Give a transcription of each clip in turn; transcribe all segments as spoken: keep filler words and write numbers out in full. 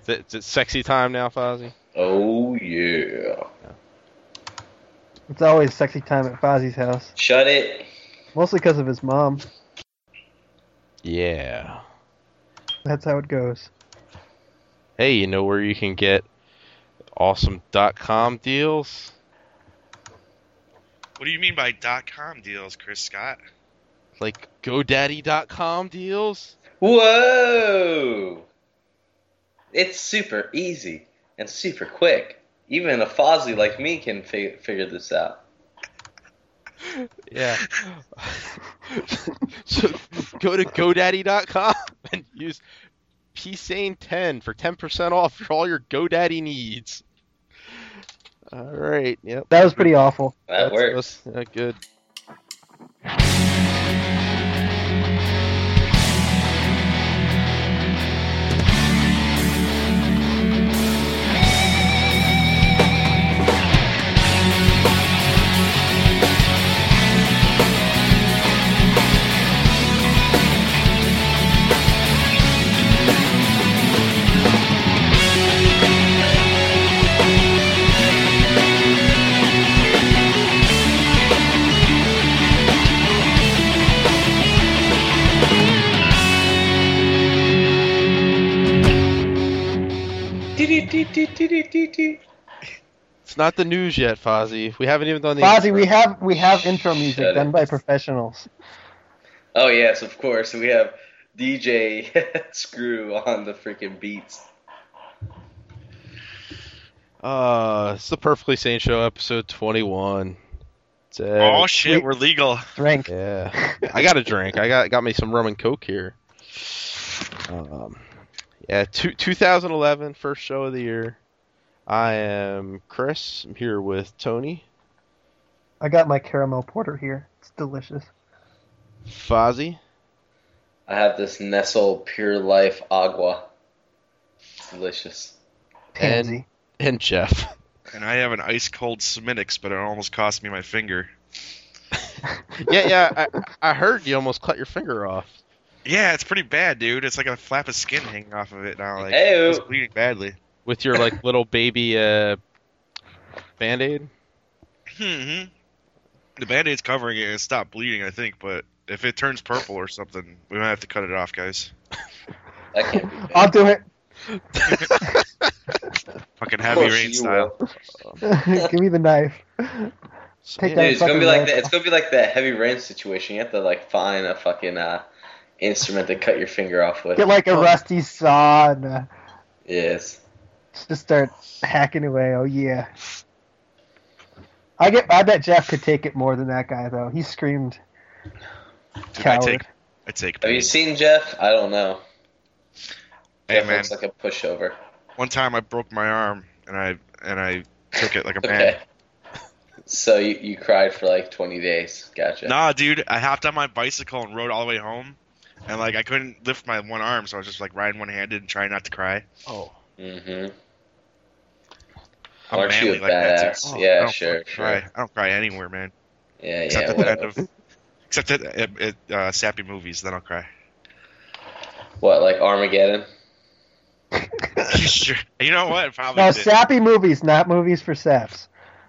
Is it sexy time now, Fozzie? Oh, yeah. It's always sexy time at Fozzie's house. Shut it. Mostly because of his mom. Yeah. That's how it goes. Hey, you know where you can get awesome dot com deals? What do you mean by .com deals, Chris Scott? Like GoDaddy dot com deals? Whoa! It's super easy and super quick. Even a Fozzie like me can fig- figure this out. Yeah. So go to GoDaddy dot com and use P Sane ten for ten percent off for all your GoDaddy needs. All right. Yep. That was pretty awful. That That's, works. that's, uh, good. It's not the news yet, Fozzie. We haven't even done the Fozzie, intro. we have we have intro music Shut done it. by professionals. Oh, yes, of course. We have D J Screw on the freaking beats. Uh, it's the Perfectly Sane Show, episode twenty-one. It's, uh, Oh shit, we- we're legal. Drink. Yeah, I got a drink. I got got me some rum and coke here. Um, yeah, two, two thousand eleven, first show of the year. I am Chris. I'm here with Tony, I got my caramel porter here. It's delicious. Fozzie, I have this Nestle Pure Life Agua. It's delicious. Pansy. and Jeff. And I have an ice cold Smittix, but it almost cost me my finger. Yeah, yeah. I I heard you almost cut your finger off Yeah, it's pretty bad, dude. It's like a flap of skin hanging off of it now. Like Ew. it's bleeding badly. with your like little baby uh, Band-Aid. hmm The Band-Aid's covering it and it stopped bleeding, I think, but if it turns purple or something, we might have to cut it off, guys. That can't be bad. I'll do it. Fucking Of heavy course rain you style. will. Give me the knife. So, Take yeah, that Dude, it's gonna be fucking like knife that. It's off. gonna be like that heavy rain situation. You have to like find a fucking uh, instrument to cut your finger off with. Get like a rusty saw and uh, Yes. just start hacking away. Oh yeah. I get. I bet Jeff could take it more than that guy though. He screamed. Dude, I Coward. take, I take. Have you pain. seen Jeff? I don't know. Hey Jeff man, looks like a pushover. one time I broke my arm and I and I took it like a man. Okay. So you, you cried for like twenty days. Gotcha. Nah, dude, I hopped on my bicycle and rode all the way home, and like I couldn't lift my one arm, so I was just like riding one-handed and trying not to cry. Oh, Mm-hmm. I'm Aren't you manly a like that badass? too. Oh, I Yeah, don't sure, fucking sure. cry. I don't cry anywhere, man. Yeah, Except yeah, at the end whatever. of, except at, at, at uh, sappy movies, then I'll cry. What, like Armageddon? Sure. You know what? Probably. No, did. sappy movies, not movies for saps.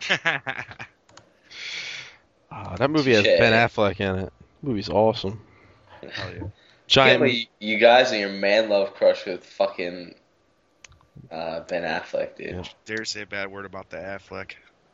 oh, that movie has Shit. Ben Affleck in it. Movie's awesome. Hell yeah. Can't Giant. believe you guys and your man love crush with fucking uh, Ben Affleck, dude. Yeah. Dare say a bad word about the Affleck.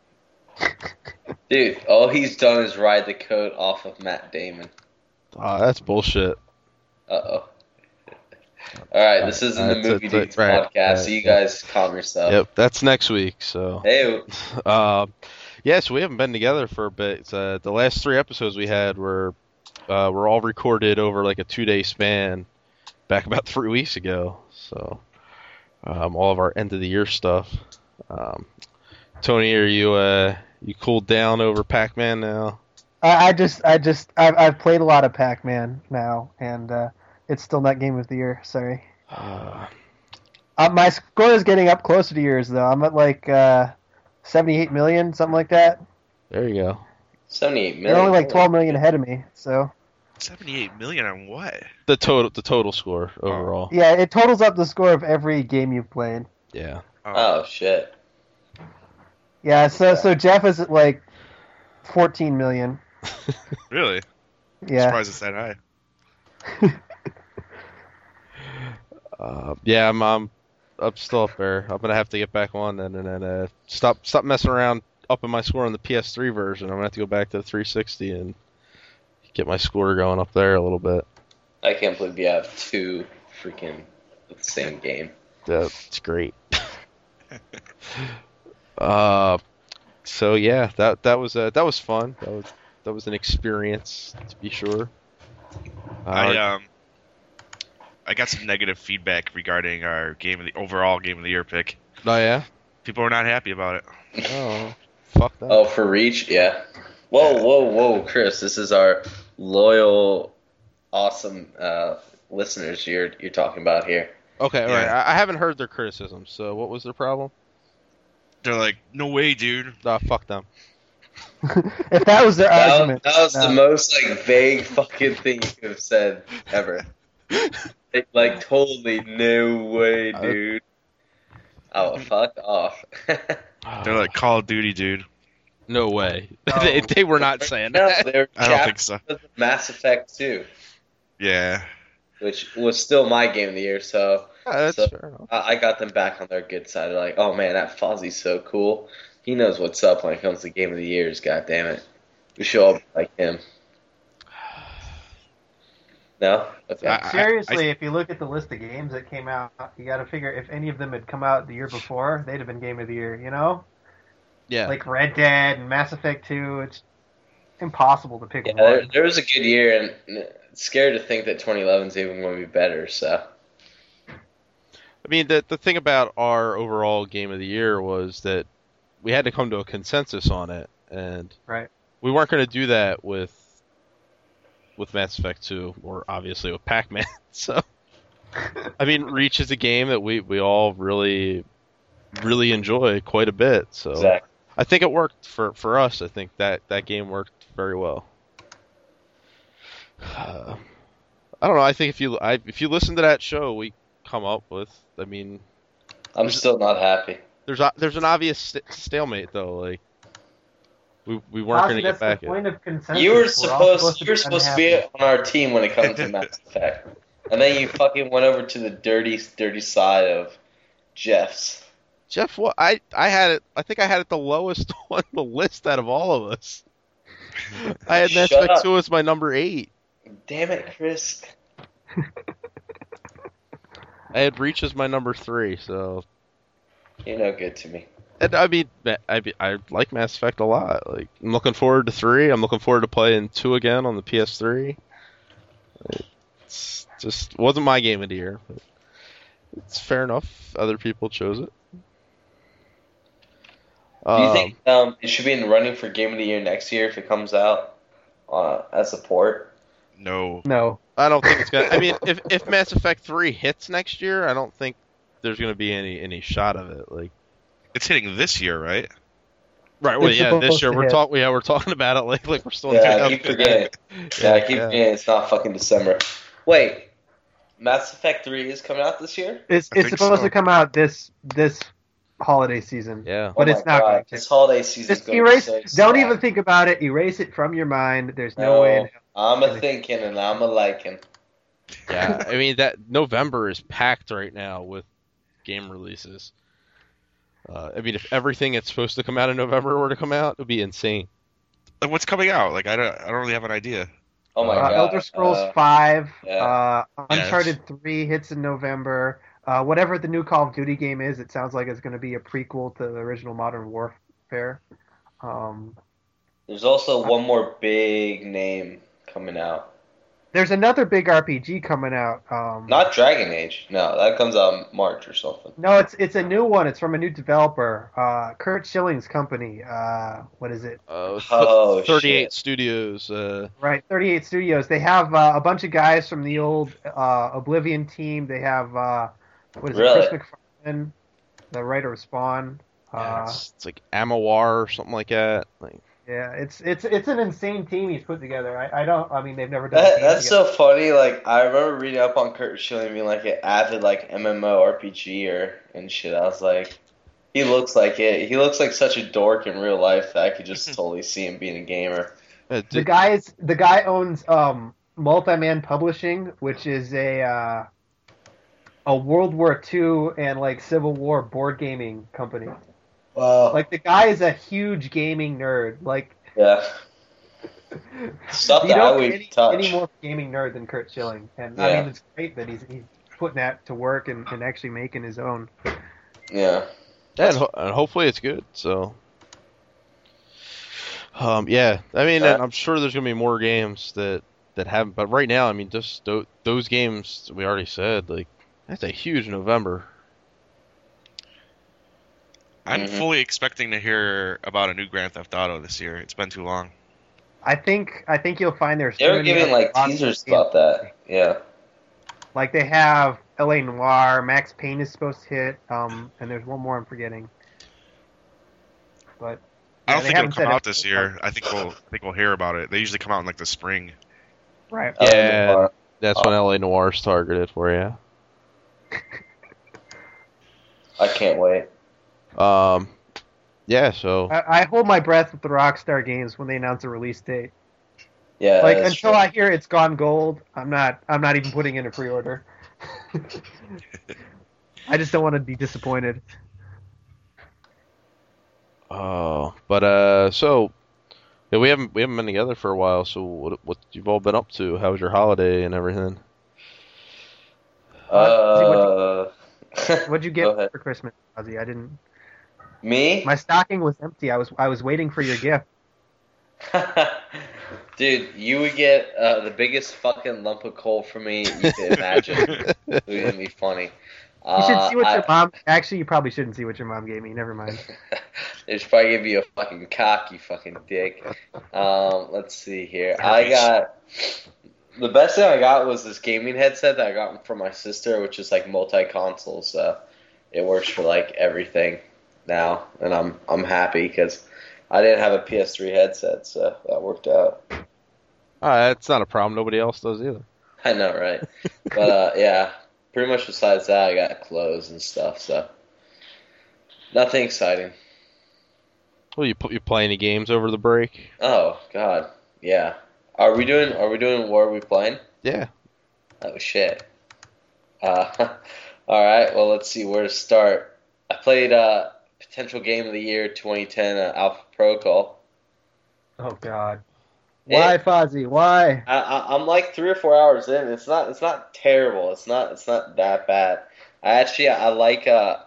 Dude, all he's done is ride the coat off of Matt Damon. Oh, that's bullshit. Uh oh. Alright, this isn't the That's- Movie that's- Dudes right, podcast, right, so you yeah. guys calm yourself. Yep, that's next week. So, Hey, uh, yeah, so we haven't been together for a bit. It's, uh, the last three episodes we had were uh, were all recorded over like a two day span, back about three weeks ago. So, um, all of our end of the year stuff. Um, Tony, are you uh, you cooled down over Pac-Man now? I, I just, I just, I've, I've played a lot of Pac-Man now, and uh, it's still not Game of the Year. Sorry. Uh, Uh, my score is getting up closer to yours, though. I'm at like uh, seventy-eight million, something like that. there you go. seventy-eight million. You're only like twelve million ahead of me, so seventy-eight million on what? The total the total score overall. Yeah, it totals up the score of every game you've played. Yeah. Oh shit. Yeah, so so Jeff is at like fourteen million. Really? Yeah. Surprised it's that high. Uh, yeah, I'm, I'm I'm still up there. I'm gonna have to get back on then and then uh, stop stop messing around upping my score on the P S three version. I'm gonna have to go back to the three sixty and get my score going up there a little bit. I can't believe you have two freaking the same game. That's great. uh, so yeah, that that was uh, that was fun. That was that was an experience to be sure. Uh, I um, I got some negative feedback regarding our game of the overall game of the year pick. oh yeah. People are not happy about it. Oh, fuck that. Oh, for Reach, yeah. Whoa, whoa, whoa, Chris! This is our loyal, awesome uh, listeners you're you're talking about here. Okay, all Yeah. right. I, I haven't heard their criticisms. So what was their problem? They're like, no way, dude. Ah, fuck them. If that was their That, argument, that was no. the most like vague fucking thing you could have said ever. Like, like totally no way, Uh, dude. Oh, fuck off. They're like Call of Duty, dude. No way. No. they, they were not saying No, that. they're I don't think so. of Mass Effect two, Yeah. which was still my game of the year, so Yeah, that's So- fair enough. I I got them back on their good side. They're like, oh man, that Fozzie's so cool. He knows what's up when it comes to game of the years. God damn it, we should all be like him. No, okay. I- Seriously, if you look at the list of games that came out, you got to figure if any of them had come out the year before, they'd have been Game of the Year. You know, Yeah. like Red Dead and Mass Effect two. It's impossible to pick yeah, there, one. there was a good year, and it's scary to think that twenty eleven is even going to be better. So I mean, the the thing about our overall game of the year was that we had to come to a consensus on it, and Right. we weren't going to do that with with Mass Effect two, or obviously with Pac-Man. So, I mean, Reach is a game that we, we all really, really enjoy quite a bit. So, exactly. I think it worked for, for us. I think that, that game worked very well. Uh, I don't know. I think if you I, if you listen to that show we come up with, I mean, I'm still not happy. there's a, there's an obvious st- stalemate though. Like we we weren't Possibly going to get that's back the at. point of consensus. You were We're all supposed you were be supposed to be unhappy. on our team when it comes to Mass Effect, and then you fucking went over to the dirty dirty side of Jeff's. Jeff, what I I had it. I think I had it the lowest on the list out of all of us. I had Mass Shut Effect up. two as my number eight. Damn it, Chris. I had Reach as my number three. So, You're no good to me. and I mean, ma- I be- I like Mass Effect a lot. Like, I'm looking forward to three. I'm looking forward to playing two again on the P S three. It's just wasn't my game of the year. But it's fair enough. Other people chose it. Do you Um, think um, it should be in the running for Game of the Year next year if it comes out uh, as a port? No. No. I don't think it's gonna. I mean, if if Mass Effect three hits next year, I don't think there's gonna be any any shot of it. Like, It's hitting this year, right? right? Well, It's yeah, this supposed year to we're hit. talking. Yeah, we're talking about it like like we're still in Yeah, I keep forgetting. Yeah, I keep yeah. forgetting it's not fucking December. Wait, Mass Effect three is coming out this year? It's I it's think supposed so. to come out this this holiday season. Yeah. But oh it's my not God, going to. This holiday season's Just going erase. to be so Don't sad. even think about it. Erase it from your mind. There's no, No, way. In I'm a thinking and I'm a liking. Yeah, I mean that November is packed right now with game releases. Uh, I mean, if everything that's supposed to come out in November were to come out, it would be insane. Like, what's coming out? Like, I don't, I don't really have an idea. Oh my uh, God. Elder Scrolls uh, five, yeah. uh, Uncharted three hits in November. Uh, whatever the new Call of Duty game is, it sounds like it's going to be a prequel to the original Modern Warfare. Um, There's also one more big name coming out. there's another big R P G coming out. Um, Not Dragon Age. No, that comes out in March or something. no, it's it's a new one. It's from a new developer, uh, Kurt Schilling's company. Uh, what is it? Uh, th- Oh, thirty-eight shit. Studios. Uh, Right, thirty-eight Studios. They have uh, a bunch of guys from the old uh, Oblivion team. They have uh, what is Really? it? Chris McFarlane, the writer of Spawn. yeah, Uh, it's, it's like Amawar or something like that. Like, Yeah, it's it's it's an insane team he's put together. I, I don't. I mean, they've never done. a That, team that's together. so funny. Like I remember reading up on Kurt Schilling being like an avid like MMORPGer and shit. I was like, he looks like it. He looks like such a dork in real life that I could just totally see him being a gamer. Uh, The did- guys, the guy owns um, Multi-Man Publishing, which is a uh, a World War Two and like Civil War board gaming company. Wow. Like the guy is a huge gaming nerd. Like Yeah. Stuff you that I don't would get any, touch. any more gaming nerd than Kurt Schilling, and I Yeah. mean it's great that he's he's putting that to work and, and actually making his own. Yeah. yeah, and, ho- and hopefully it's good. So, um, yeah, I mean, Uh, and I'm sure there's gonna be more games that that haven't. But right now, I mean, just tho- those games we already said, like that's a huge November. I'm Mhm. fully expecting to hear about a new Grand Theft Auto this year. It's been too long. I think I think you'll find there's They too were many giving other like awesome teasers games. about that. Yeah. Like they have L A Noir, Max Payne is supposed to hit, um, and there's one more I'm forgetting. But I yeah, don't they think it'll haven't come said out it- this year. I think we'll I think we'll hear about it. They usually come out in like the spring. Right. Uh, Yeah, Noir. That's when L A Noir's targeted for you. I can't wait. Um, yeah, so I, I hold my breath with the Rockstar games when they announce a release date. Yeah. Like that's until true. I hear it's gone gold, I'm not I'm not even putting in a pre-order. I just don't want to be disappointed. Oh, but uh, so yeah, we haven't we haven't been together for a while. So what what you've all been up to? How was your holiday and everything? Uh. What'd you Go get ahead. for Christmas, Ozzy? I didn't. Me? My stocking was empty. I was I was waiting for your gift. Dude, you would get uh, the biggest fucking lump of coal from me you could imagine. It would even be funny. You should Uh, see what I- your mom. Actually, you probably shouldn't see what your mom gave me. Never mind. They should probably give you a fucking cock, you fucking dick. Um, let's see here. I Herpes. got the best thing I got was this gaming headset that I got from my sister, which is like multi-console, so it works for like everything now, and I'm I'm happy because I didn't have a P S three headset, so that worked out. Ah, that's not a problem. Nobody else does either. I know, right? But uh, yeah, pretty much besides that, I got clothes and stuff, so nothing exciting. Well, you put you play any games over the break? Oh God, yeah. Are we doing? Are we doing? What are we playing? Yeah. Oh shit. Uh, all right. Well, let's see where to start. I played uh, potential game of the year twenty ten uh, Alpha Protocol. Oh God. It- Why, Fozzie? Why? I, I, I'm like three or four hours in. It's not. It's not terrible. It's not. It's not that bad. I actually. I like. Uh,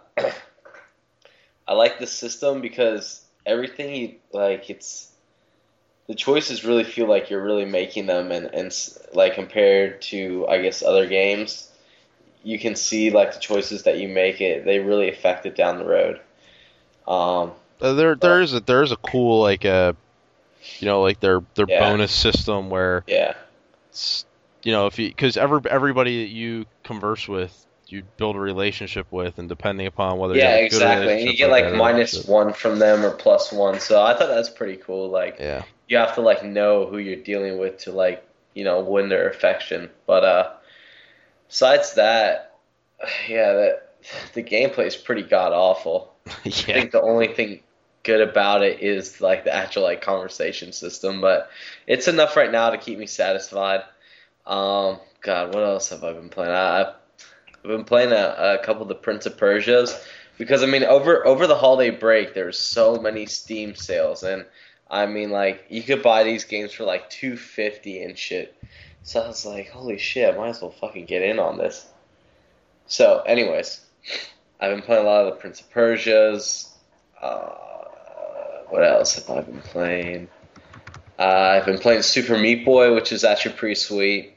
I like the system because everything you like. It's the choices really feel like you're really making them, and and s- like compared to I guess other games, you can see like the choices that you make. It they really affect it down the road. Um. Uh, there there is a there is a cool like uh you know like their their Yeah. bonus system where Yeah. it's, you know if you because every everybody that you converse with you build a relationship with, and depending upon whether you Yeah. have a good Exactly. And you relationship get or like bad minus relationship. one from them or plus one. So I thought that was pretty cool. Like. Yeah. You have to like know who you're dealing with to like you know win their affection. But uh, besides that, yeah, that the gameplay is pretty god awful. I yeah. think the only thing good about it is like the actual like conversation system, but it's enough right now to keep me satisfied. Um, God, what else have I been playing? I, I've been playing a, a couple of the Prince of Persias because I mean over over the holiday break there's so many Steam sales, and I mean like you could buy these games for like two fifty and shit. So I was like, holy shit, I might as well fucking get in on this. So, anyways, I've been playing a lot of the Prince of Persias. Uh, what else have I been playing? Uh, I've been playing Super Meat Boy, which is actually pretty sweet.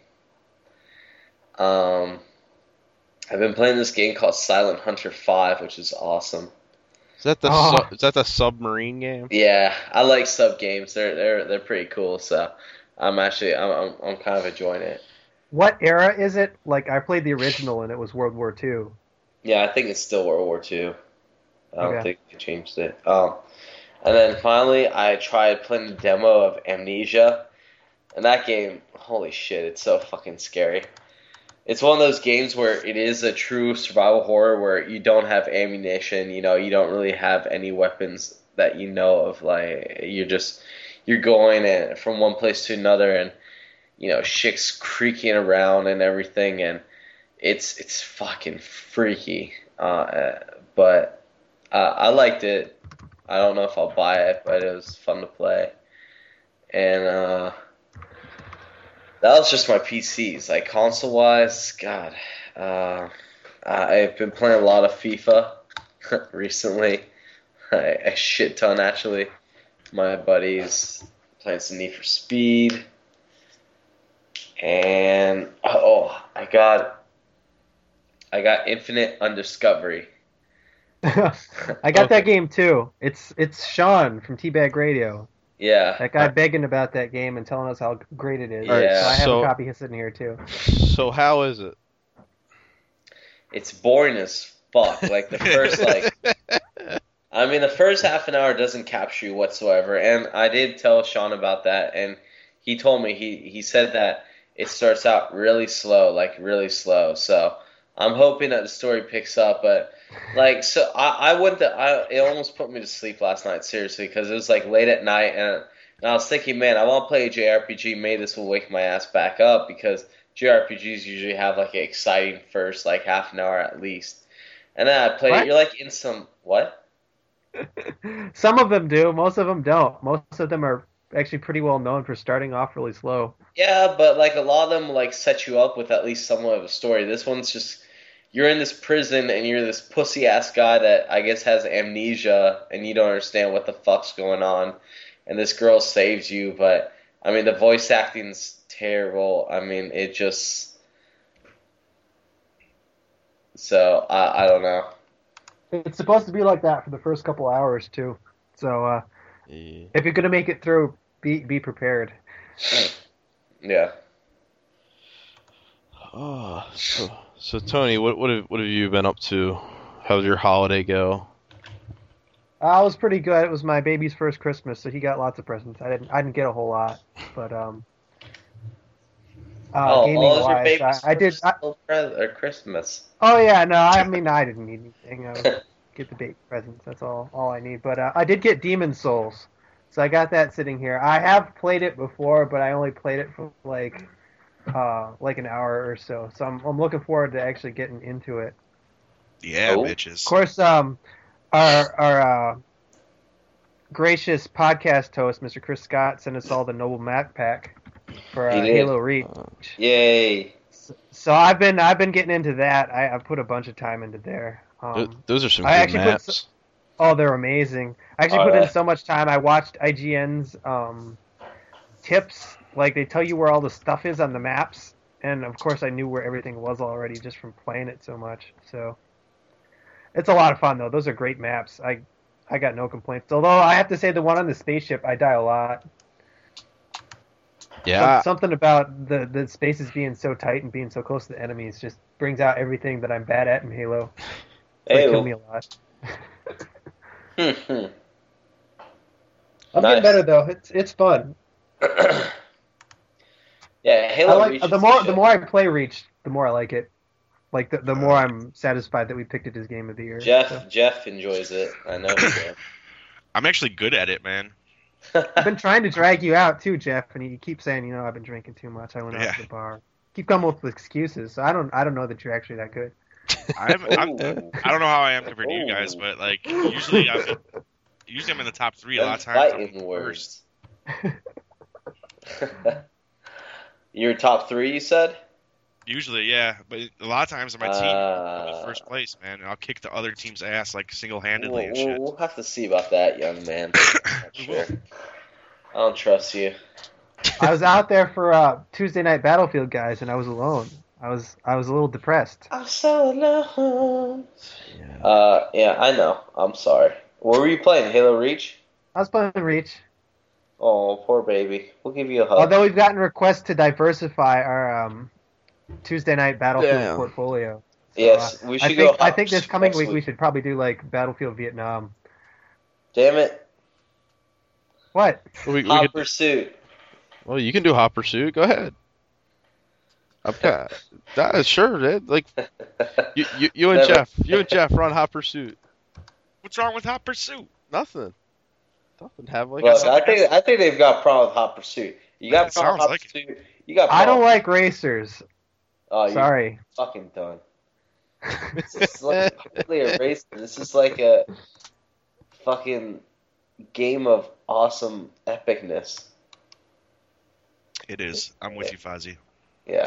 Um, I've been playing this game called Silent Hunter five, which is awesome. Is that the Oh. su- is that the submarine game? Yeah, I like sub games. They're they're they're pretty cool. So I'm actually I'm I'm, I'm kind of enjoying it. What era is it? Like I played the original and it was World War Two. Yeah, I think it's still World War Two. I don't Okay. think they changed it. Um, And then finally, I tried playing the demo of Amnesia, and that game, holy shit, it's so fucking scary. It's one of those games where it is a true survival horror where you don't have ammunition, you know, you don't really have any weapons that you know of. Like, you're just, you're going and from one place to another, and, you know, shit's creaking around and everything, and it's it's fucking freaky. Uh, but uh, I liked it. I don't know if I'll buy it, but it was fun to play. And uh, that was just my P Cs. Like, console-wise, God, uh, I've been playing a lot of FIFA recently. A shit ton, actually. My buddies playing some Need for Speed. And, oh, I got, I got Infinite Undiscovery. I got Okay. that game too. It's it's Sean from Teabag Radio. Yeah. That guy begging about that game and telling us how great it is. Alright, so I have so- a copy sitting here too. So how is it? It's boring as fuck. Like, the first, like, I mean, the first half an hour doesn't capture you whatsoever. And I did tell Sean about that, and he told me, he, he said that it starts out really slow, like, really slow. So I'm hoping that the story picks up, but, like, so I, I went to, I, it almost put me to sleep last night, seriously, because it was, like, late at night, and, and I was thinking, man, I want to play a J R P G, maybe this will wake my ass back up, because J R P Gs usually have, like, an exciting first, like, half an hour at least. And then I played What? it, you're, like, in some, what? Some of them do. Most of them don't. Most of them are actually pretty well known for starting off really slow. Yeah, but like a lot of them like set you up with at least somewhat of a story. This one's just you're in this prison and you're this pussy ass guy that I guess has amnesia and you don't understand what the fuck's going on. And this girl saves you, but I mean the voice acting's terrible. I mean it just so I I don't know. It's supposed to be like that for the first couple hours too. So uh, Yeah. if you're gonna make it through, be be prepared. Yeah. Oh, so, so Tony, what what have what have you been up to? How's your holiday go? Uh, it was pretty good. It was my baby's first Christmas, so he got lots of presents. I didn't I didn't get a whole lot, but um. Uh, oh, gaming all of your wise, baby's I, I did. first I, little pre- or Christmas. oh yeah, no, I mean I didn't need anything. I would get the baby presents. That's all all I need. But uh, I did get Demon Souls, so I got that sitting here. I have played it before, but I only played it for like uh like an hour or so. So I'm I'm looking forward to actually getting into it. Yeah, Oh. bitches. Of course, um, our our uh, gracious podcast host, Mister Chris Scott, sent us all the Noble Map Pack for uh, He did. Halo Reach. Yay. So I've been I've been getting into that. I, I've put a bunch of time into there. Th- Um, Those are some I good actually put maps. s- oh, they're amazing. I actually Oh, put in yeah. so much time. I watched I G N's um, tips. Like they tell you where all the stuff is on the maps, and of course I knew where everything was already just from playing it so much. So it's a lot of fun though. Those are great maps. I I got no complaints. Although I have to say the one on the spaceship, I die a lot. Yeah, Some- something about the the spaces being so tight and being so close to the enemies just brings out everything that I'm bad at in Halo. They Halo. kill me a lot. Hmm. I'm Nice. getting better though. It's it's fun. Yeah, I Halo like Reach the is more shit. the more I play Reach, the more I like it. Like the the more I'm satisfied that we picked it as game of the year. Jeff So, Jeff enjoys it. I know he does. I'm actually good at it, man. I've been trying to drag you out too, Jeff, and you keep saying, you know, I've been drinking too much. I went out Yeah. to the bar. Keep coming up with excuses. So I don't I don't know that you're actually that good. I'm, I'm, Ooh. I don't know how I am compared to you guys, Ooh. but like usually I'm usually I'm in the top three. A lot of times I'm Fighting first. words. Your top three, you said? Usually, yeah, but a lot of times on my team, I'm in Uh, first place, man. And I'll kick the other team's ass like single handedly We'll, and we'll, shit. we'll have to see about that, young man. Not sure. I don't trust you. I was out there for uh, Tuesday Night Battlefield, guys, and I was alone. I was I was a little depressed. I'm so alone. yeah. Uh, yeah, I know. I'm sorry. What were you playing? Halo Reach? I was playing Reach. Oh, poor baby. We'll give you a hug. Although we've gotten requests to diversify our um, Tuesday Night Battlefield Damn. portfolio. So, yes, uh, we I should think go. I think this coming next week we should probably do like Battlefield Vietnam. Damn it. What? We, we Hot could, Pursuit. well, you can do Hot Pursuit. Go ahead. I'm kind of, sure, dude. Like you, you, you and Never. Jeff, you and Jeff run Hot Pursuit. What's wrong with Hot Pursuit? Nothing. Nothing. Have like. Look, something I think I think they've got a problem with Hot Pursuit. You got a It problem with sounds Hot like it. Pursuit. You got. I don't problem- like racers. Oh, you're Sorry. fucking done. This is like hardly a race. This is like a fucking game of awesome epicness. It is. I'm with you, Fozzie. Yeah.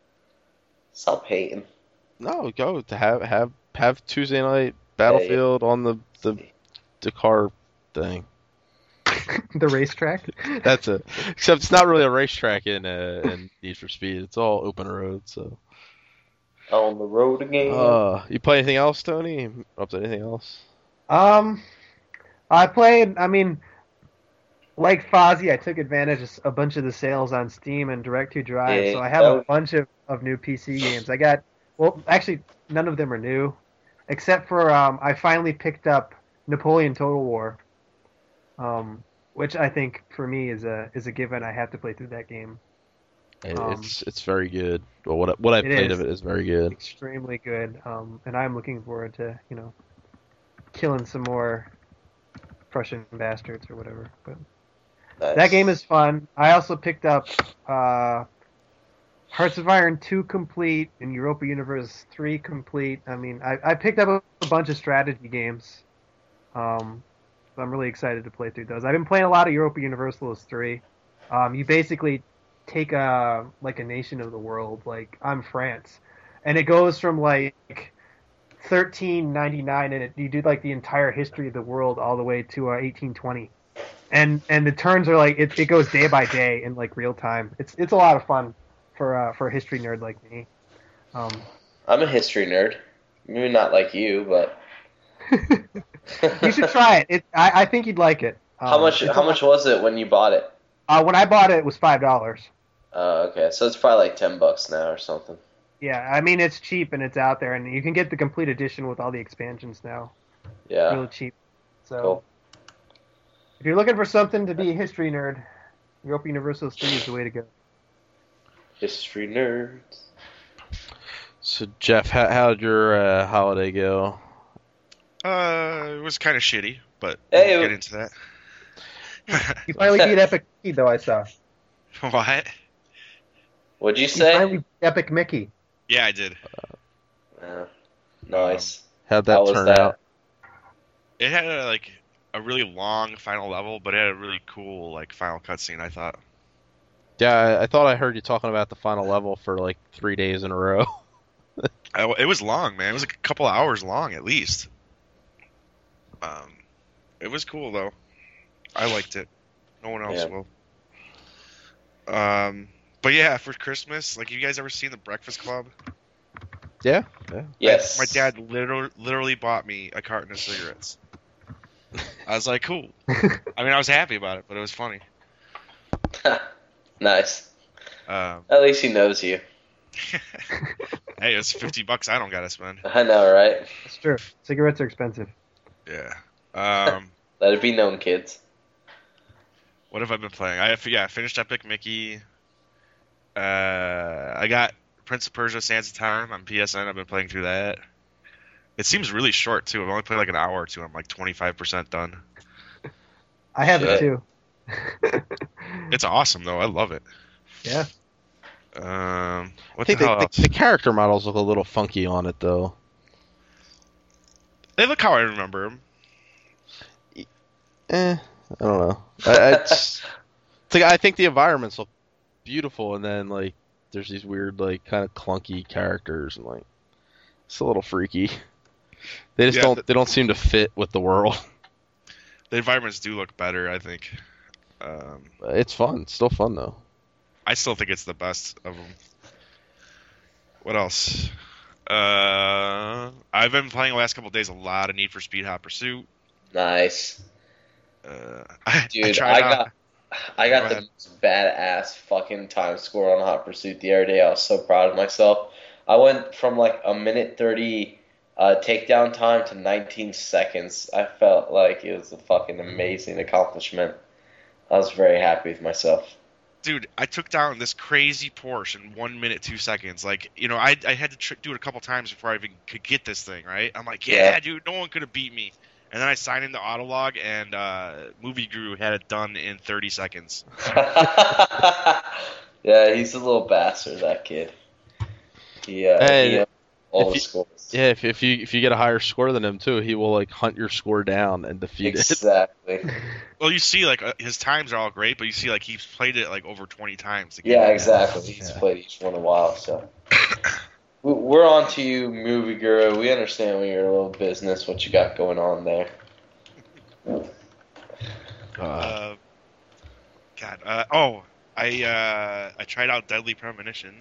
Stop hating. No, go to have have have Tuesday night Battlefield on the the Dakar thing. The racetrack. That's it. Except it's not really a racetrack in uh, in Need for Speed. It's all open road. So. On the road again. Uh, you play anything else, Tony? Up to anything else? Um, I played. I mean, like Fozzie, I took advantage of a bunch of the sales on Steam and Direct to Drive, Yeah, so I have that a was- bunch of, of new P C games. I got well, actually, none of them are new, except for um, I finally picked up Napoleon Total War, um, which I think for me is a is a given. I have to play through that game. It- Um, it's it's very good. Well, what I- what I it played is. of it is very good. Extremely good, um, and I'm looking forward to you know killing some more Prussian bastards or whatever. But Nice. that game is fun. I also picked up uh, Hearts of Iron two complete and Europa Universe three complete. I mean, I, I picked up a, a bunch of strategy games. Um, so I'm really excited to play through those. I've been playing a lot of Europa Universalis three. Um, you basically take a like a nation of the world. Like I'm France, and it goes from like thirteen ninety-nine, and it, you do like the entire history of the world all the way to uh, eighteen twenty. And and the turns are like it, it goes day by day in like real time. It's it's a lot of fun for uh, for a history nerd like me. Um, I'm a history nerd. Maybe not like you, but you should try it. It I, I think you'd like it. Um, how much? it's a How lot- much was it when you bought it? Uh, when I bought it, it was five dollars. Oh, okay, so it's probably like ten bucks now or something. Yeah, I mean it's cheap and it's out there, and you can get the complete edition with all the expansions now. Yeah. Really cheap. So Cool. if you're looking for something to be a history nerd, Europa Universalis three is the way to go. History nerds. So Jeff, how how'd your uh, holiday go? Uh, it was kind of shitty, but Hey, we'll get into that. You finally beat Epic Mickey, though, I saw. What? What'd you You say? finally beat Epic Mickey. Yeah, I did. Yeah. Nice. How'd that How was turn that? out? It had a, like a really long final level, but it had a really cool like final cutscene. I thought. Yeah, I, I thought I heard you talking about the final level for like three days in a row. I, it was long, man. It was like a couple hours long at least. Um, it was cool though. I liked it. No one else Yeah. will. Um, but yeah, for Christmas, like, you guys ever seen The Breakfast Club? Yeah, yeah. Yes. My dad literally, literally bought me a carton of cigarettes. I was like, cool. I mean, I was happy about it, but it was funny. Nice. Um, At least he knows you. hey, it's fifty bucks I don't gotta spend. I know, right? That's true. Cigarettes are expensive. Yeah. Um, Let it be known, kids. what have I been playing? I yeah, I finished Epic Mickey. Uh, I got Prince of Persia: Sands of Time on P S N. I've been playing through that. It seems really short too. I've only played like an hour or two. I'm like twenty-five percent done. I have it Shit. too. It's awesome though. I love it. Yeah. Um, I what think the the, hell the, else? the character models look a little funky on it though. They look how I remember them. Eh, I don't know. I, I, it's, it's like I think the environments look beautiful, and then like there's these weird like kind of clunky characters, and like it's a little freaky. They just Yeah, don't the- they don't seem to fit with the world. The environments do look better, I think. Um, It's fun. It's still fun though. I still think it's the best of them. What else? Uh, I've been playing the last couple of days a lot of Need for Speed Hot Pursuit. Dude, Uh, I, I, I tried out. got I got Go the ahead. most badass fucking time score on Hot Pursuit the other day. I was so proud of myself. I went from like a minute thirty uh, takedown time to nineteen seconds. I felt like it was a fucking amazing accomplishment. I was very happy with myself. Dude, I took down this crazy Porsche in one minute two seconds. Like, you know, I I had to tr- do it a couple times before I even could get this thing right. I'm like, yeah, Yeah. dude, no one could have beat me. And then I signed into Autolog, and uh, Movie Guru had it done in thirty seconds. Yeah, he's a little bastard, that kid. He, uh, And he, uh, all if the you- scores. Yeah, if if you if you get a higher score than him too, he will like hunt your score down and defeat it. Exactly. Well, you see, like uh, his times are all great, but you see, like he's played it like over twenty times. to get Yeah, it. exactly. He's Yeah. played each one a while, so. We- We're on to you, Movie Guru. We understand when you're a little business, what you got going on there. Uh, Uh, God. Uh, oh, I uh, I tried out Deadly Premonition.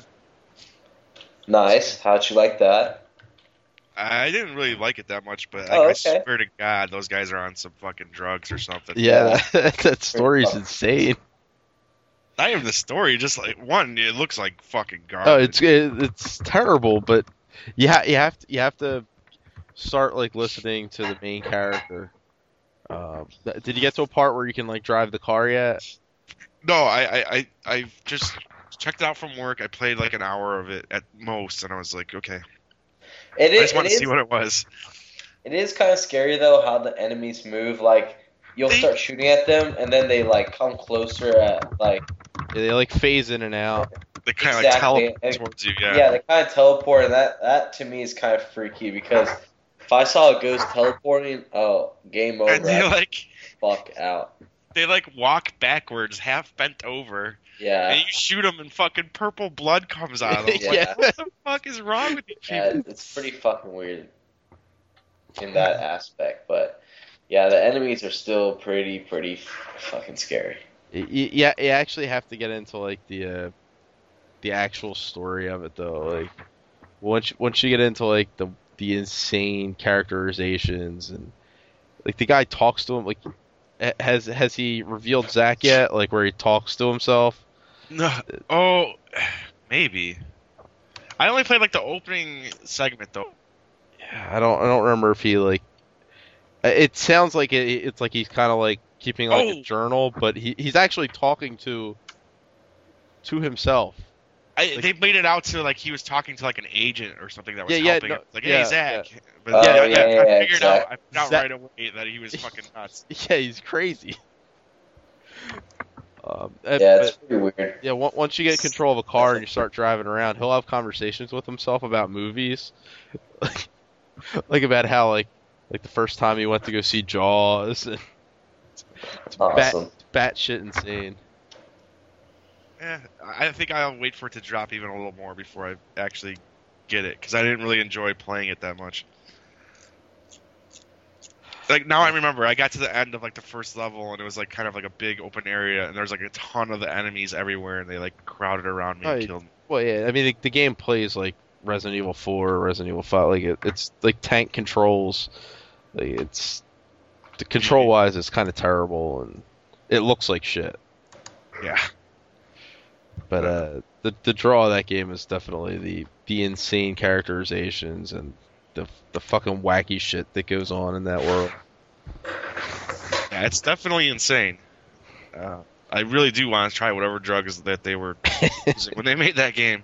Nice. How'd you like that? I didn't really like it that much, but like, Oh, I okay. swear to God, those guys are on some fucking drugs or something. yeah, that, that story's insane. Not even the story, just like one, it looks like fucking garbage. Oh, it's it, it's terrible, but you ha- you have to you have to start like listening to the main character. Um, th- did you get to a part where you can like drive the car yet? No, I, I, I, I just checked it out from work. I played like an hour of it at most, and I was like, okay. It I is, just wanted it to is, see what it was. it is kind of scary, though, how the enemies move. Like, you'll They- start shooting at them, and then they, like, come closer at, like, Yeah, they like phase in and out. They kind of Exactly. like teleport towards you, yeah. yeah, they kind of teleport, and that, that to me is kind of freaky, because if I saw a ghost teleporting, oh, game over. and they I'd like, fuck out. they like walk backwards, half bent over, Yeah. and you shoot them, and fucking purple blood comes out of them. Yeah. Like, what the fuck is wrong with you Yeah, people? it's pretty fucking weird in that aspect, but yeah, the enemies are still pretty, pretty fucking scary. Y- y- Yeah, you actually have to get into like the uh, the actual story of it though. Like once once you get into like the the insane characterizations and like the guy talks to him like ha- has has he revealed Zack yet? Like where he talks to himself? No. Oh, maybe. I only played like the opening segment though. Yeah, I don't I don't remember if he like. It sounds like it, it's like he's kind of like keeping like Oh. a journal, but he he's actually talking to to himself. I, Like- they made it out to like he was talking to like an agent or something that was Yeah, yeah, helping no, him. Like, yeah, hey, Zach. But Oh, yeah, yeah, I, yeah, I yeah, figured exactly. out, I figured out Zach- right away that he was fucking nuts. Yeah, he's crazy. Um, uh, Yeah, it's but, pretty weird. yeah. on- Once you get control of a car and you start driving around, he'll have conversations with himself about movies, like, like about how like like the first time he went to go see Jaws. And it's bat, Awesome. batshit insane. Yeah, I think I'll wait for it to drop even a little more before I actually get it because I didn't really enjoy playing it that much. Like now I remember, I got to the end of like the first level and it was like kind of like a big open area and there was like a ton of the enemies everywhere and they like crowded around me Oh, and yeah. killed me. Well, yeah. I mean, the, the game plays like Resident Evil four, Resident Evil five. Like it, it's like tank controls. Like it's the control wise, it's kind of terrible and it looks like shit. Yeah. But uh, the the draw of that game is definitely the the insane characterizations and the the fucking wacky shit that goes on in that world. Yeah, it's definitely insane. Uh, I really do want to try whatever drugs that they were using when they made that game.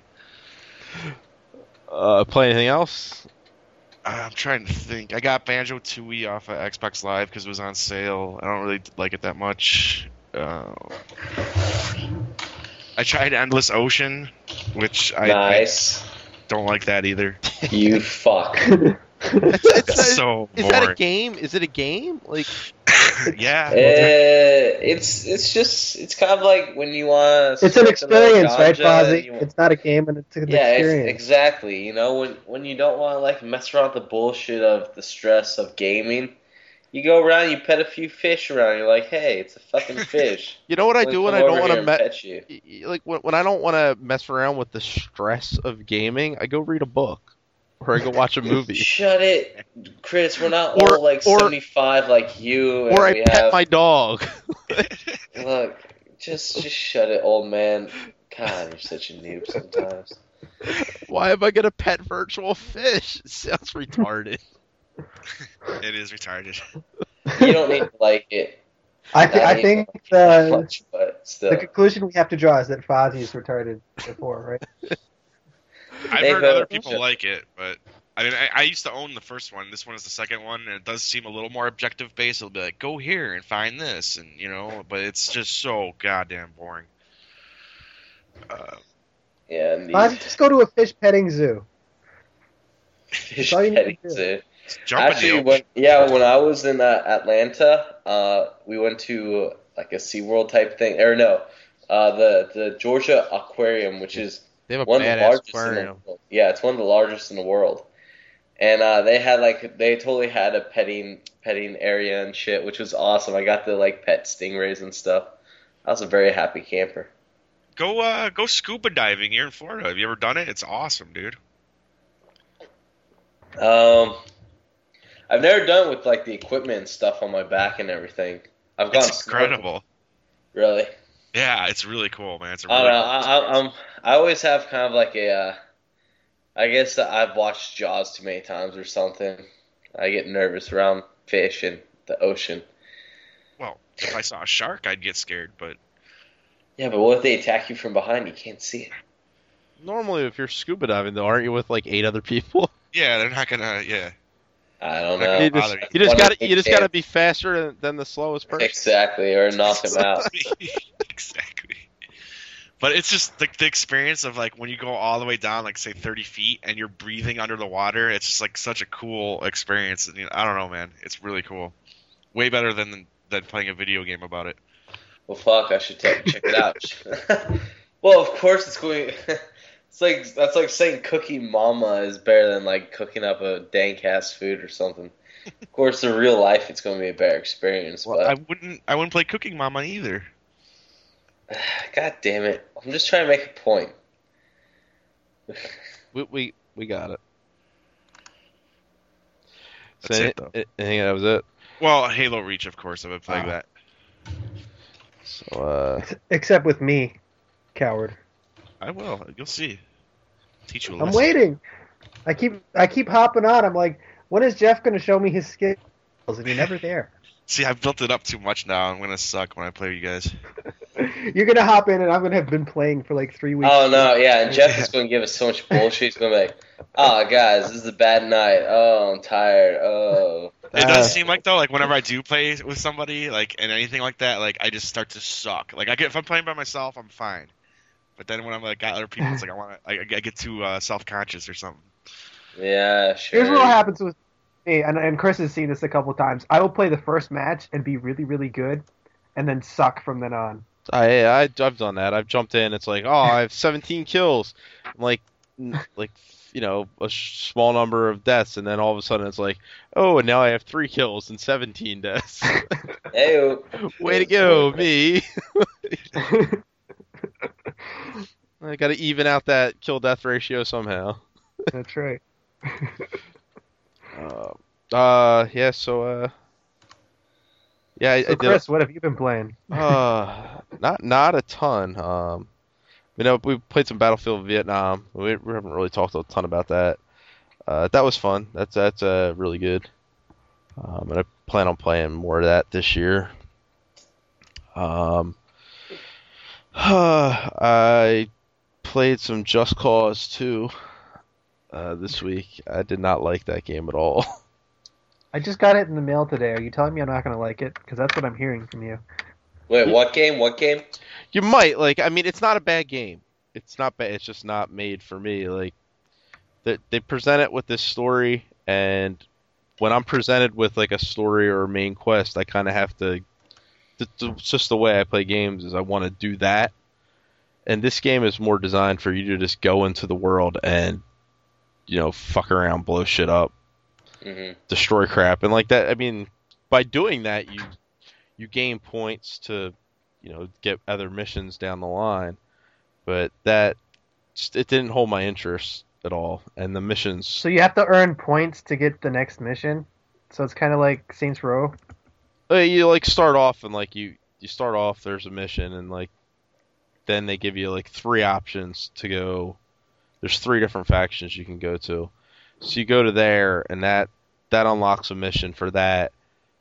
Uh, play anything else? I'm trying to think. I got Banjo-Tooie off of Xbox Live because it was on sale. I don't really like it that much. Uh, I tried Endless Ocean, which I, Nice. I don't like that either. You fuck. It's, it's That's a- so is that a boring. game? Is it a game? Like Yeah. Uh, it's it's just it's kind of like when you want. It's an experience, right, Fozzie? It's not a game, and it's an Yeah, it's, experience. exactly. You know, when when you don't want to like mess around with the bullshit of the stress of gaming, you go around, you pet a few fish around. You're like, hey, it's a fucking fish. you know what I Let me do when come I don't over want here to and met pet you. like when, when I don't want to mess around with the stress of gaming, I go read a book or I go watch a movie Shut it, Chris. We're not Or- all like or- seventy-five like you. And or I we pet have, my dog. Look, just just shut it, old man. God, you're such a noob sometimes. Why am I gonna pet virtual fish? It sounds retarded. It is retarded. You don't need to like it. I, th- Not I even think that the much, but still. the conclusion we have to draw is that Fozzie is retarded before, right? I've They've heard had- other people like it, but I mean, I, I used to own the first one. This one is the second one, and it does seem a little more objective based. It'll be like, go here and find this, and you know, but it's just so goddamn boring. Uh, Yeah, and Fozzie, just go to a fish petting zoo. fish all you need to petting do. zoo. jump in the Actually, ocean. when yeah, when I was in uh, Atlanta, uh, we went to like a SeaWorld type thing, or no, uh, the the Georgia Aquarium, which is They have a one of the badass largest in the aquarium. world. Yeah, it's one of the largest in the world. And uh, they had like they totally had a petting petting area and shit, which was awesome. I got to like pet stingrays and stuff. I was a very happy camper. Go, uh, go scuba diving here in Florida. Have you ever done it? It's awesome, dude. Um, I've never done it with like the equipment and stuff on my back and everything. I've gone It's incredible. snorkeling. Really? Yeah, it's really cool, man. It's a I really don't know. I, I, I'm I always have kind of like a. Uh, I guess that I've watched Jaws too many times or something. I get nervous around fish and the ocean. well. If I saw a shark, I'd get scared, but Yeah, but what if they attack you from behind? You can't see it. Normally, if you're scuba diving, though, aren't you with like eight other people? yeah, they're not gonna. Yeah, I don't Not know. gonna you just, bother you. you just One got of to the you just camp- got to be faster than, than the slowest person. Exactly, or knock him out. exactly. But it's just the, the experience of like when you go all the way down, like say thirty feet, and you're breathing under the water. It's just like such a cool experience. And, you know, I don't know, man. It's really cool. Way better than than playing a video game about it. Well, fuck, I should take, check it out. Well, of course it's going. It's like that's like saying Cookie Mama is better than like cooking up a dank ass food or something. Of course, in real life, it's going to be a better experience. Well, but I wouldn't. I wouldn't play Cooking Mama either. God damn it, I'm just trying to make a point. We we, we got it. That's So, it, though. I, I think that was it. Well, Halo Reach, of course. I've been playing Ah. that. So uh, Except with me, coward. I will. You'll see. Teach you a I'm lesson. waiting. I keep I keep hopping on. I'm like, when is Jeff going to show me his skills? And you're never there. See, I've built it up too much now. I'm gonna suck when I play with you guys. You're gonna hop in, and I'm gonna have been playing for like three weeks. Oh no, yeah, and Jeff is going to give us so much bullshit. He's going to be like, "Oh, guys, this is a bad night. Oh, I'm tired. Oh." It Uh, does seem like though, like whenever I do play with somebody, like and anything like that, like I just start to suck. Like I get if I'm playing by myself, I'm fine. But then when I'm like got other people, it's like I want to, I, I get too uh, self conscious or something. Yeah, sure. Here's what happens with me, and, and Chris has seen this a couple times. I will play the first match and be really, really good, and then suck from then on. I, I I've done that. I've jumped in. It's like, oh, I have seventeen kills. I'm like, n- like you know, a sh- small number of deaths, and then all of a sudden it's like, oh, and now I have three kills and seventeen deaths. Hey, Way to go, me! I got to even out that kill death ratio somehow. That's right. Uh, uh yeah. So uh, yeah, I, So I did. Chris, what have you been playing? Uh, not not a ton. Um, you know, we played some Battlefield Vietnam. We, we haven't really talked a ton about that. Uh, that was fun. That's that's uh really good. Um, and I plan on playing more of that this year. Um, I played some Just Cause two uh, this week. I did not like that game at all. I just got it in the mail today. Are you telling me I'm not gonna like it? Because that's what I'm hearing from you. wait, what game? What game? You might like. I mean, it's not a bad game. It's not bad. It's just not made for me. Like, they they present it with this story, and when I'm presented with like a story or a main quest, I kind of have to. It's just the way I play games. Is I want to do that, and this game is more designed for you to just go into the world and, you know, fuck around, blow shit up, hmm destroy crap, and like that. I mean, by doing that, you you gain points to, you know, get other missions down the line. But that just, it didn't hold my interest at all, and the missions. So you have to earn points to get the next mission. So it's kind of like Saints Row. Uh, you like start off and like you you start off. There's a mission, and like then they give you like three options to go. There's three different factions you can go to. So you go to there, and that that unlocks a mission for that.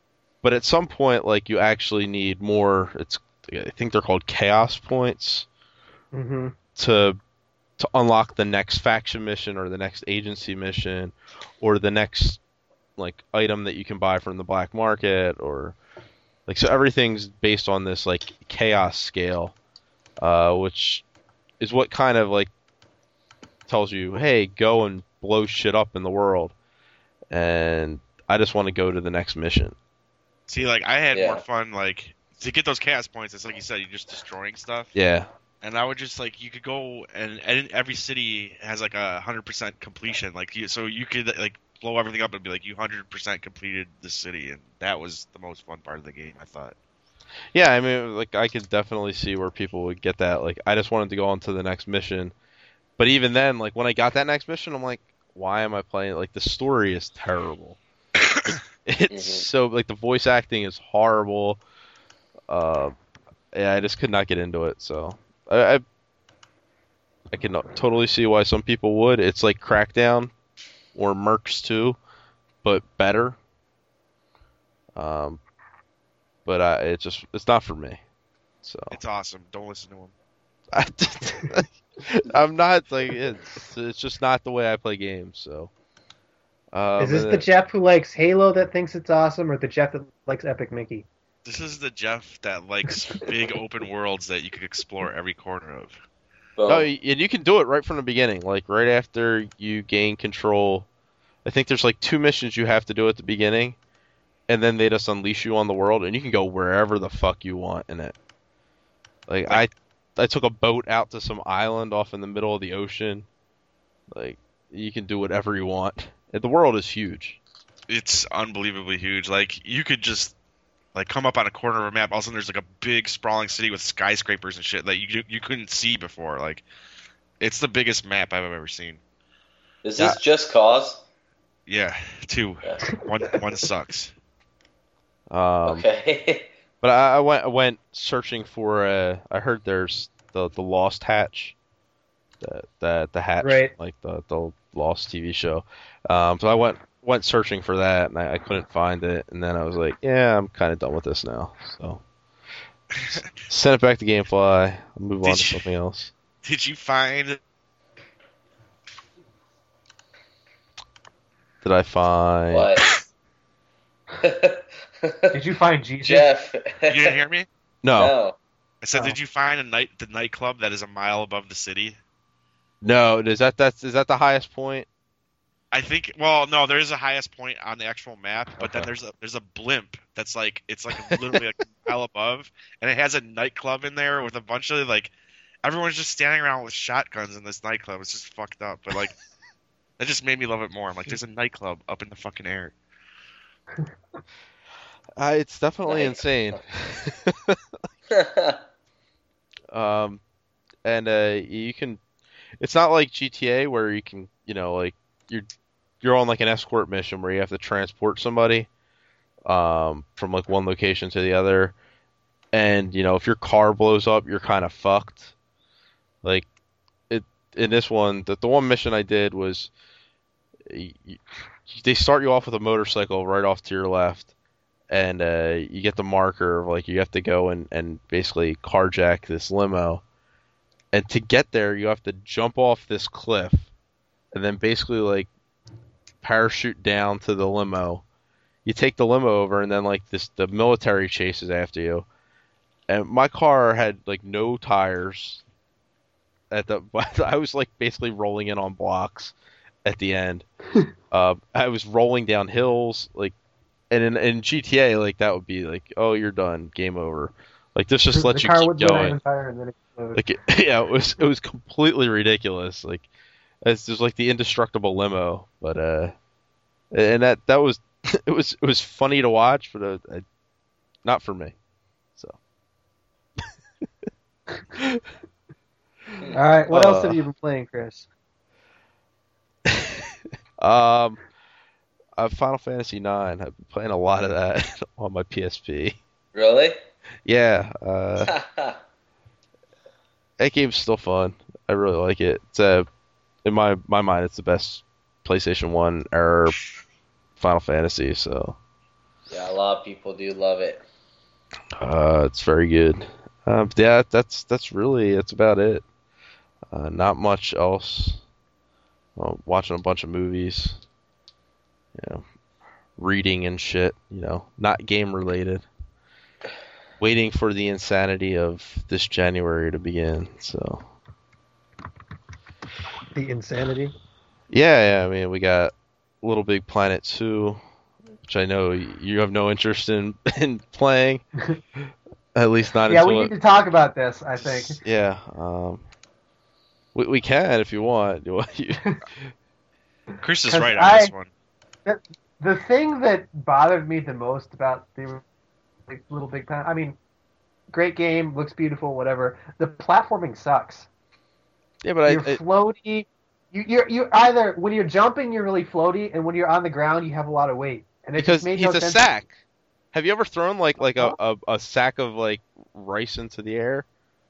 but at some point, like you actually need more. It's I think they're called chaos points Mm-hmm. to to unlock the next faction mission or the next agency mission or the next like item that you can buy from the black market or like so everything's based on this like chaos scale, uh, which is what kind of like tells you, hey, go and blow shit up in the world, and I just want to go to the next mission. See, like I had Yeah. more fun like to get those chaos points. It's like you said, you're just destroying stuff. Yeah. And I would just like you could go and, and every city has like a hundred percent completion. Like you, so you could like blow everything up and be like you hundred percent completed the city, and that was the most fun part of the game, I thought. Yeah, I mean, like I could definitely see where people would get that. Like, I just wanted to go on to the next mission, but even then, like when I got that next mission, I'm like, why am I playing? Like, the story is terrible. It's Mhm. so like the voice acting is horrible. Uh, yeah, I just could not get into it. So I, I, I can totally see why some people would. It's like Crackdown or Mercs two, but better. Um, but I, it just it's not for me. So It's awesome. Don't listen to him. I, I'm not like it's it's just not the way I play games. So um, Is this and the it- Jeff who likes Halo that thinks it's awesome, or the Jeff that likes Epic Mickey? This is the Jeff that likes big open worlds that you could explore every corner of. Boom. Oh, and you can do it right from the beginning, like right after you gain control. I think there's like two missions you have to do at the beginning, and then they just unleash you on the world, and you can go wherever the fuck you want in it. Like, Like- I, I took a boat out to some island off in the middle of the ocean. Like, you can do whatever you want. And the world is huge. It's unbelievably huge. Like you could just like come up on a corner of a map. All of a sudden, there's like a big sprawling city with skyscrapers and shit that you you couldn't see before. Like it's the biggest map I've ever seen. Is this Just Cause? Yeah, two. Yeah. One one sucks. Um, Okay. But I, I went I went searching for. Uh, I heard there's the the Lost Hatch, the the the Hatch, Right. like the the Lost T V show. Um, so I went went searching for that, and I, I couldn't find it. And then I was like, yeah, I'm kind of done with this now. So send it back to GameFly. I'll move Did on to you- something else. Did you find? Did I find? What? Did you find Jesus? Jeff? You didn't hear me? No, No. I said, Oh. did you find a night the nightclub that is a mile above the city? no. Is that that's is that the highest point? I think. Well, no, there is a highest point on the actual map, but then Okay. there's a there's a blimp that's like it's like literally like a mile above, and it has a nightclub in there with a bunch of like everyone's just standing around with shotguns in this nightclub. It's just fucked up, but like that just made me love it more. I'm like, there's a nightclub up in the fucking air. Uh, it's definitely Nice. insane. Um, and uh, you can. It's not like G T A where you can, you know, like you're you're on like an escort mission where you have to transport somebody, um, from like one location to the other, and you know if your car blows up, you're kind of fucked. Like it in this one, the the one mission I did was, y- y- they start you off with a motorcycle right off to your left. And uh, you get the marker of like you have to go and, and basically carjack this limo, and to get there you have to jump off this cliff, and then basically like parachute down to the limo. You take the limo over, and then like this the military chases after you. And my car had like no tires. At the I was like basically rolling in on blocks at the end. uh, I was rolling down hills like. And in, in G T A, like that would be like, oh, you're done, game over. Like this just lets the you car keep would go down going. entire and then explode. Like it, yeah, it was it was completely ridiculous. Like it's just like the indestructible limo, but uh, and that that was it was it was funny to watch, but uh, uh, not for me. So All right, what else Uh, have you been playing, Chris? um, uh, Final Fantasy nine. I've been playing a lot of that on my P S P. Really? Yeah, uh. That game's still fun. I really like it. It's uh, in my my mind, it's the best PlayStation One era Final Fantasy. So, Yeah, a lot of people do love it. Uh, it's very good. Uh, but yeah, that's that's really that's about it. Uh, not much else. Well, watching a bunch of movies. You know, reading and shit. You know, not game related. Waiting for the insanity of this January to begin. So. The insanity. Yeah, yeah. I mean, we got Little Big Planet two, which I know you have no interest in in playing. At least not Yeah, until we it- need to talk about this, I think. Yeah, um, we we can if you want. You- you- Chris is 'Cause right on I- this one. The thing that bothered me the most about the like, Little Big Planet, I mean, great game, looks beautiful, whatever. The platforming sucks. yeah, but You're I, I floaty. You, you're you're either when you're jumping, you're really floaty, and when you're on the ground, you have a lot of weight. And it because just made he's no a sense. sack. Have you ever thrown like like a, a, a sack of like rice into the air?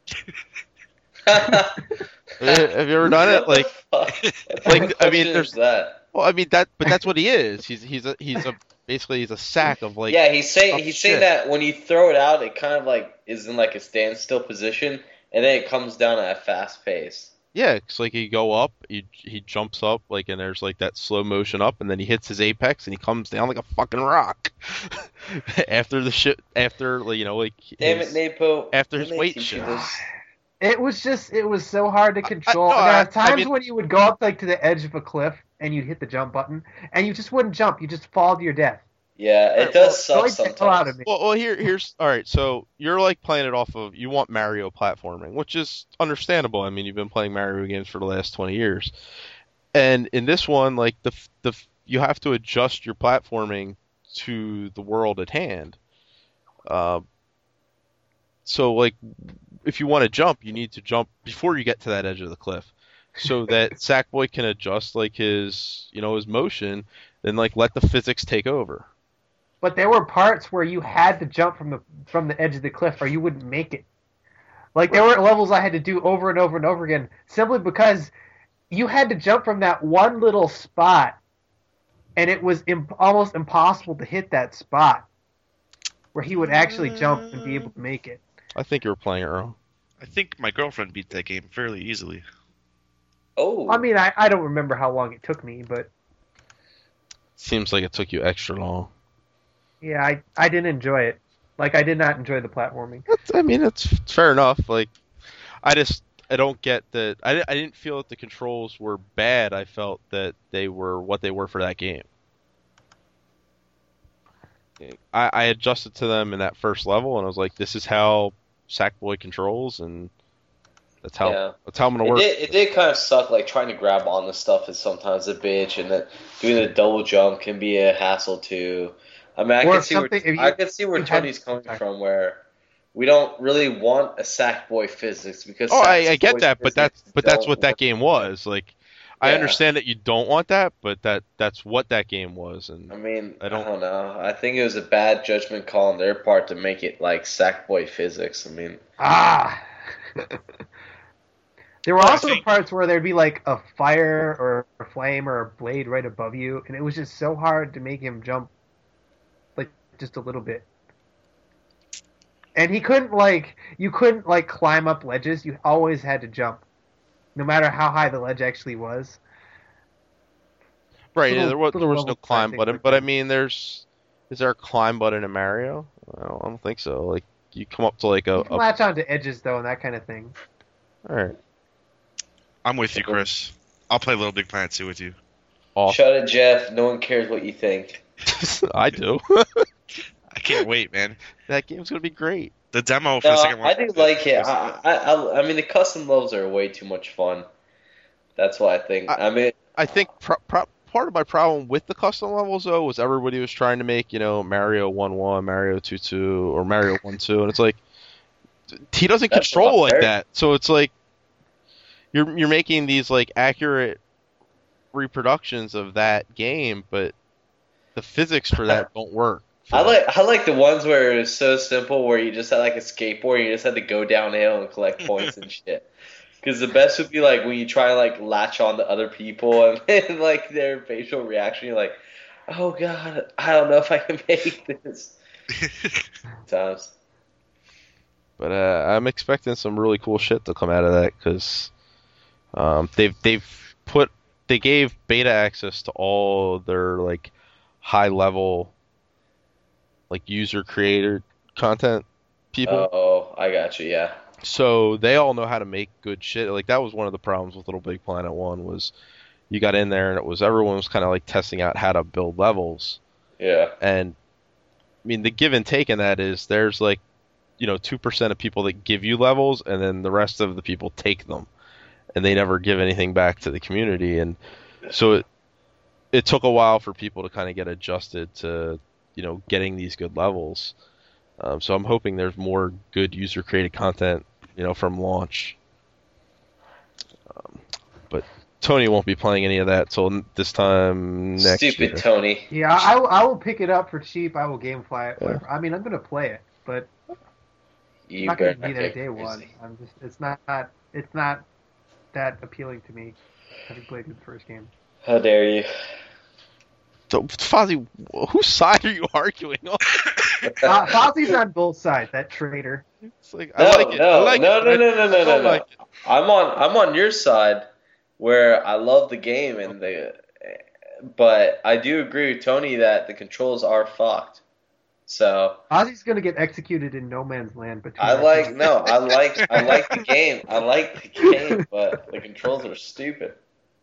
Have you ever done it? Like, like, I mean, there's- that. well, I mean that, but that's what he is. He's he's a he's a basically he's a sack of like. yeah, he's saying tough he's saying shit. that when you throw it out, it kind of like is in like a standstill position, and then it comes down at a fast pace. Yeah, it's like he go up, he he jumps up, like, and there's like that slow motion up, and then he hits his apex, and he comes down like a fucking rock. after the shit, after like, you know, like Damn his- it, Napo! after Didn't his they weight teach you shift. this? It was just, it was so hard to control. no, and there I- were times I mean- when you would go up like to the edge of a cliff and you'd hit the jump button, and you just wouldn't jump. You just fall to your death. Yeah, Alright, it does So suck it sometimes. fell out of me. Well, well, here here's all right. So you're like playing it off of you want Mario platforming, which is understandable. I mean, you've been playing Mario games for the last twenty years, and in this one, like the the you have to adjust your platforming to the world at hand. Uh, so like if you want to jump, you need to jump before you get to that edge of the cliff, so that Sackboy can adjust like his you know his motion, then like let the physics take over. But there were parts where you had to jump from the from the edge of the cliff, or you wouldn't make it. Like there were levels I had to do over and over and over again, simply because you had to jump from that one little spot, and it was imp- almost impossible to hit that spot where he would actually jump and be able to make it. I think you were playing it wrong. I think my girlfriend beat that game fairly easily. Oh, I mean, I, I don't remember how long it took me, but Seems like it took you extra long. yeah, I, I didn't enjoy it. Like, I did not enjoy the platforming. That's, I mean, it's fair enough. Like, I just I don't get that. I, I didn't feel that the controls were bad. I felt that they were what they were for that game. I, I adjusted to them in that first level, and I was like, "This is how Sackboy controls, and that's how Yeah. that's how I'm gonna It work." did, it did kind of suck, like trying to grab on the stuff is sometimes a bitch, and then doing the double jump can be a hassle too. I mean, I Or can if see where something- if you- I can see where you had- Tony's coming from, where we don't really want a Sackboy physics because Oh, I, I get Sackboy that, but that's physics but that's don't what that work. game was. Like, I Yeah. understand that you don't want that, but that that's what that game was, and I mean, I I don't- don't, know. I think it was a bad judgment call on their part to make it like Sackboy physics. I mean, Ah! There were Well, I also think- parts where there'd be like a fire or a flame or a blade right above you, and it was just so hard to make him jump like just a little bit. And he couldn't like you couldn't like climb up ledges. You always had to jump, no matter how high the ledge actually was. right. little- yeah, there was there little was level no climb things button, like but I that. mean, there's is there a climb button in Mario? I don't, I don't think so. Like, you come up to like a, You can a latch onto edges though, and that kind of thing. all right, I'm with you, Chris. I'll play Little Big Planet two with you. off. shut it, Jeff. No one cares what you think. I do. I can't wait, man. That game's gonna be great. The demo for No, the second one. I do like it. I, I, I, I mean, the custom levels are way too much fun. That's why I think. I- I mean, I think pro- pro- part of my problem with the custom levels though was everybody was trying to make, you know, Mario one one, Mario two two, or Mario one two, and it's like he doesn't That's control not like fair. that. So it's like you're you're making these like accurate reproductions of that game, but the physics for that don't work. for I that. like I like the ones where it was so simple, where you just had like a skateboard, and you just had to go downhill and collect points and shit. Because the best would be like when you try to like latch on to other people and, and like their facial reaction. You're like, oh god, I don't know if I can make this. Times. But uh, I'm expecting some really cool shit to come out of that because um, they've they've put they gave beta access to all their like high level like user creator content people. Oh, I got you. Yeah. So they all know how to make good shit. Like that was one of the problems with Little Big Planet one was you got in there and it was everyone was kind of like testing out how to build levels. Yeah. And I mean the give and take in that is there's like you know two percent of people that give you levels and then the rest of the people take them and they never give anything back to the community. And so it it took a while for people to kind of get adjusted to you know getting these good levels. Um, so I'm hoping there's more good user-created content, you know, from launch. Um, but Tony won't be playing any of that till this time next Stupid year. Tony. Yeah, I, will- I will pick it up for cheap. I will gamefly it. Yeah. Whatever. I mean, I'm gonna play it, but You I'm not gonna better be not there get day crazy. one. I'm just, it's not, it's not that appealing to me. Having played the first game. How dare you? So, Fozzie, whose side are you arguing on? Uh, Fozzie's on both sides. That traitor. It's like, No, I like it. no, I like no, it, no, but no, I no, no, don't no, no. like it. I'm on, I'm on your side, where I love the game and the, but I do agree with Tony that the controls are fucked. So Fozzie's gonna get executed in no man's land. Between I our like, two. no, I like, I like the game. I like the game, but the controls are stupid.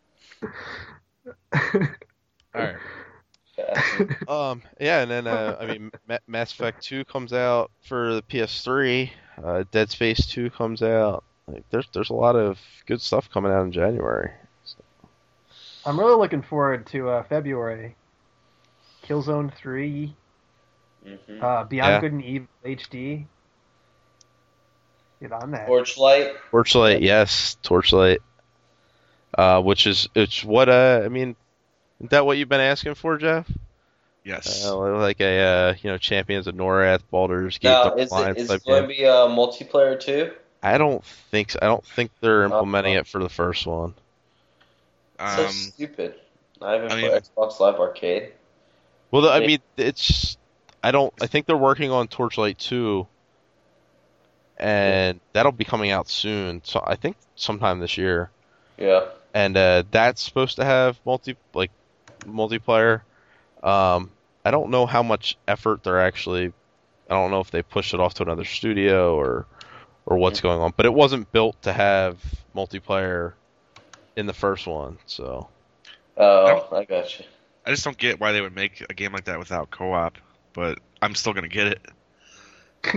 All right. Yeah. Um, yeah, and then uh, I mean, Ma- Mass Effect two comes out for the P S three. Uh, Dead Space two comes out. Like, there's there's a lot of good stuff coming out in January. I'm really looking forward to uh, February. Killzone three, Mhm. uh, Beyond Yeah. Good and Evil H D. Get on that. Torchlight. Torchlight, yes, Torchlight. Uh, which is it's what uh, I mean, isn't that what you've been asking for, Jeff? Yes. Uh, like a uh, you know, Champions of Norath, Baldur's Gate, Now, Dark is it, Alliance is type it going game. to be a multiplayer too? I don't think so. I don't think they're implementing Uh-huh. it for the first one. So Um, stupid. I haven't I played mean- Xbox Live Arcade. Well, I Yeah. mean, it's I don't. I think they're working on Torchlight two, and that'll be coming out soon. So I think sometime this year, Yeah. and uh, that's supposed to have multi like multiplayer. Um, I don't know how much effort they're actually. I don't know if they pushed it off to another studio or or what's going on, but it wasn't built to have multiplayer in the first one. So Oh, I got you. I just don't get why they would make a game like that without co-op, but I'm still gonna get it.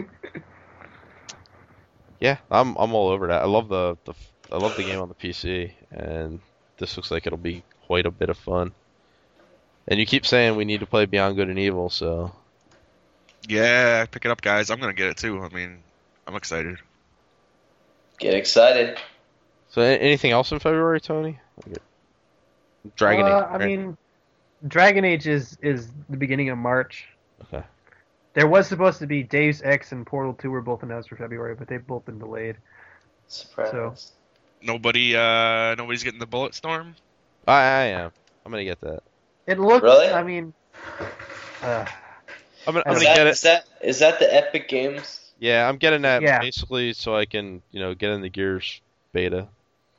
yeah, I'm I'm all over that. I love the, the I love the game on the P C, and this looks like it'll be quite a bit of fun. And you keep saying we need to play Beyond Good and Evil, so Yeah, pick it up, guys. I'm gonna get it too. I mean, I'm excited. Get excited. so a- anything else in February, Tony? Like, Dragon Uh, Age. I right? mean, Dragon Age is, is the beginning of March. Okay. There was supposed to be Deus Ex and Portal two were both announced for February, but they've both been delayed. Surprise. So- Nobody, uh, nobody's getting the Bullet Storm. I, I am. I'm gonna get that. It looks, Really? I mean, uh, I'm gonna, I'm Is Is gonna that, get is it. that is that the Epic Games? Yeah, I'm getting that Yeah. basically so I can you know get in the Gears beta.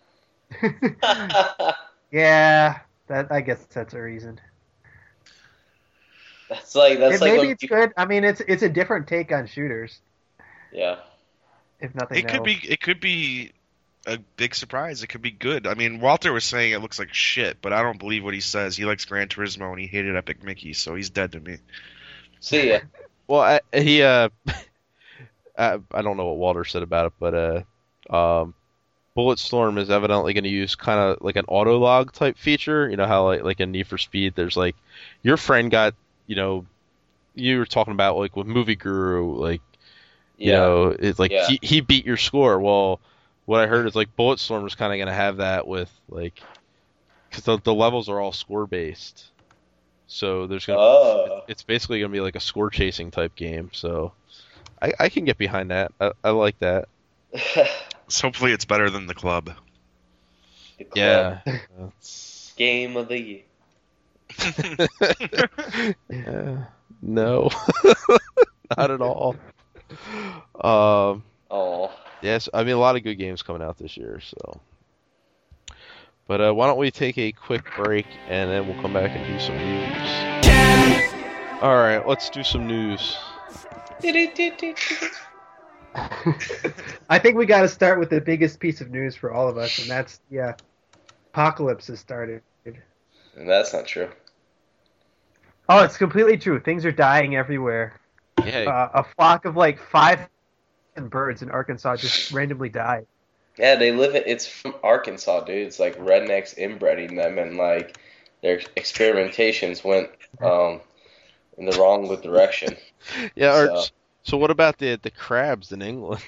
yeah, that I guess that's a reason. That's like that's It- like maybe when it's people- good. I mean, it's it's a different take on shooters, Yeah. if nothing It else. could be, it could be a big surprise. It could be good. I mean, Walter was saying it looks like shit, but I don't believe what he says. He likes Gran Turismo and he hated Epic Mickey, so he's dead to me. See ya. Well, I, he uh, I, I don't know what Walter said about it, but uh, um, Bulletstorm is evidently going to use kind of like an auto log type feature. You know how like like in Need for Speed, there's like your friend got you know you were talking about like with Movie Guru, like you Yeah. know it's like Yeah. he he beat your score. Well, what I heard is like Bulletstorm is kind of going to have that with like because the the levels are all score based. So there's gonna Oh. it's basically gonna be like a score chasing type game. So I, I can get behind that. I, I like that. So hopefully it's better than the club. The club. Yeah. That's- Game of the year. Yeah, no, not at all. Um, Oh, yes, I mean a lot of good games coming out this year. So, but uh, why don't we take a quick break and then we'll come back and do some news. All right, let's do some news. I think we got to start with the biggest piece of news for all of us, and that's yeah, apocalypse has started. that's not true. Oh, it's completely true. Things are dying everywhere. Yeah, Uh, a flock of like five birds in Arkansas just randomly died. Yeah, they live it. It's from Arkansas, dude. It's like rednecks inbreeding them, and like their experimentations went um in the wrong direction. yeah. Or, So- so what about the the crabs in England?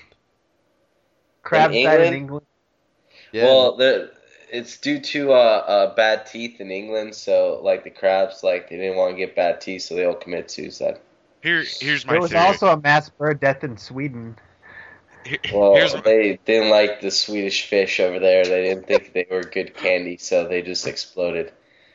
Crabs In died in England? England. Yeah, Well, the, it's due to uh, uh, bad teeth in England. So like the crabs, like they didn't want to get bad teeth, so they all commit suicide. Here, here's my There was theory. also a mass bird death in Sweden. Here- Well, here's my, they didn't like the Swedish fish over there. They didn't think they were good candy, so they just exploded.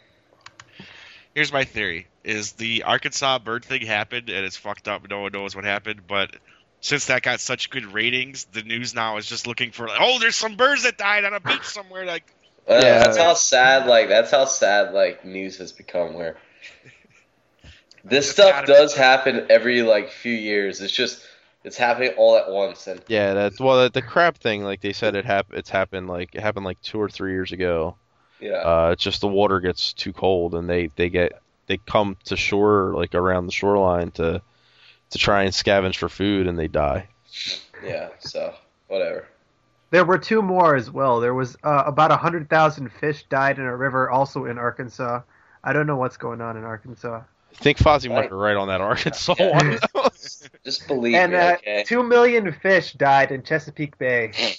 here's my theory: is the Arkansas bird thing happened and it's fucked up. No one knows what happened, but since that got such good ratings, the news now is just looking for like, oh, there's some birds that died on a beach somewhere. Like, Uh, Yeah. That's how sad. Like that's how sad. Like news has become. Where this stuff does happen every like few years. It's just it's happening all at once, and yeah. That's well, the, the crab thing, like they said, it hap- It's happened like it happened like two or three years ago. yeah. Uh, it's just the water gets too cold, and they, they get they come to shore like around the shoreline to to try and scavenge for food, and they die. Yeah, so whatever. There were two more as well. There was uh, about one hundred thousand fish died in a river also in Arkansas. I don't know what's going on in Arkansas. I think Fozzie might Right. be right on that Arkansas Yeah. one. Just believe And me, uh, okay? two million fish died in Chesapeake Bay. It's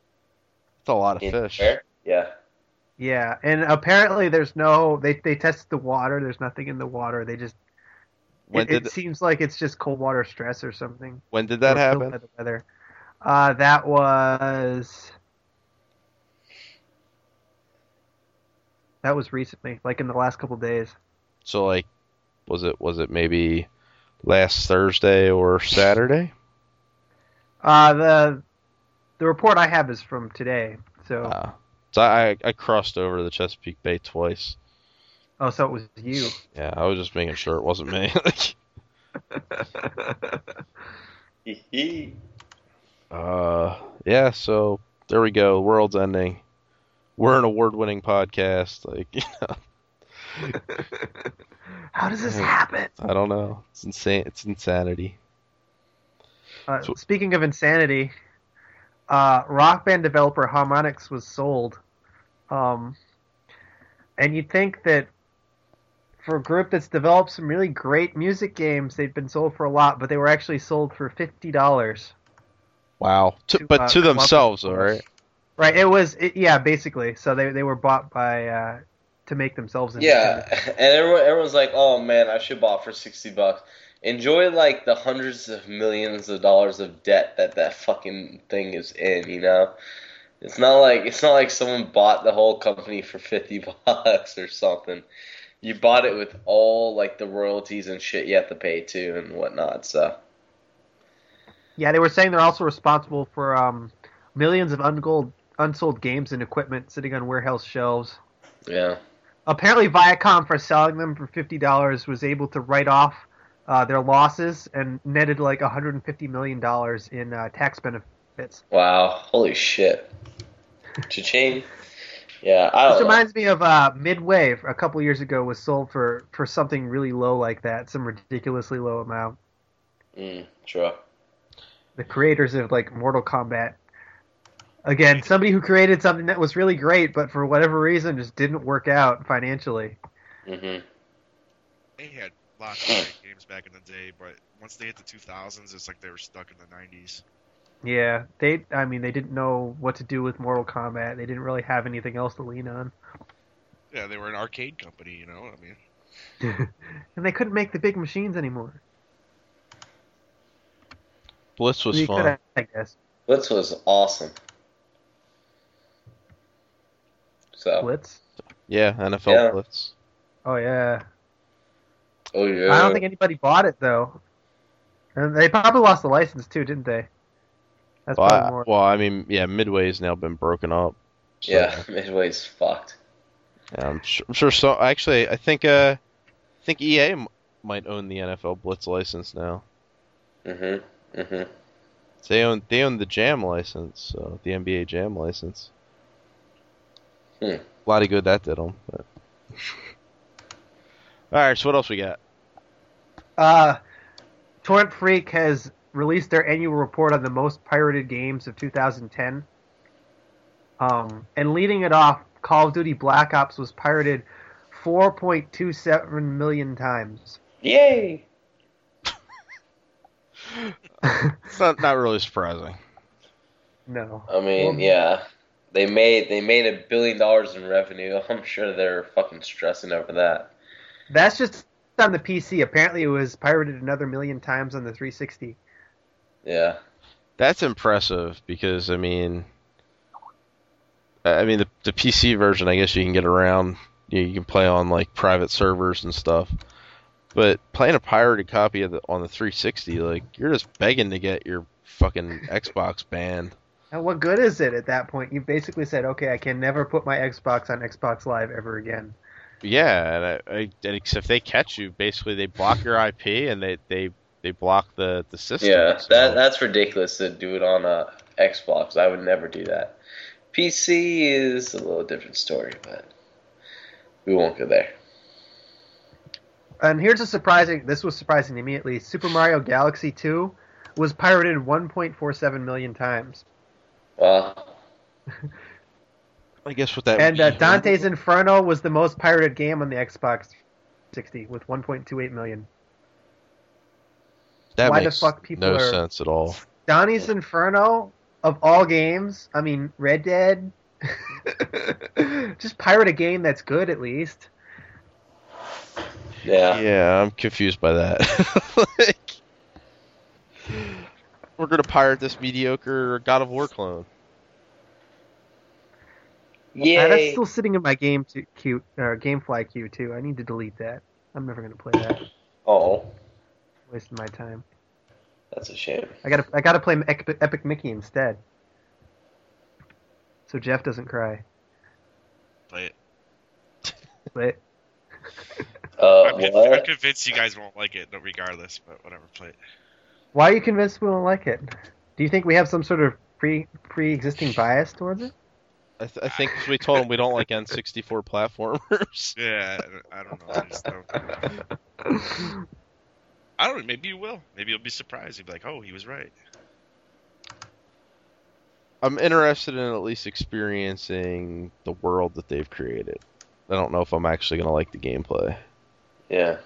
a lot of In fish. where? Yeah. Yeah, and apparently there's no. They they tested the water. There's nothing in the water. They just. When It, did it seems like it's just cold water stress or something. when did that Or killed happen? by the weather. Uh, that was. That was recently, like in the last couple days. So like, was it was it maybe last Thursday or Saturday? Uh, the the report I have is from today. So Uh, so I I crossed over to the Chesapeake Bay twice. oh, so it was you. Yeah, I was just making sure it wasn't me. uh, yeah. So there we go. World's ending. We're an award-winning podcast. Like, you know, How does this happen? I don't know. It's insane. It's insanity. Uh, So- speaking of insanity, uh, Rock Band developer Harmonix was sold. Um, and you'd think that for a group that's developed some really great music games, they've been sold for a lot, but they were actually sold for fifty dollars. Wow. To, To, but uh, to come up themselves, with- all right. Right? It was, it, yeah, basically. So they they were bought by uh, to make themselves. Yeah, independent. and everyone, everyone's like, "Oh man, I should bought for sixty bucks." Enjoy like the hundreds of millions of dollars of debt that that fucking thing is in. You know, it's not like it's not like someone bought the whole company for fifty bucks or something. You bought it with all like the royalties and shit you have to pay too and whatnot. So Yeah, they were saying they're also responsible for um, millions of unsold unsold games and equipment sitting on warehouse shelves. yeah, Apparently, Viacom, for selling them for fifty dollars, was able to write off uh, their losses and netted like one hundred fifty million dollars in uh, tax benefits. wow, holy shit, cha-ching. Yeah, I This don't know. reminds me of uh, Midway a couple years ago was sold for, for something really low like that, some ridiculously low amount. Mm, true. The creators of like Mortal Kombat. Again, somebody who created something that was really great, but for whatever reason just didn't work out financially. Mhm. they had lots of great games back in the day, but once they hit the two thousands, it's like they were stuck in the nineties. Yeah, they. I mean, they didn't know what to do with Mortal Kombat. They didn't really have anything else to lean on, Yeah, they were an arcade company, you know. I mean, and they couldn't make the big machines anymore. Blitz was You fun. could, I guess. Blitz was awesome. So Blitz. Oh. Yeah, N F L Yeah. Blitz. Oh yeah. Oh yeah. I don't think anybody bought it though. And they probably lost the license too, didn't they? That's Well, probably I, more. well, I mean, yeah, Midway's now been broken up. So, Yeah, Midway's fucked. yeah, I'm sure. I'm sure. So actually, I think uh, I think E A m- might own the N F L Blitz license now. Mhm. Mhm. They own they own the Jam license, so the N B A Jam license. Hmm. A lot of good that did them. But... All right, so what else we got? Uh, Torrent Freak has released their annual report on the most pirated games of two thousand ten. Um, and leading it off, Call of Duty Black Ops was pirated four point two seven million times. Yay! It's not not really surprising. No. I mean, Well, yeah, they made they made a billion dollars in revenue. I'm sure they're fucking stressing over that. That's just on the P C. Apparently, it was pirated another million times on the three sixty. Yeah. That's impressive because I mean, I mean the the P C version, I guess you can get around. You, know, you can play on like private servers and stuff. But playing a pirated copy of the on the three sixty, like you're just begging to get your fucking Xbox banned. And what good is it at that point? You basically said, okay, I can never put my Xbox on Xbox Live ever again. Yeah, and, I, I, and if they catch you, basically they block your I P and they, they, they block the, the system. Yeah, so. that that's ridiculous to do it on a Xbox. I would never do that. P C is a little different story, but we won't go there. And here's a surprising, this was surprising to me at least, Super Mario Galaxy two was pirated one point four seven million times. Well, I guess what that And would uh, be- Dante's Inferno was the most pirated game on the Xbox sixty with one point two eight million. that why the makes fuck people no are- sense at all. Dante's Inferno, of all games, I mean, Red Dead, just pirate a game that's good at least. yeah. Yeah, I'm confused by that. Like, we're gonna pirate this mediocre God of War clone. Uh, that's Yay! still sitting in my game to, queue, or GameFly queue too. I need to delete that. I'm never gonna play that. Oh, Wasting my time. that's a shame. I gotta I gotta play Epic, Epic Mickey instead. So Jeff doesn't cry. Play it. But Uh, I'm, con- I'm what? convinced you guys won't like it, no, regardless. But whatever, play it. why are you convinced we don't like it? Do you think we have some sort of pre pre existing bias towards it? I, th- I think 'cause we told him we don't like N sixty-four platformers. Yeah, I don't know. I just don't. I don't know. Maybe you will. Maybe you'll be surprised. You'll be like, "Oh, he was right." I'm interested in at least experiencing the world that they've created. I don't know if I'm actually gonna like the gameplay Yeah.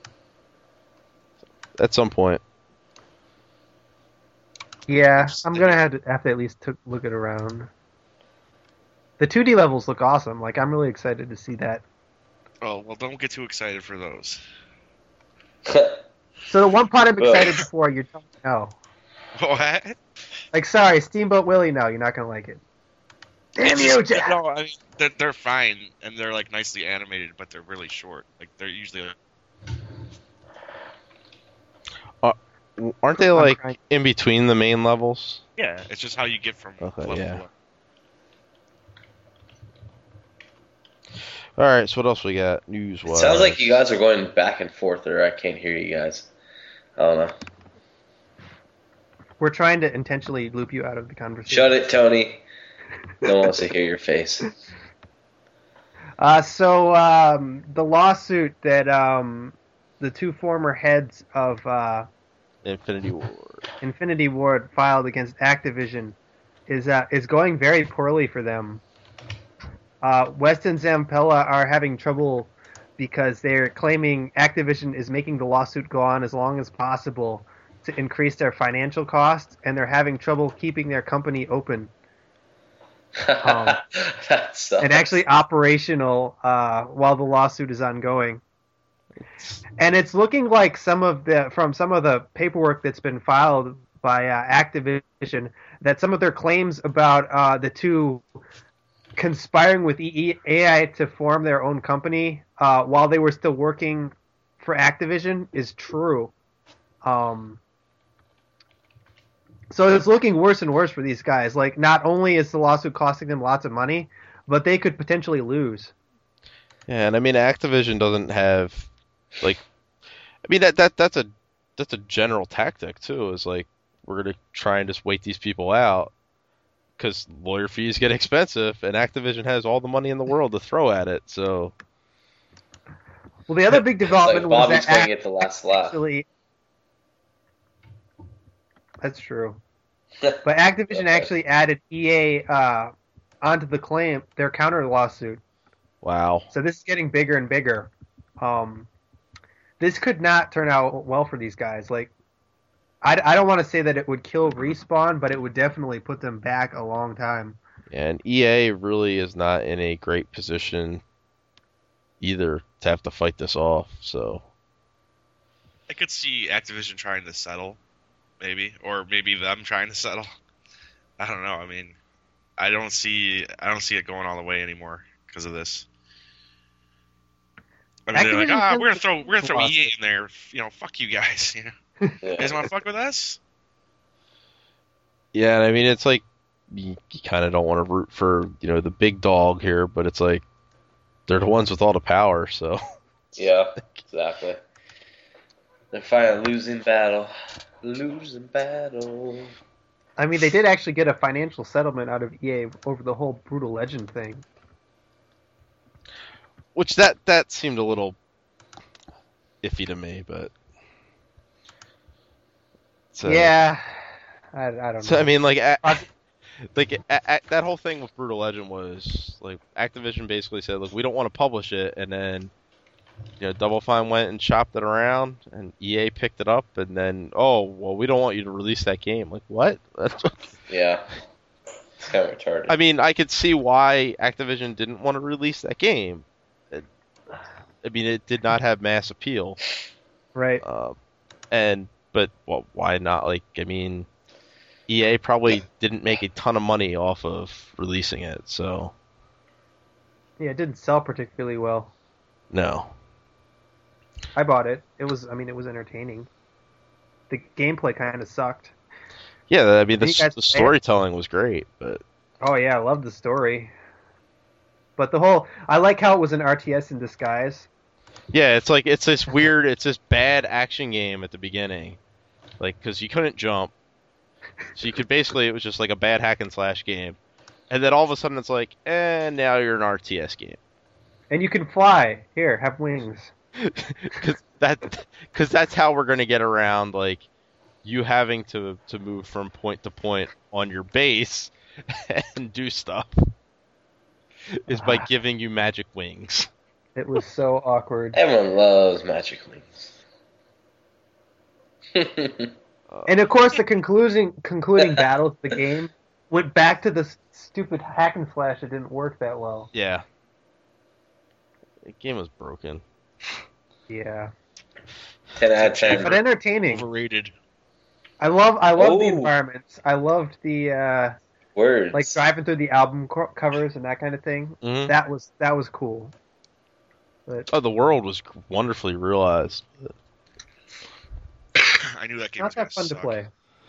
at some point. Yeah, I'm gonna have to have to at least took look it around. The two D levels look awesome. Like I'm really excited to see that. Oh well, don't get too excited for those. So the one part I'm Ugh. excited for, you're telling me no. What? Like sorry, Steamboat Willie, no, you're not gonna like it. Damn It's you, just- Jeff! No, I mean they're, they're fine and they're like nicely animated, but they're really short. Like they're usually. Aren't they I'm like crying. in between the main levels? Yeah, it's just how you get from Okay, level yeah. to level. All right, so what else we got news wise? Sounds like you guys are going back and forth, or I can't hear you guys. I don't know. We're trying to intentionally loop you out of the conversation. Shut it, Tony. No one wants to hear your face. Uh, so um, the lawsuit that um, the two former heads of uh, Infinity Ward. Infinity Ward filed against Activision is uh, is going very poorly for them. Uh, West and Zampella are having trouble because they're claiming Activision is making the lawsuit go on as long as possible to increase their financial costs, and they're having trouble keeping their company open Um, that sucks. and actually operational uh, while the lawsuit is ongoing. And it's looking like some of the from some of the paperwork that's been filed by uh, Activision that some of their claims about uh, the two conspiring with E A I to form their own company uh, while they were still working for Activision is true. Um, so it's looking worse and worse for these guys. Like, not only is the lawsuit costing them lots of money, but they could potentially lose. Yeah, and I mean Activision doesn't have like I mean that, that that's a that's a general tactic too, is like we're gonna try and just wait these people out because lawyer fees get expensive and Activision has all the money in the world to throw at it, so Well, the other big It's development like was Bobby's that going to get the last laugh. actually That's true. But Activision actually added E A uh, onto the claim, their counter lawsuit. wow. So this is getting bigger and bigger. Um, this could not turn out well for these guys. Like, I, I don't want to say that it would kill Respawn, but it would definitely put them back a long time. And E A really is not in a great position either to have to fight this off, so I could see Activision trying to settle, maybe, or maybe them trying to settle. I don't know. I mean, I don't see I don't see it going all the way anymore because of this. I mean, they're like, Activision ah, has we're gonna the- throw we're gonna throw lawsuit. E A in there. You know, fuck you guys. You know, you guys want to fuck with us? yeah, and I mean it's like you, you kind of don't want to root for, you know, the big dog here, but it's like they're the ones with all the power, so Yeah, exactly. They're fighting a losing battle. Losing battle. I mean, they did actually get a financial settlement out of E A over the whole Brutal Legend thing. which that that seemed a little iffy to me, but so, Yeah, I, I don't know. So I mean, like, a, Uh, like a, a, that whole thing with Brutal Legend was like Activision basically said, "Look, we don't want to publish it," and then you know Double Fine went and shopped it around, and E A picked it up, and then oh well, we don't want you to release that game. Like what? That's, Yeah. It's kind of retarded. I mean, I could see why Activision didn't want to release that game. It, I mean, it did not have mass appeal. right. Uh, and but well, why not? Like, I mean, E A probably didn't make a ton of money off of releasing it, so Yeah, it didn't sell particularly well. no. I bought it. It was, I mean, it was entertaining. The gameplay kind of sucked. Yeah, I mean, the, Did you guys the play it? storytelling was great, but Oh yeah, I love the story. But the whole, I like how it was an R T S in disguise. yeah, it's like it's this weird, it's this bad action game at the beginning, like because you couldn't jump, so you could basically it was just like a bad hack and slash game, and then all of a sudden it's like, eh, now you're an R T S game. And you can fly. Here, have wings. Because that, because that's how we're gonna get around like you having to to move from point to point on your base and do stuff is by Ah. giving you magic wings. It was so awkward. Everyone loves Magic Wings. Uh, And of course, the concluding concluding battle of the game went back to the s- stupid hack and slash that didn't work that well. yeah, the game was broken. Yeah, ten out of ten. but entertaining. Overrated. I love I love the Oh. environments. I loved the uh, Words. like driving through the album co- covers and that kind of thing. Mhm. That was that was cool. But Oh, the world was wonderfully realized. I knew that game not was gonna that fun to suck. play.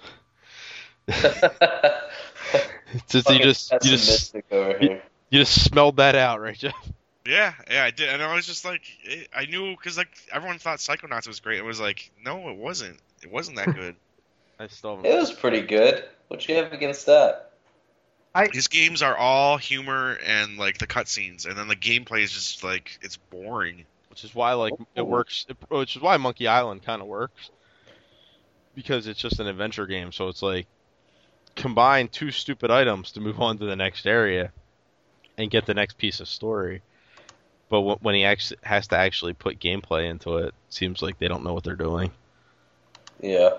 It's just, you Fucking just you just pessimistic over here. you just smelled that out, right, Jeff? Yeah, yeah, I did, and I was just like, it, I knew because like everyone thought Psychonauts was great. It was like, no, it wasn't. It wasn't that good. I still It was pretty good. What you have against that? His games are all humor and like the cutscenes, and then the gameplay is just like it's boring. which is why like it works. It, which is why Monkey Island kind of works because it's just an adventure game. So it's like combine two stupid items to move on to the next area and get the next piece of story. But wh- when he actually has to actually put gameplay into it, it seems like they don't know what they're doing. Yeah.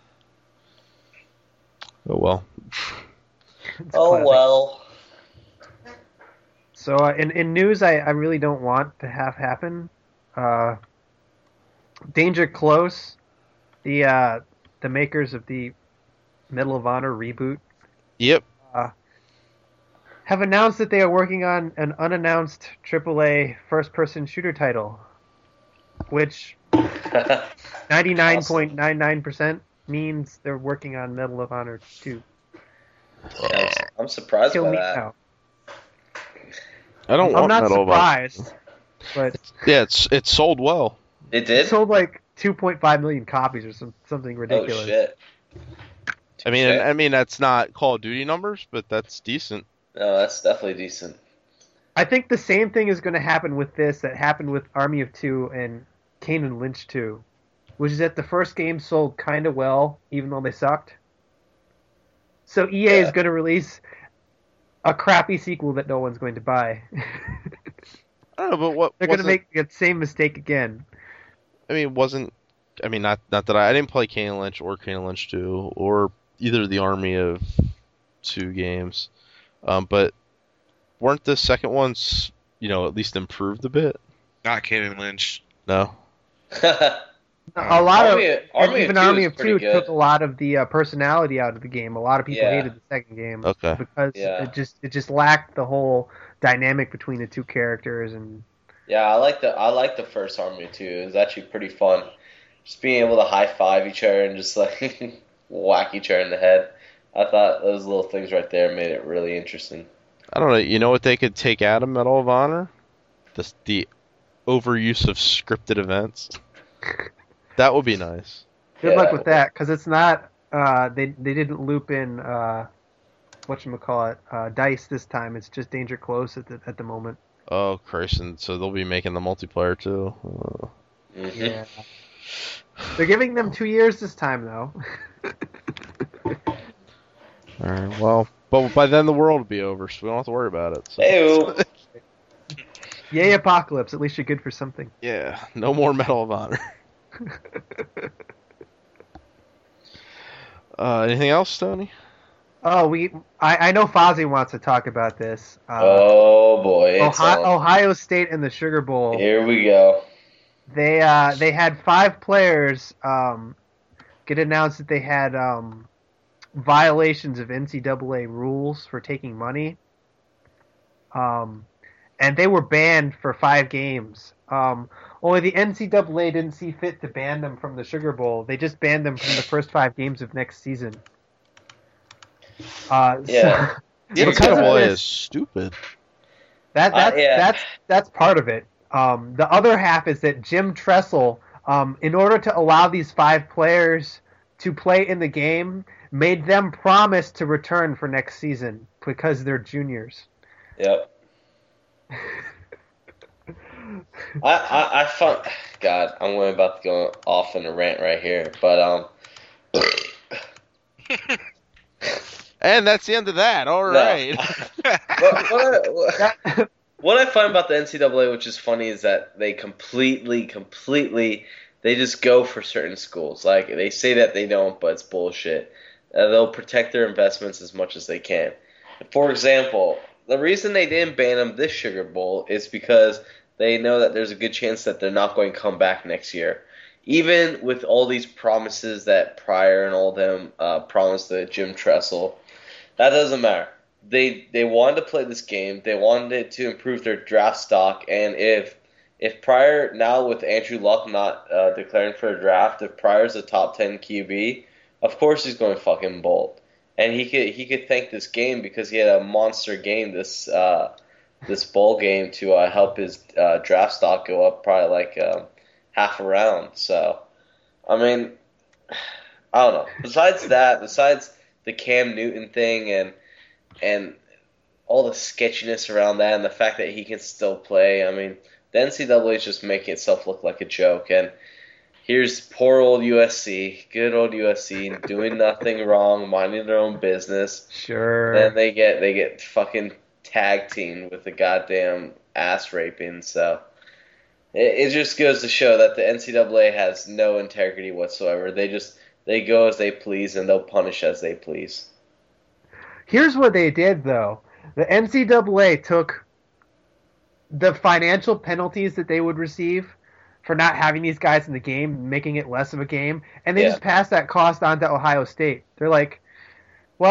Oh well. It's Oh classic. well. So uh, in in news, I, I really don't want to have happen. Uh, Danger Close, the uh, the makers of the Medal of Honor reboot, Yep. have announced that they are working on an unannounced triple A first-person shooter title, which ninety-nine point nine nine percent means they're working on Medal of Honor two. Yeah, I'm, I'm surprised Kill by me that. now. I don't I'm want not Medal of Honor. surprised, but Yeah, it's it sold well. It it did? sold like two point five million copies or some, something Oh, ridiculous. shit. I mean, Touche. I mean that's not Call of Duty numbers, but that's decent. No, that's definitely decent. I think the same thing is going to happen with this that happened with Army of Two and Kane and Lynch two, which is that the first game sold kind of well, even though they sucked. So E A Yeah. is going to release a crappy sequel that no one's going to buy. I don't know, but what They're going to wasn't- make the same mistake again. I mean, wasn't I mean not not that I, I didn't play Kane and Lynch or Kane and Lynch two or either of the Army of Two games, um, but weren't the second ones, you know, at least improved a bit? Not Kane and Lynch. No. A lot Army, of Army and even of Two Army is of pretty Two good. took a lot of the uh, personality out of the game. A lot of people Yeah. hated the second game Okay. because Yeah. it just it just lacked the whole dynamic between the two characters and Yeah, I like the I like the first Army too. It was actually pretty fun. Just being able to high five each other and just like whack each other in the head. I thought those little things right there made it really interesting. I don't know. You know what they could take out of Medal of Honor? The the overuse of scripted events. That would be nice. good Yeah. luck with that because it's not uh, they they didn't loop in uh, whatchamacallit, uh dice this time. It's just Danger Close at the at the moment. Oh, Christ! And so they'll be making the multiplayer too. Uh, Mhm. Yeah, they're giving them two years this time though. all right. Well, but by then the world will be over, so we don't have to worry about it. So. Ew. Yay, Apocalypse! At least you're good for something. Yeah. No more Medal of Honor. Uh, anything else, Tony? Oh, we I, I know Fozzie wants to talk about this. Uh, Oh boy. It's Ohio, on. Ohio State and the Sugar Bowl. Here we go. They uh they had five players um get announced that they had um violations of N C double A rules for taking money. Um and they were banned for five games. Um only the N C double A didn't see fit to ban them from the Sugar Bowl. They just banned them from the first five games of next season. Uh Yeah. so The Because of N C double A this- is stupid. That Uh, that's yeah. that's that's part of it. Um, the other half is that Jim Tressel, um, in order to allow these five players to play in the game, made them promise to return for next season because they're juniors. Yep. I, I, I found, God, I'm going about to go off in a rant right here, but um, And that's the end of that. All no. right. what, what, I, what, That- what I find about the N C double A, which is funny, is that they completely, completely, they just go for certain schools. Like they say that they don't, but it's bullshit. Uh, they'll protect their investments as much as they can. For example, the reason they didn't ban them this Sugar Bowl is because they know that there's a good chance that they're not going to come back next year. Even with all these promises that Pryor and all them uh, promised to Jim Tressel, that doesn't matter. They they wanted to play this game. They wanted it to improve their draft stock. And if if Pryor, now with Andrew Luck not uh, declaring for a draft, if Pryor's a top ten Q B, of course he's going fucking bold. And he could he could thank this game because he had a monster game this uh, this bowl game to uh, help his uh, draft stock go up probably like um, half a round. So, I mean, I don't know. Besides that, besides the Cam Newton thing and and all the sketchiness around that and the fact that he can still play, I mean, the N C double A is just making itself look like a joke. And here's poor old U S C, good old U S C, doing nothing wrong, minding their own business. sure. Then they get they get fucking tag teamed with the goddamn ass raping. So it, it just goes to show that the N C double A has no integrity whatsoever. They just they go as they please and they'll punish as they please. Here's what they did, though. The N C double A took the financial penalties that they would receive for not having these guys in the game, making it less of a game, and they Yeah. just passed that cost on to Ohio State. They're like, well,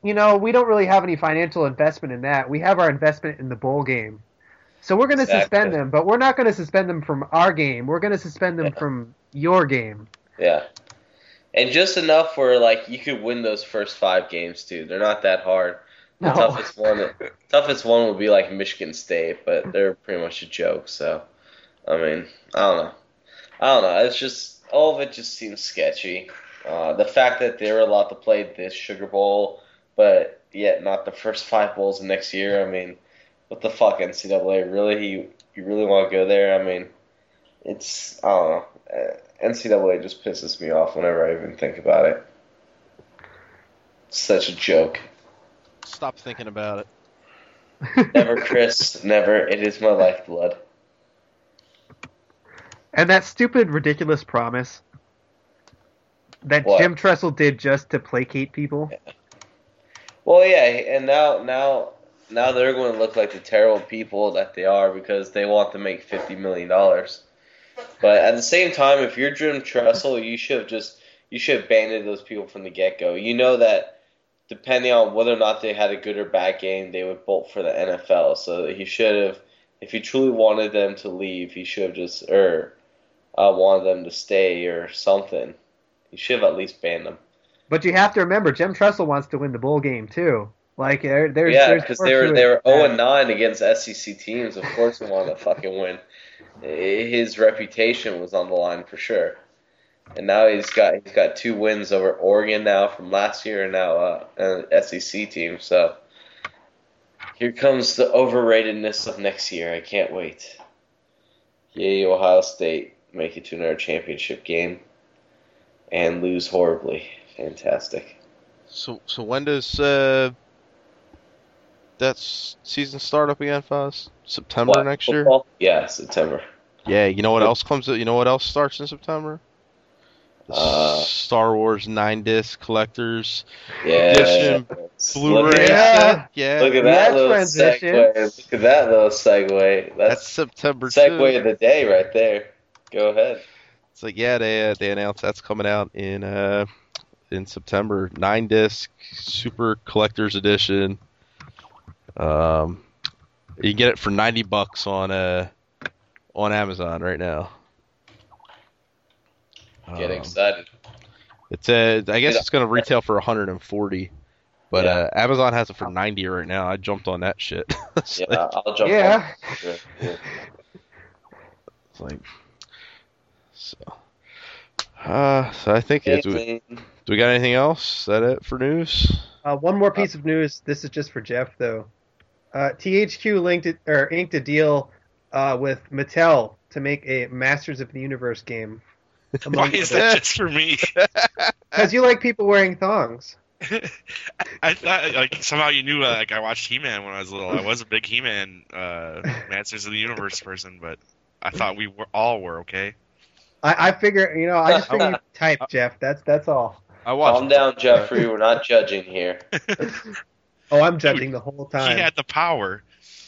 you know, we don't really have any financial investment in that. We have our investment in the bowl game. So we're going to Exactly. suspend them, but we're not going to suspend them from our game. We're going to suspend them Yeah. from your game. Yeah. And just enough where like you could win those first five games too. They're not that hard. The No. toughest one toughest one would be like Michigan State, but they're pretty much a joke, so I mean, I don't know. I don't know. It's just all of it just seems sketchy. Uh, the fact that they were allowed to play this Sugar Bowl, but yet not the first five bowls of next year. I mean, what the fuck, N C double A? Really, you you really want to go there? I mean, it's I don't know. Uh, N C double A just pisses me off whenever I even think about it. It's such a joke. Stop thinking about it. Never, Chris. Never. It is my lifeblood. And that stupid, ridiculous promise that What? Jim Tressel did just to placate people. Well, yeah, and now, now, now they're going to look like the terrible people that they are because they want to make fifty million dollars. But at the same time, if you're Jim Tressel, you should have just you should have banned those people from the get go. You know that depending on whether or not they had a good or bad game, they would bolt for the N F L. So he should have, if he truly wanted them to leave, he should have just or uh, wanted them to stay or something. He should have at least banned them. But you have to remember, Jim Tressel wants to win the bowl game too. Like there, there's Yeah, there's because more they were to they it were than zero that. and nine against S E C teams. Of course, he wanted to fucking win. His reputation was on the line for sure. And now he's got he's got two wins over Oregon now from last year, and now uh, an S E C team. So here comes the overratedness of next year. I can't wait. Yay, Ohio State make it to another championship game and lose horribly. Fantastic. So so when does uh, that s- season start up again, Foz? September What, next year? football? Yeah, September. Yeah. You know what else comes? You know what else starts in September? The Uh, Star Wars nine disc collectors Yeah. edition Look Blu-ray at, Yeah. set. Yeah. look at Yeah, that little transition. segue. Look at that little segue. That's That's September segue too. of the day right there. Go ahead. It's like yeah, they uh, they announced that's coming out in uh in September. Nine disc super collector's edition. Um, you can get it for ninety bucks on uh on Amazon right now. Get Um, excited. It's uh, I guess Yeah. it's gonna retail for one hundred forty, but Yeah. uh, Amazon has it for ninety right now. I jumped on that shit. It's Yeah, like- I'll jump Yeah. on. Sure. Yeah. It's like, so, uh, so I think it's, do, we, Anything- do we got anything else? Is that it for news? Uh, one more piece of news. This is just for Jeff, though. Uh, T H Q linked it, or inked a deal uh, with Mattel to make a Masters of the Universe game. Why is that just for me? Because you like people wearing thongs. I thought like somehow you knew uh, like I watched He-Man when I was little. I was a big He-Man uh, Masters of the Universe person, but I thought we were all were okay. I, I figure, you know, I just figure you type, Jeff. That's that's all. I watched. Calm down, Jeffrey. We're not judging here. Oh, I'm judging the whole He time. had the power.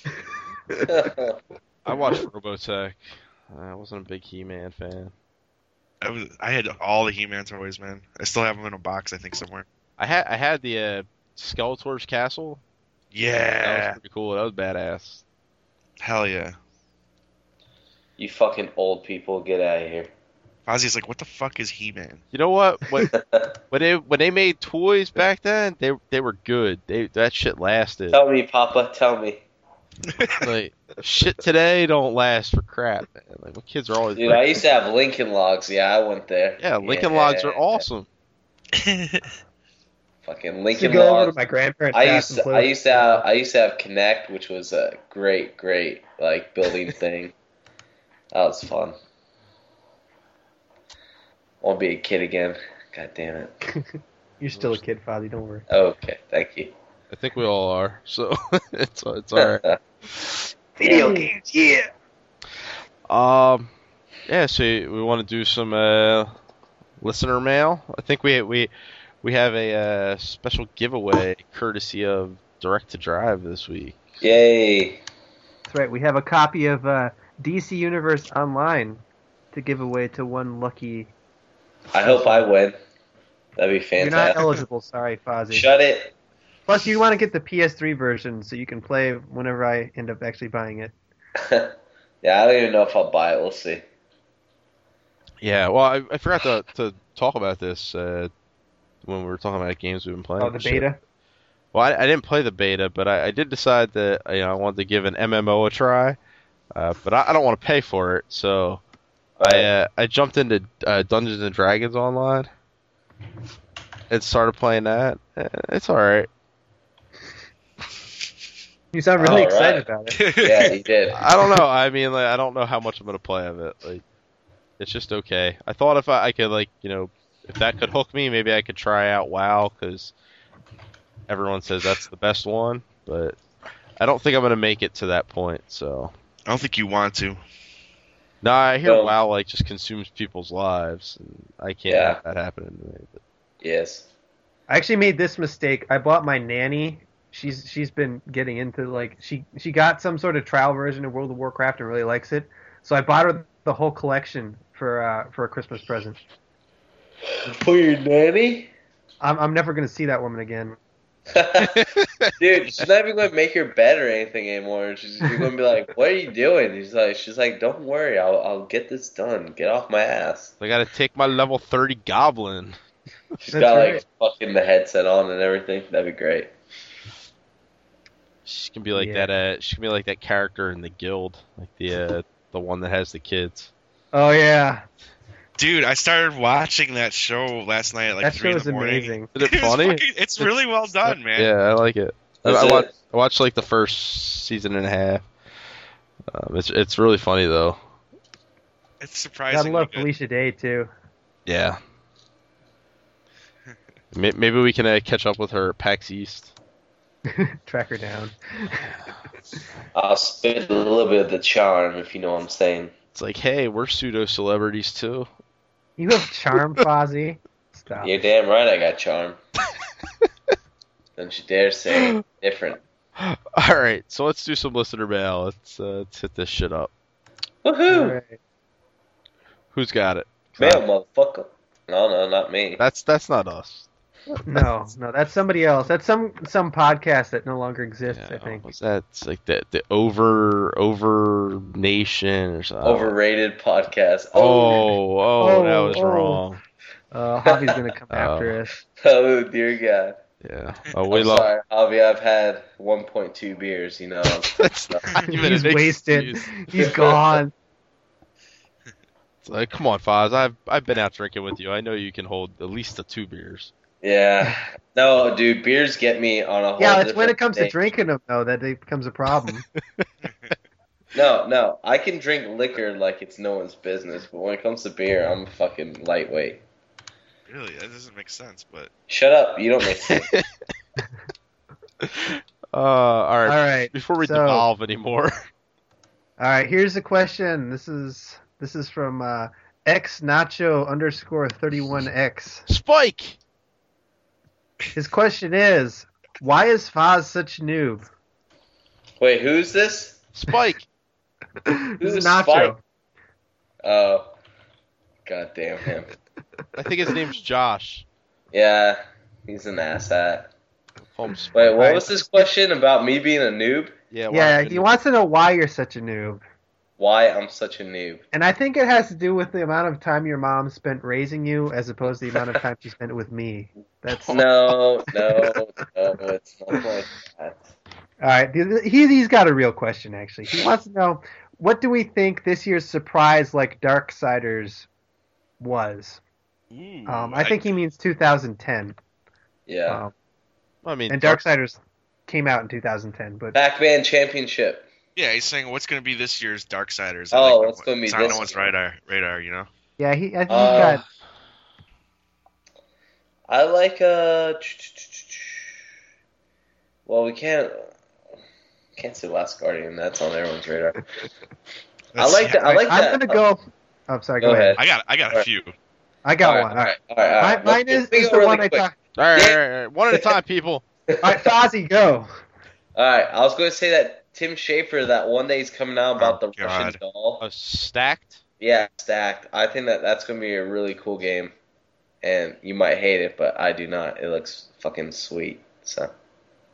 I watched Robotech. I wasn't a big He-Man fan. I was I had all the He-Man toys, man. I still have them in a box, I think somewhere. I had I had the uh, Skeletor's castle. That Yeah, was pretty cool. That was badass. hell yeah. You fucking old people, get out of here. Fozzie's like, what the fuck is He-Man? You know what? When, when they when they made toys back then, they they were good. They that shit lasted. Tell me, Papa. Tell me. Like shit today don't last for crap, man. Like what kids are always. Dude, I used to have Lincoln Logs. Yeah, I went there. yeah, Lincoln Yeah. Logs are awesome. Fucking I used to Lincoln go over Logs. to my grandparents' I house used and to, play I with- used to have I used to have Connect, which was a great, great like building thing. That was fun. Won't be a kid again. God damn it. You're still a kid, Fozzie. Don't worry. Okay, thank you. I think we all are. So it's it's all right. Video games, yeah. Um, yeah. So we want to do some uh, listener mail. I think we we we have a uh, special giveaway courtesy of Direct to Drive this week. Yay. That's right. We have a copy of uh, D C Universe Online to give away to one lucky. I hope I win. That'd be You're not fantastic. eligible. Sorry, Fozzie. Shut it. Plus, you want to get the P S three version so you can play whenever I end up actually buying it. Yeah, I don't even know if I'll buy it. We'll see. Yeah, well, I, I forgot to to talk about this uh, when we were talking about games we've been playing. Oh, the beta? Well, I, I didn't play the beta, but I, I did decide that you know I wanted to give an M M O a try. Uh, but I, I don't want to pay for it, so I uh, I jumped into uh, Dungeons and Dragons Online and started playing that. Eh, It's all right. You sound really All excited right. about it. Yeah, you did. I don't know. I mean, like, I don't know how much I'm gonna play of it. Like, it's just okay. I thought if I, I could, like, you know, if that could hook me, maybe I could try out WoW because everyone says that's the best one. But I don't think I'm gonna make it to that point. So, I don't think you want to. no, I hear Well- WoW like just consumes people's lives, and I can't Yeah. have that happen to me. But, Yes. I actually made this mistake. I bought my nanny. She's she's been getting into like she she got some sort of trial version of World of Warcraft and really likes it. So I bought her the whole collection for uh, for a Christmas present. For your nanny? I'm I'm never gonna see that woman again. Dude, she's not even going to make your bed or anything anymore. She's you're going to be like, "What are you doing?" She's like, "She's like, don't worry, I'll I'll get this done. Get off my ass." I gotta take my level thirty goblin. She's That's got right. like fucking the headset on and everything. That'd be great. She can be like Yeah. that. Uh, she can be like that character in the guild, like the uh, the one that has the kids. Oh yeah, Dude, I started watching that show last night at like that three show in is the morning. amazing. Is it was funny? fucking- it's really well done, man. Yeah, I like it. I, Is I it? watched, I watched like the first season and a half. Um, it's it's really funny though. It's Gotta surprisingly love good. Felicia Day too. Yeah. May- Maybe we can uh, catch up with her at PAX East. Track her down. I'll spit a little bit of the charm, if you know what I'm saying. It's like, hey, we're pseudo celebrities too. You have charm, Fozzie. Stop. You're damn right I got charm. Don't you dare say it different. All right, so let's do some listener mail. Let's uh, let's hit this shit up. Woohoo! Alright. Who's got it? Mail, motherfucker. No, no, not me. That's that's not us. No, no, that's somebody else. That's some some podcast that no longer exists. Yeah, I think. what's that? It's like the the over over nation or something. Overrated podcast. Oh, oh, that Oh, was oh. wrong. Uh, Hobby's gonna come Oh. after us. Oh, dear God. Yeah. Oh, we I'm love. sorry, Javi. I've had one point two beers, you know. That's not even He's an wasted. excuse. He's gone. It's like, come on, Foz. I've I've been out drinking with you. I know you can hold at least the two beers. Yeah. No, dude, beers get me on a whole Yeah, it's when different it comes to stage. drinking them though that it becomes a problem. No, no. I can drink liquor like it's no one's business, but when it comes to beer, I'm fucking lightweight. Really, that doesn't make sense, but Shut up. You don't make sense. Uh, all right. All right. Before we so- devolve anymore. All right. Here's a question. This is this is from uh, x nacho underscore thirty one x. Spike. His question is, why is Foz such a noob? Wait, who's this? Spike. This is Who's Nacho. Spike? Oh. God damn him. I think his name's Josh. Yeah, he's an asshat. Call him Spike. Wait, what Right. was this question about me being a noob? Yeah. why Yeah, didn't he wants to know why you're such a noob. Why I'm such a noob? And I think it has to do with the amount of time your mom spent raising you as opposed to the amount of time she spent with me. That's all No, no, no, it's not like that. right. He he's got a real question actually. He wants to know, what do we think this year's surprise like Darksiders was? ooh, Um, I think he means two thousand ten. Yeah. Um, I mean, and Darksiders came out in two thousand ten, but Pac-Man Championship. yeah, he's saying what's going to be this year's Darksiders. Oh, like, what's gonna be it's on this no one's year? radar, radar, you know. yeah, he I think Uh, he got I like uh. Well, we can't can't say Last Guardian. That's on everyone's radar. I Let's like see. that. I like I'm that. gonna go. Oh, sorry. Go, Go ahead. ahead. I got, I got a Alright. few. I got All one. right, All right. all right, all right. Mine, mine Let's is, go is the really one I quick. talked. All right, all right, all right. One at a time, people. All right, Fozzie, go. All right, I was going to say that Tim Schafer, that one day he's coming out about Oh, the Russian God. doll. A stacked. Yeah, stacked. I think that that's going to be a really cool game, and you might hate it, but I do not. It looks fucking sweet. So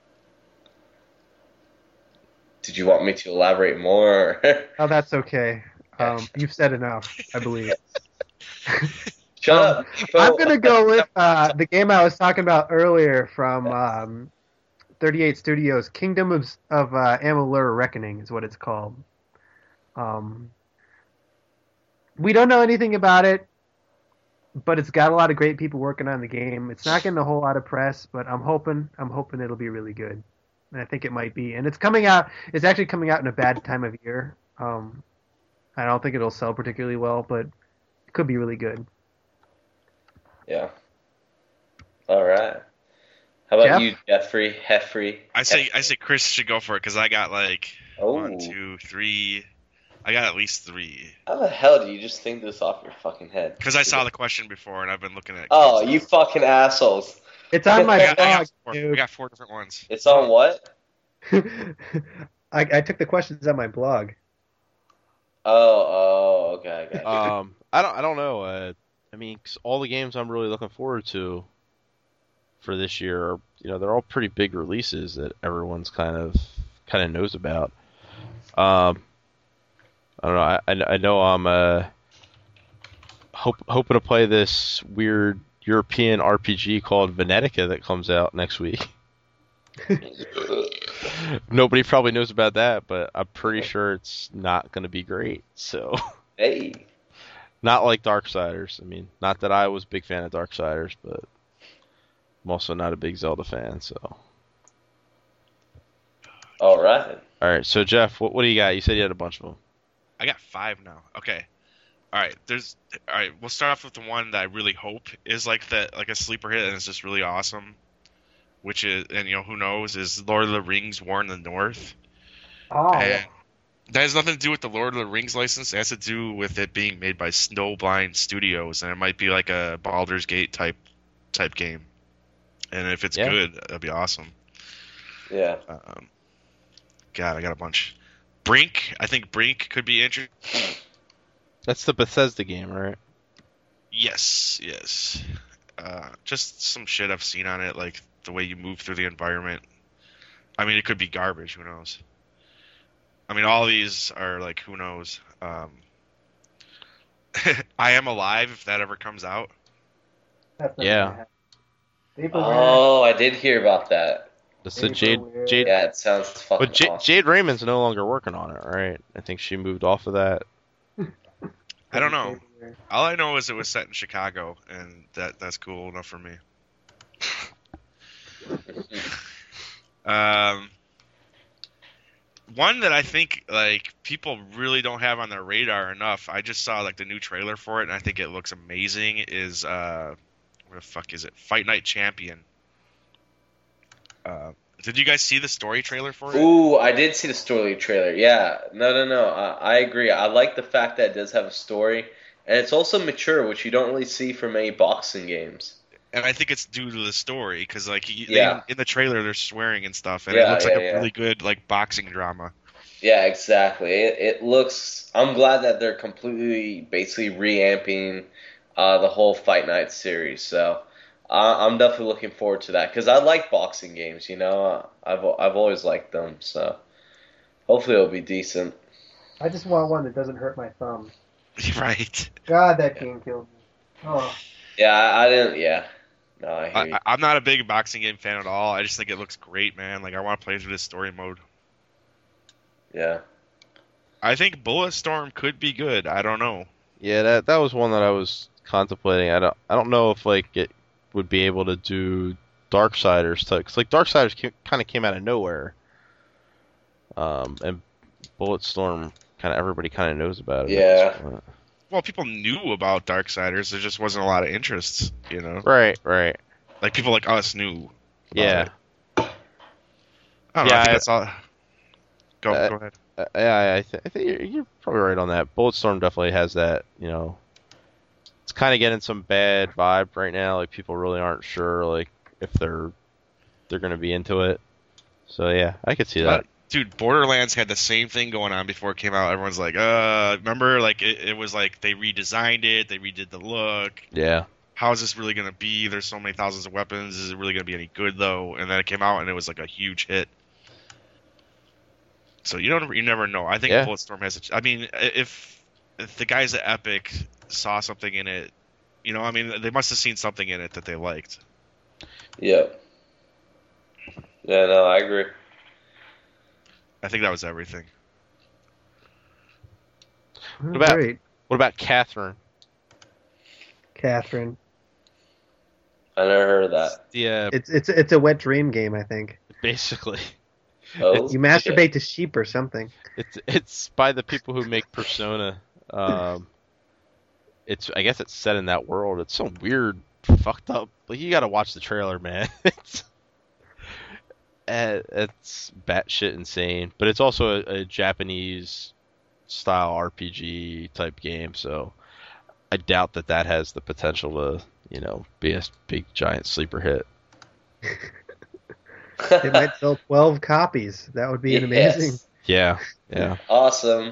Did you want me to elaborate more? Oh, that's okay. Um, you've said enough, I believe. Shut Um, up. Nico. I'm gonna go with uh, the game I was talking about earlier from um, thirty-eight Studios. Kingdom of, of uh, Amalur Reckoning is what it's called. Um, we don't know anything about it, but it's got a lot of great people working on the game. It's not getting a whole lot of press, but I'm hoping I'm hoping it'll be really good. And I think it might be. And it's coming out. It's actually coming out in a bad time of year. Um, I don't think it'll sell particularly well, but it could be really good. Yeah. All right. How about Jeff? you, Jeffrey? Heffrey? I say I say Chris should go for it because I got like Oh. one, two, three. I got at least three How the hell do you just think this off your fucking head? because I saw the question before and I've been looking at. Oh, games. you fucking assholes. It's on my I got, I blog. got four, I dude. got four different ones. It's on what? I, I took the questions on my blog. Oh, oh, okay, okay. Um, I don't, I don't know. Uh, I mean, 'cause all the games I'm really looking forward to for this year are, you know, they're all pretty big releases that everyone's kind of, kind of knows about. Um, I don't know. I, I, I know I'm uh, hope, hoping to play this weird European R P G called Venetica that comes out next week. Nobody probably knows about that, but I'm pretty sure it's not going to be great. So, Hey. not like Darksiders. I mean, not that I was a big fan of Darksiders, but I'm also not a big Zelda fan. So, All right. all right. So, Jeff, what what do you got? You said you had a bunch of them. I got five now. Okay. All right. There's. All right. We'll start off with the one that I really hope is like that, like a sleeper hit, and it's just really awesome. Which is, and you know, who knows, is Lord of the Rings: War in the North. Oh, And that has nothing to do with the Lord of the Rings license. It has to do with it being made by Snowblind Studios, and it might be like a Baldur's Gate type type game. And if it's Yeah. good, that'd be awesome. Yeah. Um, God, I got a bunch. Brink, I think Brink could be interesting. That's the Bethesda game, right? Yes, yes. Uh, just some shit I've seen on it, like the way you move through the environment. I mean, it could be garbage. Who knows? I mean, all these are like, who knows? Um, I Am Alive, if that ever comes out. that's not Yeah. gonna happen. Vaporware. Oh, I did hear about that. That's the Jade. Vaporware. Jade. Yeah, it sounds fucking But J- awesome. Jade Raymond's no longer working on it, right? I think she moved off of that. I don't know. Vaporware. All I know is it was set in Chicago, and that that's cool enough for me. Um, one that I think like people really don't have on their radar enough. I just saw like the new trailer for it, and I think it looks amazing. Is uh, what the fuck is it? Fight Night Champion. Uh, did you guys see the story trailer for it? Ooh, I did see the story trailer. Yeah, no, no, no. I, I agree. I like the fact that it does have a story, and it's also mature, which you don't really see from many boxing games. And I think it's due to the story because like y- Yeah. they, in the trailer they're swearing and stuff, and it Yeah, looks like yeah, a yeah. really good like boxing drama. Yeah, exactly. It, it looks. I'm glad that they're completely, basically reamping uh, the whole Fight Night series. So I, I'm definitely looking forward to that because I like boxing games. You know, I've I've always liked them. So hopefully it'll be decent. I just want one that doesn't hurt my thumb. Right. God, that game killed me. Oh, Yeah, I, I didn't. Yeah, no, I hear you. I, I'm not a big boxing game fan at all. I just think it looks great, man. Like I want to play through this story mode. Yeah. I think Bulletstorm could be good. I don't know. Yeah, that that was one that I was contemplating. I don't I don't know if like it would be able to do Darksiders type. Cause like Darksiders kind of came out of nowhere. Um, and Bulletstorm kind of everybody kind of knows about it. Yeah. Well, people knew about Darksiders. There just wasn't a lot of interest, you know. Right, right. Like people like us knew. About Yeah. It. I don't know. Yeah, I think I- that's all. Go, Uh, go ahead. Uh, yeah, I, th- I think you're, you're probably right on that. Bulletstorm definitely has that, you know. It's kind of getting some bad vibe right now. Like people really aren't sure, like if they're they're gonna be into it. So yeah, I could see that. But, dude, Borderlands had the same thing going on before it came out. Everyone's like, uh, remember? Like it, it was like they redesigned it, they redid the look. Yeah, How is this really gonna be? There's so many thousands of weapons. Is it really gonna be any good though? And then it came out and it was like a huge hit. So you don't, you never know. I think Yeah. Bulletstorm has. A, I mean, if if the guys at Epic saw something in it, you know, I mean, they must have seen something in it that they liked. Yep. Yeah, no, I agree. I think that was everything. What about- Great, What about Catherine? Catherine. I never heard of that. Yeah, It's it's it's a wet dream game, I think. basically. Oh, You masturbate to sheep or something. It's it's by the people who make Persona. Um, it's I guess it's set in that world. It's so weird, fucked up. Like you got to watch the trailer, man. it's uh, it's batshit insane, but it's also a, a Japanese style R P G type game. So I doubt that that has the potential to you know be a big giant sleeper hit. It might sell twelve copies. That would be an Yes. amazing. Yeah, yeah. Awesome.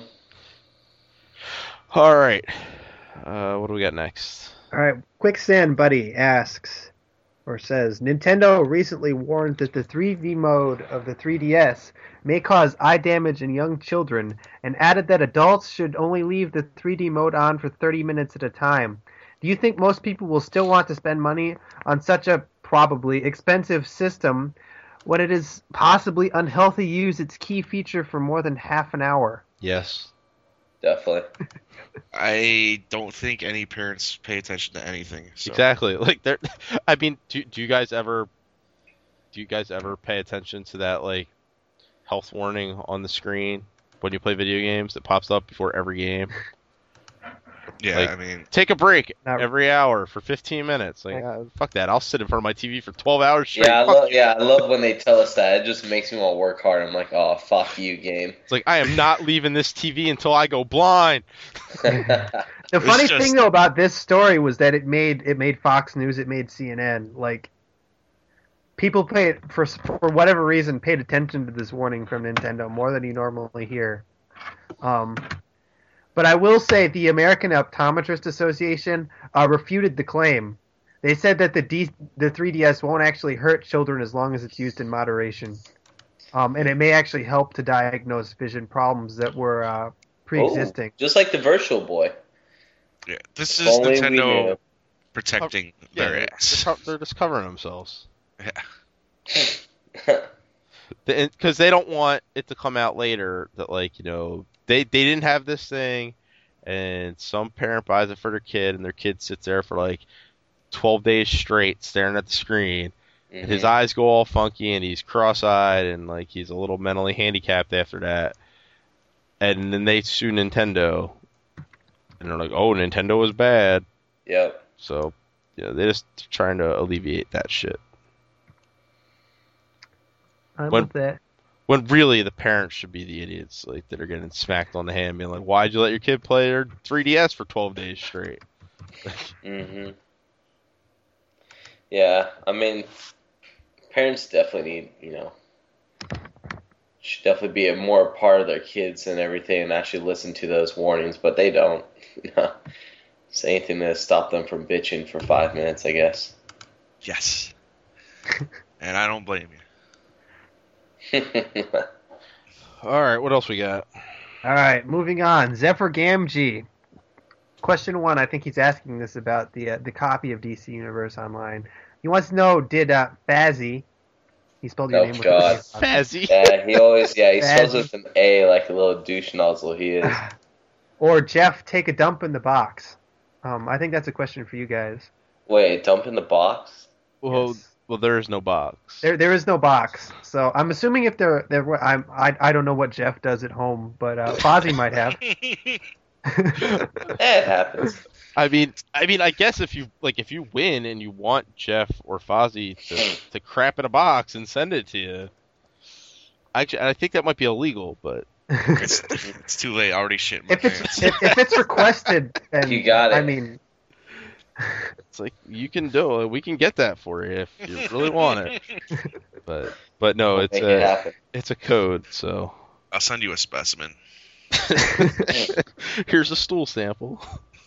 All right. Uh, what do we got next? All right, Quicksand Buddy asks or says Nintendo recently warned that the three D mode of the three D S may cause eye damage in young children, and added that adults should only leave the three D mode on for thirty minutes at a time. Do you think most people will still want to spend money on such a probably expensive system when it is possibly unhealthy to use its key feature for more than half an hour? Yes. Definitely. I don't think any parents pay attention to anything. So. Exactly. Like there, I mean, do do you guys ever, do you guys ever pay attention to that like health warning on the screen when you play video games that pops up before every game? Yeah, Like- I mean, Take a break Not- every hour for fifteen minutes. Like, uh, fuck that. I'll sit in front of my T V for twelve hours straight. Yeah, I Fuck love. you. Yeah, I love when they tell us that. It just makes me want to work hard. I'm like, oh, fuck you, game. It's like I am not leaving this T V until I go blind. The It's funny just- thing though about this story was that it made it made Fox News, it made C N N. Like people paid for for whatever reason paid attention to this warning from Nintendo more than you normally hear. Um, but I will say the American Optometrist Association uh, refuted the claim. They said that the D, the three D S won't actually hurt children as long as it's used in moderation, um, and it may actually help to diagnose vision problems that were uh, pre-existing. Oh, just like the Virtual Boy. yeah, this If is only we Nintendo knew. protecting Yeah, their they're, ass. they're co- they're just covering themselves Yeah. because they don't want it to come out later that like you know they they didn't have this thing, and some parent buys it for their kid, and their kid sits there for like twelve days straight staring at the screen. And his Mhm. eyes go all funky, and he's cross-eyed, and like he's a little mentally handicapped after that. And then they sue Nintendo, and they're like, "Oh, Nintendo was bad." Yep. So, you know, they're just trying to alleviate that shit. I When- love that. When really the parents should be the idiots, like that are getting smacked on the hand, being like, "Why'd you let your kid play their three D S for twelve days straight?" hmm Yeah, I mean, parents definitely need, you know, should definitely be a more part of their kids and everything and actually listen to those warnings, but they don't. You know, say anything to stop them from bitching for five minutes, I guess. Yes. And I don't blame you. All right, what else we got? All right, moving on. Zephyr Gamgee. Question one. I think he's asking this about the uh, the copy of D C Universe Online. He wants to know: Did uh, Fazzy? He spelled your Oh, name with God. an A. Fazzy. Yeah, he always, yeah, he spells Bad. with an A like a little douche nozzle he is. Or Jeff, take a dump in the box. Um, I think that's a question for you guys. Wait, dump in the box? Well, Yes. well, there is no box. There, there is no box, so I'm assuming if there, there were, I'm, I, I don't know what Jeff does at home, but uh, Fozzie might have. Eh, it happens. I mean, I mean, I guess if you like, if you win and you want Jeff or Fozzie to, to crap in a box and send it to you, actually, I think that might be illegal. But It's, it's too late. I already shit in my if it's pants. if, if it's requested, then You got it. I mean, it's like you can do it. We can get that for you if you really want it. But but no, We'll it's make it a happen. it's a code. So I'll send you a specimen. here's a stool sample.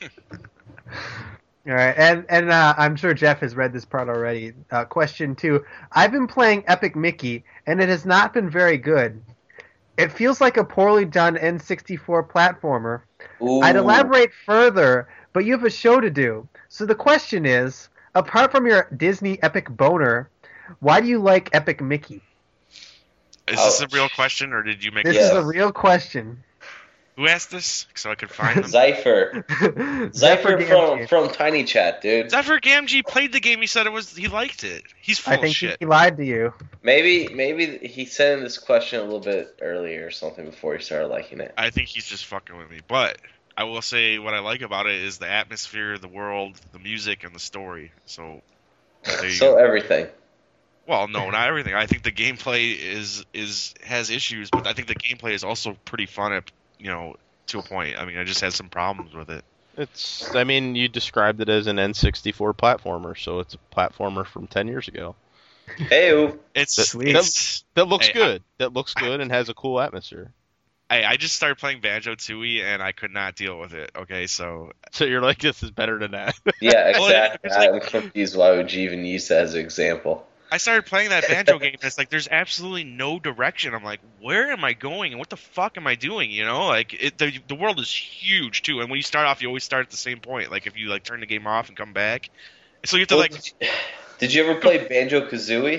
all right, and and uh, I'm sure Jeff has read this part already. Uh, question two: I've been playing Epic Mickey, and it has not been very good. It feels like a poorly done N sixty-four platformer. Ooh. I'd elaborate further, but you have a show to do. So the question is, apart from your Disney epic boner, why do you like Epic Mickey? Is this a Ouch. real question, or did you make This Yes. is a real question. Who asked this? So I could find them. Zypher. Zephyr Zypher from, Gamgee. from Tiny Chat, dude. Zephyr Gamgee played the game. He said it was. He liked it. He's full I of think shit. he lied to you. Maybe maybe he sent in this question a little bit earlier or something before he started liking it. I think he's just fucking with me. But I will say what I like about it is the atmosphere, the world, the music, and the story. So there you So go. everything. Well, no, not everything. I think the gameplay is is has issues, but I think the gameplay is also pretty fun at you know to a point. I mean, I just had some problems with it. It's. I mean, you described it as an N sixty-four platformer, so it's a platformer from ten years ago. Heyo. It's, Sweet. it's That looks Hey, good. That looks good and has a cool atmosphere. I, I just started playing Banjo-Tooie and I could not deal with it. Okay, so So you're like, this is better than that. Yeah, Well, exactly. it's like- I'm confused. Why would you even use that as an example? I started playing that Banjo game and it's like there's absolutely no direction. I'm like, where am I going and what the fuck am I doing? You know, like it, the the world is huge too. And when you start off, you always start at the same point. Like if you like turn the game off and come back, so you have to Well, like. did, you, did you ever play Banjo Kazooie?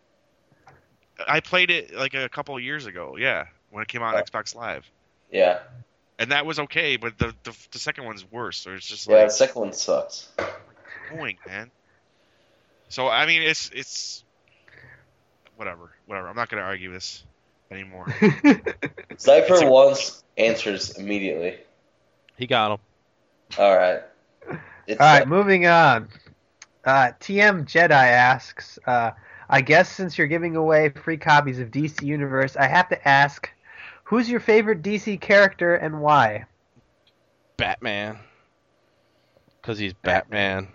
I played it like a couple of years ago. Yeah, when it came out on Oh. Xbox Live. Yeah. And that was okay, but the, the the second one's worse. So it's just Yeah, like the second one sucks. annoying, man. So I mean, it's it's whatever, whatever. I'm not gonna argue this anymore. Zypher wants answers immediately. He got him. All right. It's All right, moving on. Uh, T M Jedi asks, uh, I guess since you're giving away free copies of D C Universe, I have to ask, who's your favorite D C character and why? Batman. Because he's Batman.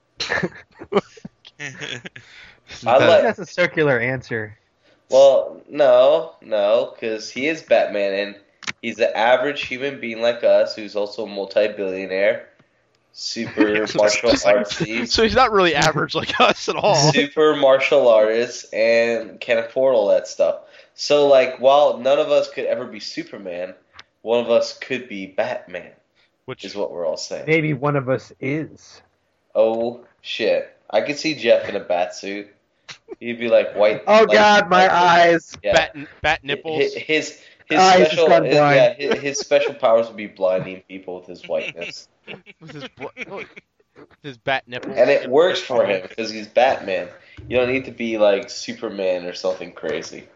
I like- That's a circular answer. Well, no, no, because he is Batman, and he's an average human being like us who's also a multi-billionaire, super martial artsy, So he's not really average like us at all. super martial artist, and can afford all that stuff. So, like, while none of us could ever be Superman, one of us could be Batman, Which is what we're all saying. Maybe one of us is. Oh, shit. I could see Jeff in a bat suit. He'd be like white. Oh like- God, my like- eyes. Yeah. bat, bat nipples. His his, his Eyes just special gone his, blind. yeah his, his special powers would be blinding people with his whiteness, With his, bl- oh, his bat nipples. and it works for him because he's Batman. You don't need to be like Superman or something crazy.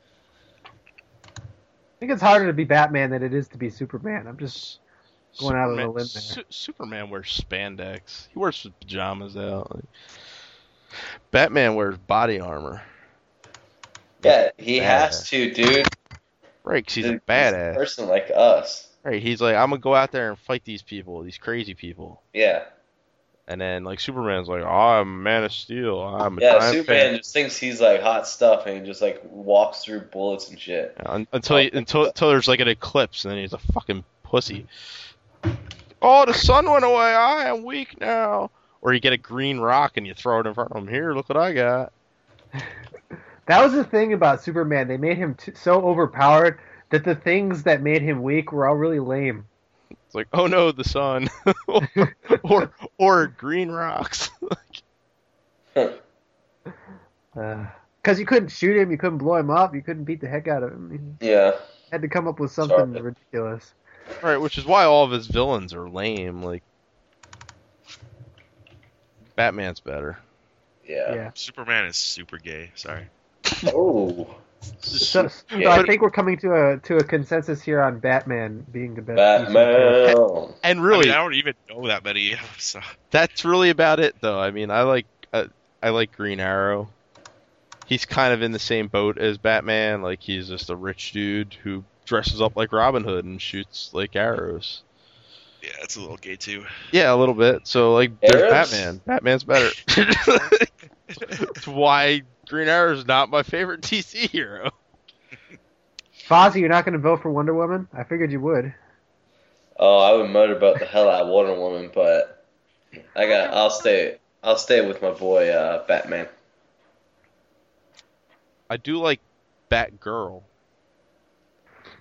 I think it's harder to be Batman than it is to be Superman. I'm just going out on a Superman, limb there. Su- Superman wears spandex. He wears his pajamas out. Like, Batman wears body armor. Yeah, he Badass. has to, dude. Right, 'cause he's Dude, a badass. person like us. Right, he's like, I'm gonna go out there and fight these people, these crazy people. Yeah, And then, like, Superman's like, oh, I'm Man of Steel. I'm a yeah. giant Superman fan." just thinks he's like hot stuff, and he just like walks through bullets and shit. Un- Until, he, until, until there's, like, an eclipse, and then he's a fucking pussy. Oh, the sun went away. I am weak now. Or you get a green rock and you throw it in front of him. Here, look what I got. That was the thing about Superman. They made him t- so overpowered that the things that made him weak were all really lame. It's like, oh no, the sun. or, or or green rocks. Because uh, you couldn't shoot him, you couldn't blow him up, you couldn't beat the heck out of him. You Yeah, had to come up with something Sorry. ridiculous. Right, which is why all of his villains are lame. Like, Batman's better. yeah. Yeah. Superman is super gay. Sorry. Oh, So, so Yeah. I think we're coming to a to a consensus here on Batman being the best. D C character. Batman. And I, really, mean, I don't even know that many. of them, So that's really about it, though. I mean, I like uh, I like Green Arrow. He's kind of in the same boat as Batman. Like, he's just a rich dude who dresses up like Robin Hood and shoots like arrows. yeah, it's a little gay too. Yeah, a little bit. So, like, there's Arrows? Batman. Batman's better. That's why Green Arrow is not my favorite D C hero. Fozzie, you're not going to vote for Wonder Woman? I figured you would. Oh, I would motorboat the hell out of Wonder Woman, but I got. I'll stay. I'll stay with my boy uh, Batman. I do like Batgirl.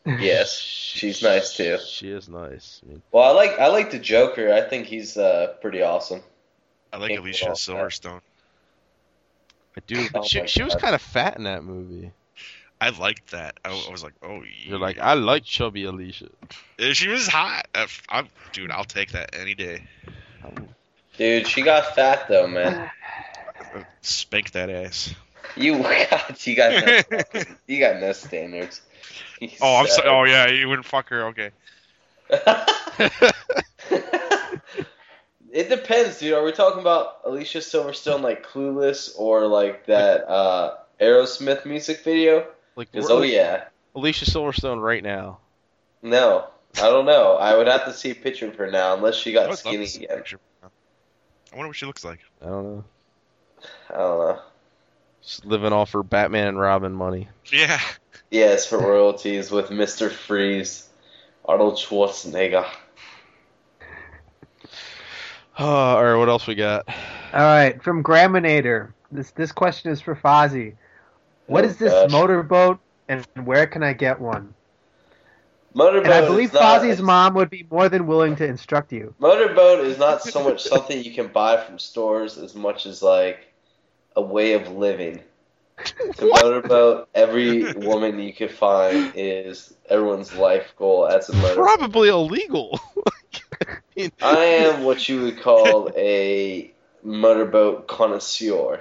Yes, she's nice too. She is nice. I mean, Well, I like I like the Joker. I think he's uh, pretty awesome. I like Can't go Alicia wrong with Silverstone. I do, but Oh she my she was God. kind of fat in that movie. I liked that. I, I was like, oh, yeah. You're like, I like chubby Alicia. She was hot. Uh, I'm, dude, I'll take that any day. Dude, she got fat though, man. Spank that ass. You God, you got no, fucking- you got no standards. You Oh, I'm so. suck. Oh yeah, you wouldn't fuck her. Okay. It depends, dude. Are we talking about Alicia Silverstone like Clueless or like that uh, Aerosmith music video? Like, 'Cause, we're- oh yeah, Alicia Silverstone right now. no, I don't know. I would have to see a picture of her now, unless she I got would love skinny to see a again. picture. I wonder what she looks like. I don't know. I don't know. Just living off her Batman and Robin money. Yeah. Yes, for royalties with Mister Freeze, Arnold Schwarzenegger. Uh, all right, what else we got? All right, from Graminator. This this question is for Fozzie. What Oh, is this gosh. motorboat, and where can I get one? Motorboat And I believe is not, Fozzie's mom would be more than willing to instruct you. Motorboat is not so much something you can buy from stores as much as like a way of living. The motorboat, every woman you could find is everyone's life goal as a motorboat. Probably illegal. I mean, I am what you would call a motorboat connoisseur.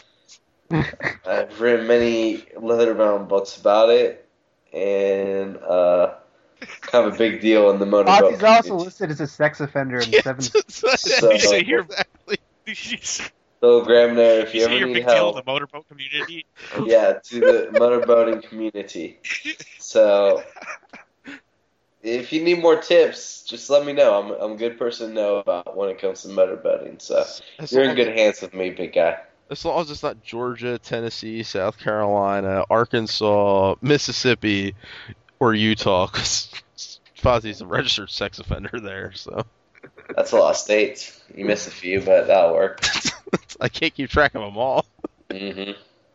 I've written many leather-bound books about it, and uh, kind of a big deal in the motorboat Fozzie's also community. listed as a sex offender in yeah, seven. So- you say here, exactly. you say So, Graham, if you ever your need big deal in help, the motorboat community. yeah, to the motorboating community. So, if you need more tips, just let me know. I'm I'm a good person to know about when it comes to motorboating. So, As you're in long, good hands with me, big guy. as long as it's not Georgia, Tennessee, South Carolina, Arkansas, Mississippi, or Utah, because Fozzie's a registered sex offender there, so That's a lot of states. You missed a few, but that'll work. I can't keep track of them all. hmm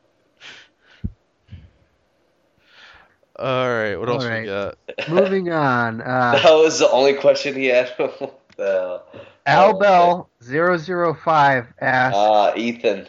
All right, what All else we right. got? Moving on. That Uh, was the only question he had. What the hell? Al Bell zero zero five asks, Ah, Ethan.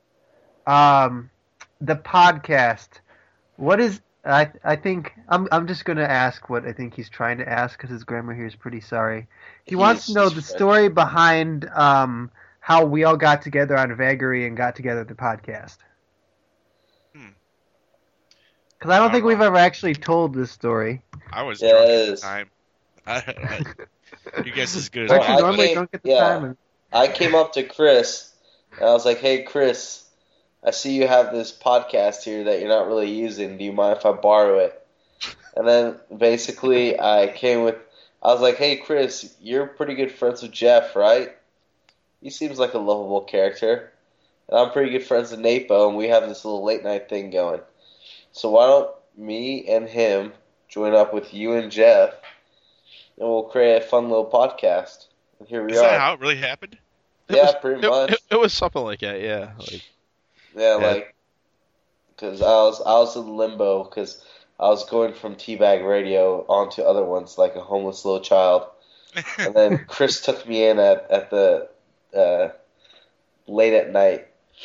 um, the podcast. What is? I I think I'm I'm just gonna ask what I think he's trying to ask because his grammar here is pretty sorry. He wants to know the story behind um how we all got together on Vagary and got together the podcast. Hmm. Because I don't think we've ever actually told this story. I was Yeah, drunk it at the is. time. I, I, you guys as good as Well, Aren't you I me. normally came- drunk at the yeah. time? And- I came up to Chris, and I was like, hey, Chris, I see you have this podcast here that you're not really using. Do you mind if I borrow it? And then basically I came with, I was like, hey, Chris, you're pretty good friends with Jeff, right? He seems like a lovable character. And I'm pretty good friends with Napo, and we have this little late night thing going. So why don't me and him join up with you and Jeff, and we'll create a fun little podcast. And here we Is are. that how it really happened? It Yeah, was- pretty it, much. It, it was something like that, yeah. Like, Yeah, Yeah. like, because I was I was in limbo because I was going from Teabag Radio onto other ones like a homeless little child, and then Chris took me in at at the uh, late at night.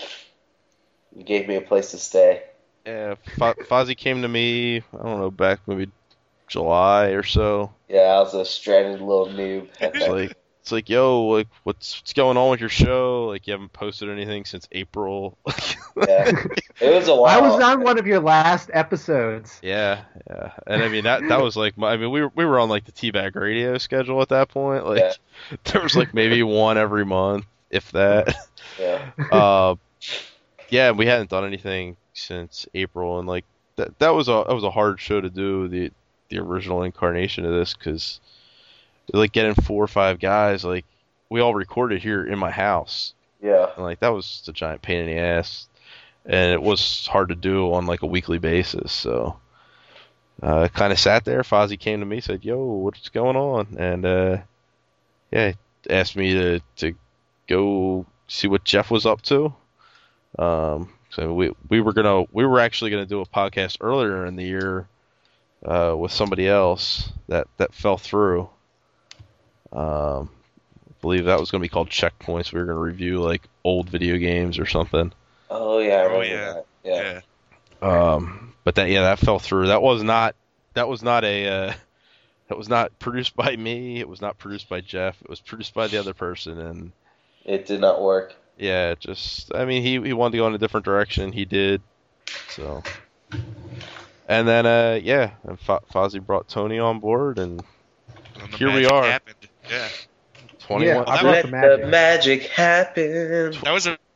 He gave me a place to stay. yeah, Fo- Fozzie came to me, I don't know, back maybe July or so. Yeah, I was a stranded little noob. It's like, it's like, yo, like, what's, what's going on with your show? Like, you haven't posted anything since April. Yeah, it was a while. I was on one of your last episodes. Yeah, yeah, and I mean that that was like my, I mean we were we were on like the Teabag Radio schedule at that point. Like Yeah. there was like maybe one every month, if that. Yeah, Uh, yeah, we hadn't done anything since April, and like that that was a that was a hard show to do, the the original incarnation of this, because like getting four or five guys, like we all recorded here in my house, yeah, and like that was just a giant pain in the ass, and it was hard to do on like a weekly basis. So uh, I kind of sat there. Fozzie came to me, said, "Yo, what's going on?" And uh, yeah, asked me to to go see what Jeff was up to. Um, so we we were gonna we were actually gonna do a podcast earlier in the year, uh, with somebody else that that fell through. Um, I believe that was going to be called Checkpoints. We were going to review like old video games or something. Oh yeah, I Oh, remember yeah. that. Yeah. Yeah. Um, but that yeah, that fell through. That was not that was not a uh, that was not produced by me. It was not produced by Jeff. It was produced by the other person, and It did not work. yeah, it just I mean he he wanted to go in a different direction. He did. So, and then uh yeah, and F- Fozzie brought Tony on board, and And the Here we magic are. Happened. Yeah. twenty-one. Yeah, I that brought Let the the magic. magic happen. That was a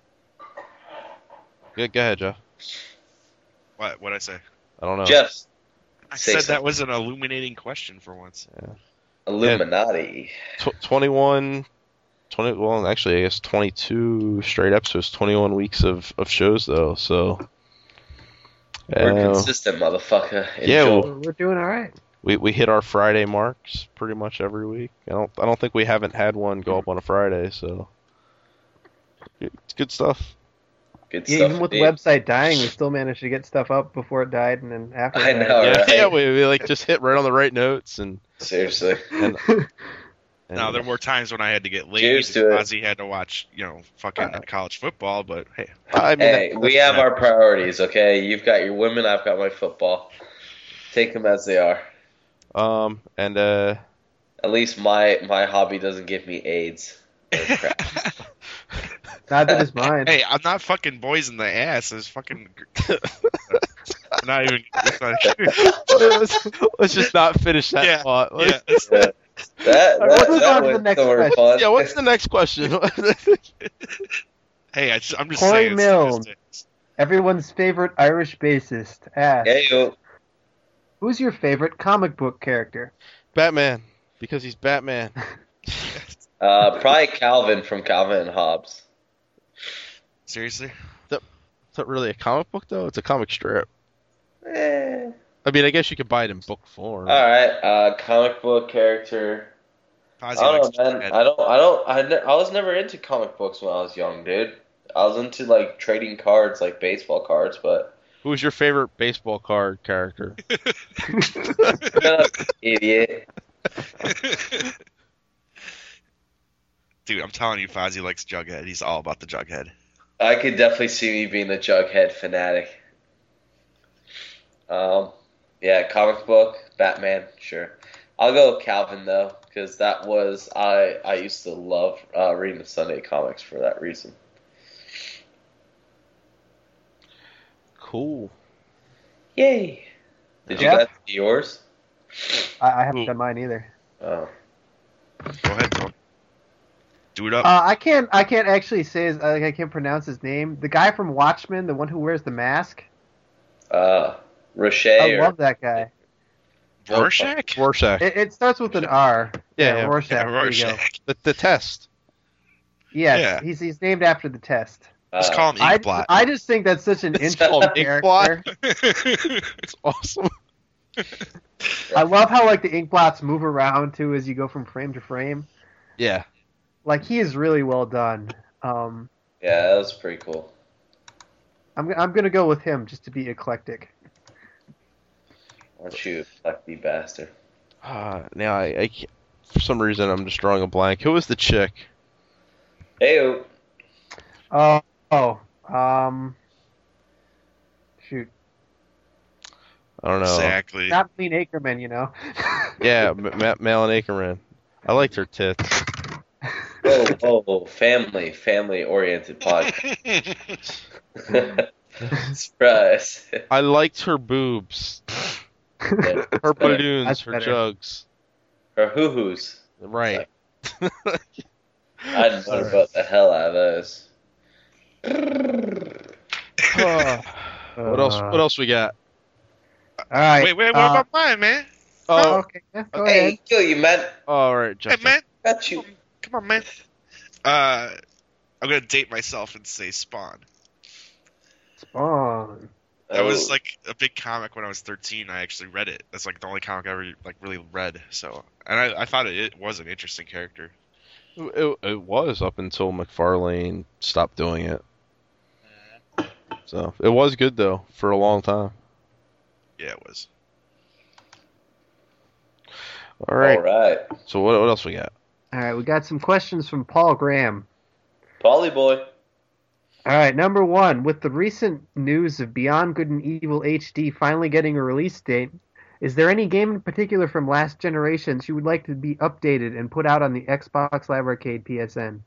Go, go ahead, Jeff. what? What I say? I don't know. Jeff, I Say said something. that was an illuminating question for once. Illuminati. Tw- twenty-one, twenty, well, actually, I guess twenty-two straight episodes, twenty-one weeks of, of shows, though, so. We're uh, consistent, motherfucker. Yeah, Enjoy. well- We're, we're doing all right. we, we hit our Friday marks pretty much every week. I don't I don't think we haven't had one go up on a Friday, so. It's good stuff. Good Yeah, stuff. even with the indeed. website dying, we still managed to get stuff up before it died, and then after. I it died. know. Yeah, right. yeah, we, we like just hit right on the right notes, and. Seriously. and, and Now there were times when I had to get laid. Cheers and to it. Ozzy had to watch, you know, fucking college football. But hey, I mean, Hey, that- we that's- have our priorities, okay? You've got your women, I've got my football. Take them as they are. Um, and, uh, At least my my hobby doesn't give me AIDS. Or crap. Neither does mine. hey, I'm not fucking boys in the ass. It's fucking. I'm not even. It's not, let's, let's just not finish that Yeah, thought. yeah. Let's- Yeah. That, that, Let's move that on to the went next somewhere question. fun. Yeah, what's the next question? hey, I just, I'm just Corey saying. Milne. statistics. Everyone's favorite Irish bassist asks, Yeah, yo. "Who's your favorite comic book character?" Batman, because he's Batman. Uh, probably Calvin from Calvin and Hobbes. Seriously? It's not really a comic book though; it's a comic strip. Eh. I mean, I guess you could buy it in book form. All right, uh, comic book character. Ozzy I likes don't know, man. Jughead. I don't. I don't. I, ne- I was never into comic books when I was young, dude. I was into like trading cards, like baseball cards, but Who's your favorite baseball card character? idiot. Dude, I'm telling you, Fozzie likes Jughead. He's all about the Jughead. I could definitely see me being a Jughead fanatic. Um, yeah, comic book, Batman, sure. I'll go with Calvin though, because that was I. I used to love uh, reading the Sunday comics for that reason. Cool. Yay! Did you Jeff? guys see yours? I, I haven't Ooh. done mine either. Oh, Go ahead, Tony. Do it up. Uh, I can't. I can't actually say. His, like, I can't pronounce his name. The guy from Watchmen, the one who wears the mask. uh, Roche. I or, love that guy. Rorschach? Rorschach. It, it starts with an R. Yeah, yeah. Rorschach. Yeah, There you go. Rorschach. The, the test. Yes, Yeah. he's he's named after the test. Just uh, call him I, Inkblot. I just think that's such an It's called interesting Inkblot. character. It's awesome. I love how like the ink blots move around too as you go from frame to frame. Yeah. Like he is really well done. Um, Yeah, that was pretty cool. I'm I'm gonna go with him just to be eclectic. Aren't you a lucky bastard? Uh, now I, I can't, for some reason I'm just drawing a blank. Who was the chick? Hey, Oh, oh, um, shoot, I don't know. Exactly. not Clean Ackerman, you know. Yeah, M- Ma- Malin Ackerman. I liked her tits. whoa, whoa, whoa, family, family-oriented podcast. Surprise. I liked her boobs, Yeah. her balloons, That's her better. jugs. Or hoo-hoos. Right. I'd know about the hell out of those. Uh, what else? What else we got? All right. Wait, wait, what uh, about mine, man? Oh, Oh, okay. Yeah, go Hey, ahead. kill you, man. all right, Hey, Justin. man. Got you. Come on, man. Uh, I'm gonna date myself and say Spawn. Spawn. That was Oh. like a big comic when I was thirteen. I actually read it. That's like the only comic I ever like really read. So, and I, I thought it, it was an interesting character. It, it was up until McFarlane stopped doing it. So it was good though for a long time. Yeah, it was. All right. All right. So what what else we got? All right, we got some questions from Paul Graham. Polly boy. All right, number one, with the recent news of Beyond Good and Evil H D finally getting a release date, is there any game in particular from last generations you would like to be updated and put out on the Xbox Live Arcade P S N?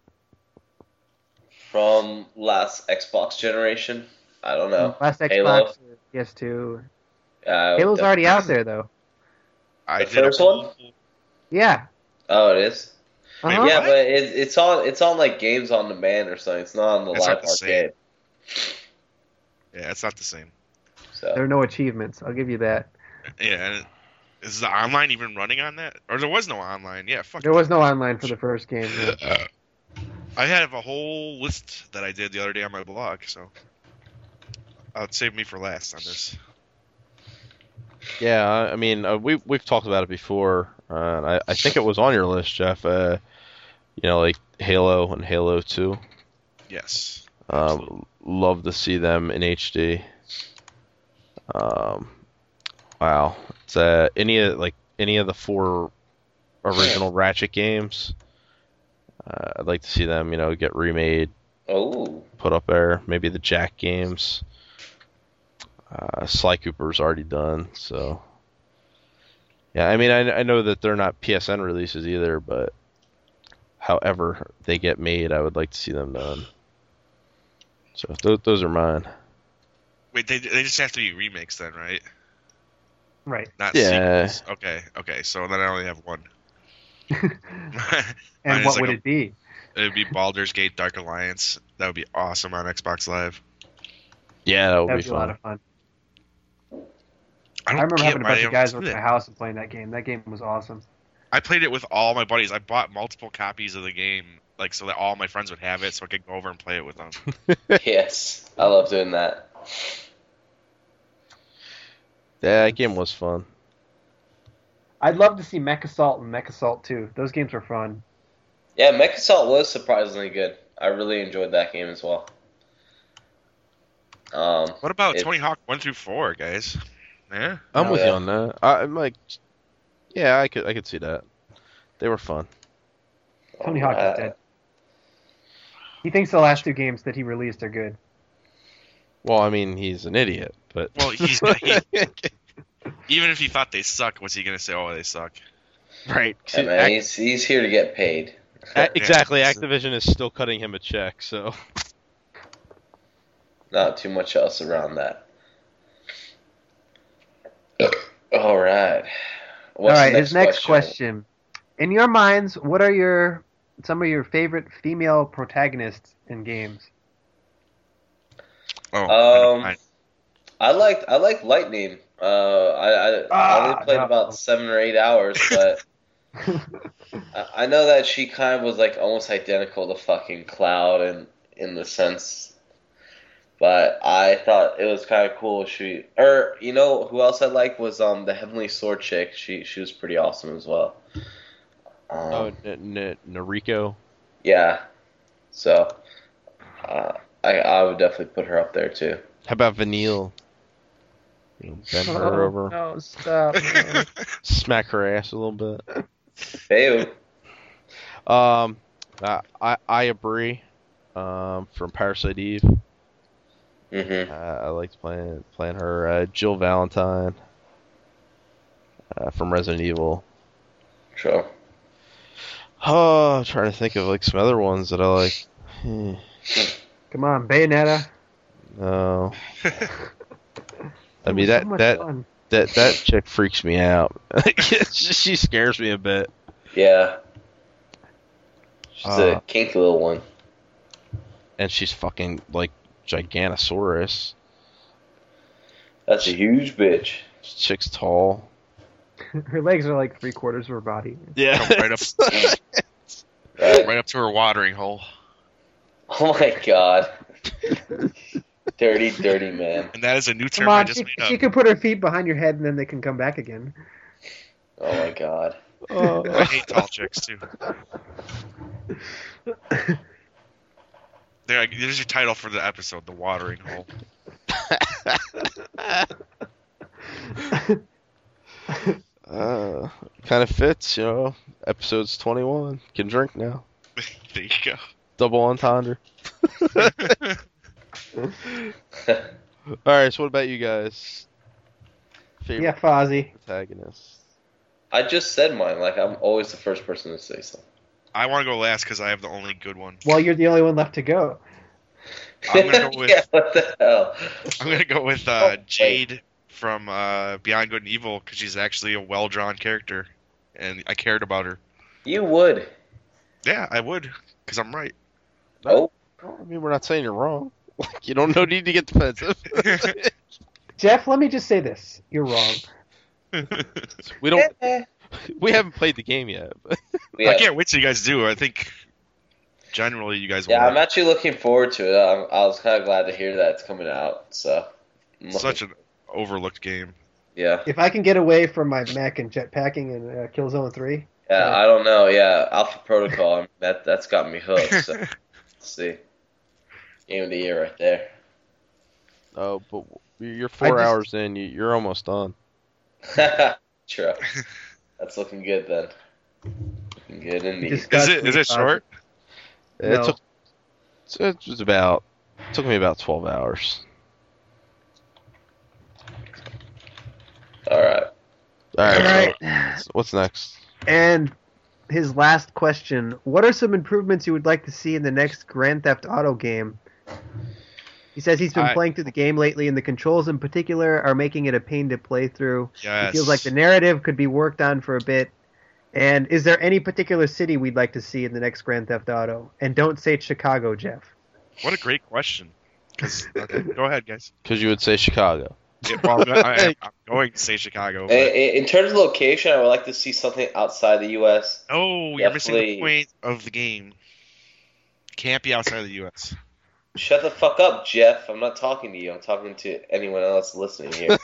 From last Xbox generation? I don't know. Last Xbox, Halo? or P S two. Uh, Halo's the- already out there, though. I The did first a one? Yeah. Oh, it is? Uh-huh. Wait, Yeah, what? but it, it's on it's on like Games on Demand or something. It's not on the That's live not the same. arcade. Yeah, it's not the same. So There are no achievements. I'll give you that. Yeah, and is the online even running on that? Or there was no online? Yeah, fuck. There was no online for the first game. yeah. I have a whole list that I did the other day on my blog, so I'll save me for last on this. Yeah, I I mean, uh, we we've talked about it before. Uh, and I I think it was on your list, Jeff. Uh, you know, like Halo and Halo Two. Yes. Um, love to see them in H D. Um, wow, it's uh, any of like any of the four original Ratchet games. Uh, I'd like to see them, you know, get remade, oh, put up there. Maybe the Jack games. Uh, Sly Cooper's already done, so yeah. I mean, I, I know that they're not P S N releases either, but however they get made, I would like to see them done. So th- those are mine. Wait, they they just have to be remakes then, right? Right. Not Yeah. sequels. Okay, okay. So then I only have one. And Mine is what like would a- it be? It would be Baldur's Gate Dark Alliance. That would be awesome on Xbox Live. Yeah, that would That be would be a lot fun. of fun. I, I don't remember get having a why bunch they of don't guys do over at that. my house and playing that game. That game was awesome. I played it with all my buddies. I bought multiple copies of the game, like so that all my friends would have it, so I could go over and play it with them. yes, I love doing that. Yeah, that game was fun. I'd love to see Mech Assault and Mech Assault two. Those games were fun. Yeah, Mech Assault was surprisingly good. I really enjoyed that game as well. Um, What about It- Tony Hawk one through four, guys? Yeah. I'm No. with you Yeah. on that. I, I'm like, yeah, I could I could see that. They were fun. Tony Hawk alright. is dead. He thinks the last two games that he released are good. Well, I mean, he's an idiot, but Well, he's he, even if he thought they suck, what's he gonna say? Oh, they suck. right. Yeah, man, Ac- he's, he's here to get paid. a- exactly. Yeah. Activision is still cutting him a check, so Not too much else around that. All right. All right, his next question. In your minds, what are your some of your favorite female protagonists in games? Oh, Um, I- I liked I liked Lightning. Uh, I I, I Ah, only played no. about seven or eight hours, but I, I know that she kind of was like almost identical to fucking Cloud in in the sense. But I thought it was kind of cool. She or you know who else I liked was um the Heavenly Sword chick. She she was pretty awesome as well. Um, oh, N- N- Nariko. yeah. So uh, I I would definitely put her up there too. How about Vanille? You know, bend her Oh, over, no, stop. no. smack her ass a little bit. Hey, Um, uh, I Aya Bree, um, from Parasite Eve. mm-hmm. Uh, I liked playing playing her. Uh, Jill Valentine, uh, from Resident Evil. Sure. Oh, I'm trying to think of like some other ones that I like. Hmm, Come on, Bayonetta. no, I It mean was that so much that fun. that that chick freaks me out. She scares me a bit. Yeah. She's Uh, a kinky little one. And she's fucking like Giganosaurus. That's a huge bitch. Chick's tall. Her legs are like three quarters of her body. Yeah. Come right up, Right? right up to her watering hole, Oh my god. Dirty, dirty man. and that is a new term Come I on, just she, made up. she can put her feet behind your head and then they can come back again. Oh my god. Oh. I hate tall chicks too. There, there's your title for the episode: the watering hole. Uh, kind of fits, you know. Episode's twenty-one. Can drink now. There you go. Double entendre. Alright, so what about you guys? Favorite Yeah, Fozzie. protagonist? I just said mine. Like, I'm always the first person to say something. I want to go last because I have the only good one. Well, you're the only one left to go. I'm gonna go with. yeah, what the hell? I'm gonna go with uh, Jade from uh, Beyond Good and Evil because she's actually a well-drawn character, and I cared about her. You would. Yeah, I would because I'm right. Oh. I mean, we're not saying you're wrong. Like, you don't no need to get defensive. Jeff, let me just say this: you're wrong. we don't. We haven't played the game yet. Yeah. I can't wait till you guys do. I think generally you guys will. Yeah, like I'm actually looking forward to it. I'm, I was kind of glad to hear that it's coming out. So, I'm looking- Such an overlooked game. yeah, If I can get away from my mech and jetpacking in uh, Killzone three, yeah. I don't know. Yeah, Alpha Protocol. I mean, that that's got me hooked. So, let's see, game of the year right there. Oh, but you're four I just- hours in. You, you're almost done. True. That's looking good then. Looking good indeed. Just- Is it is it Uh, short? It No. took. It was about. It took me about twelve hours. All right. All right. all right. So what's next? And his last question: what are some improvements you would like to see in the next Grand Theft Auto game? He says he's been I- playing through the game lately, and the controls in particular are making it a pain to play through. Yes. He feels like the narrative could be worked on for a bit. And is there any particular city we'd like to see in the next Grand Theft Auto? And don't say Chicago, Jeff. What a great question. 'Cause- okay, go ahead, guys. Because you would say Chicago. Yeah, well, I'm, I, I'm going to say Chicago. In, But in in terms of location, I would like to see something outside the U S. no, you're missing the Definitely. point of the game. Can't be outside of the U S. Shut the fuck up, Jeff. I'm not talking to you. I'm talking to anyone else listening here.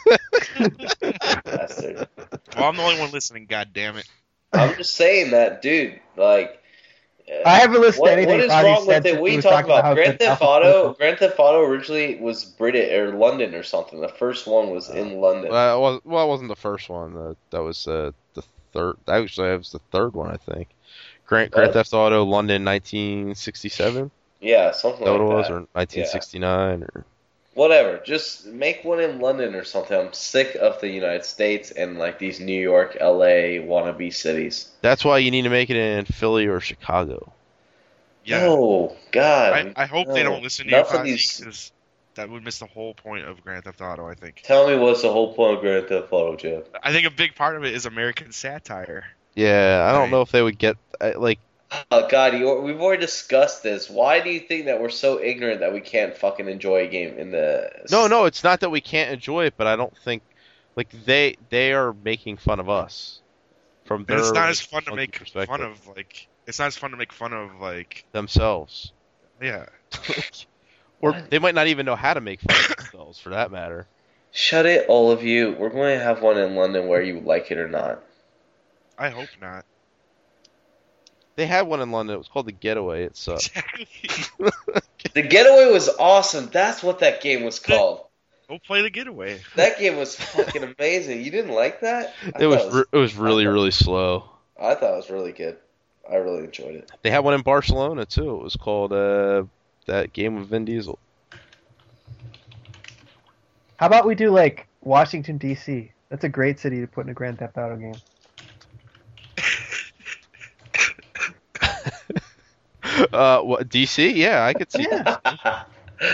Bastard. Well, I'm the only one listening. God damn it. I'm just saying that, dude. Like, uh, I haven't listened what, to anything what is Fozzie wrong said with it? since What are he you was talking talking about? about Grand the Theft Alpha Auto. Protocol. Grand Theft Auto originally was British or London or something. The first one was in London. Well, it was, well, it wasn't the first one. Uh, that was uh, the third. Actually, that was the third one, I think. Grand, Grand What? Theft Auto London nineteen sixty-seven. Yeah, something Is that like what it was, that. or nineteen sixty-nine, or Whatever. Just make one in London or something. I'm sick of the United States and like these New York, L A wannabe cities. that's why you need to make it in Philly or Chicago. Yeah. Oh God. I, I hope they no. don't listen to you, Enough of Fozzie, these- 'cause that would miss the whole point of Grand Theft Auto, I think. Tell me what's the whole point of Grand Theft Auto, Jeff? I think a big part of it is American satire. Yeah, I don't Right. know if they would get I- like. Oh God, you, we've already discussed this. Why do you think that we're so ignorant that we can't fucking enjoy a game in the? No, no, it's not that we can't enjoy it, but I don't think like they they are making fun of us from But their it's not as like, fun to funky make perspective. fun of, like, it's not as fun to make fun of, like, themselves. yeah. Or What? they might not even know how to make fun of themselves, for that matter. Shut it, all of you. We're going to have one in London, whether you like it or not. I hope not. They had one in London. It was called The Getaway. It sucked. The Getaway was awesome. That's what that game was called. Go play the getaway. That game was fucking amazing. You didn't like that? I It thought was re- it was really I thought- really slow. I thought it was really good. I really enjoyed it. They had one in Barcelona too. It was called uh, that game with Vin Diesel. How about we do like Washington D C? That's a great city to put in a Grand Theft Auto game. uh, what D C? Yeah, I could see. Yeah.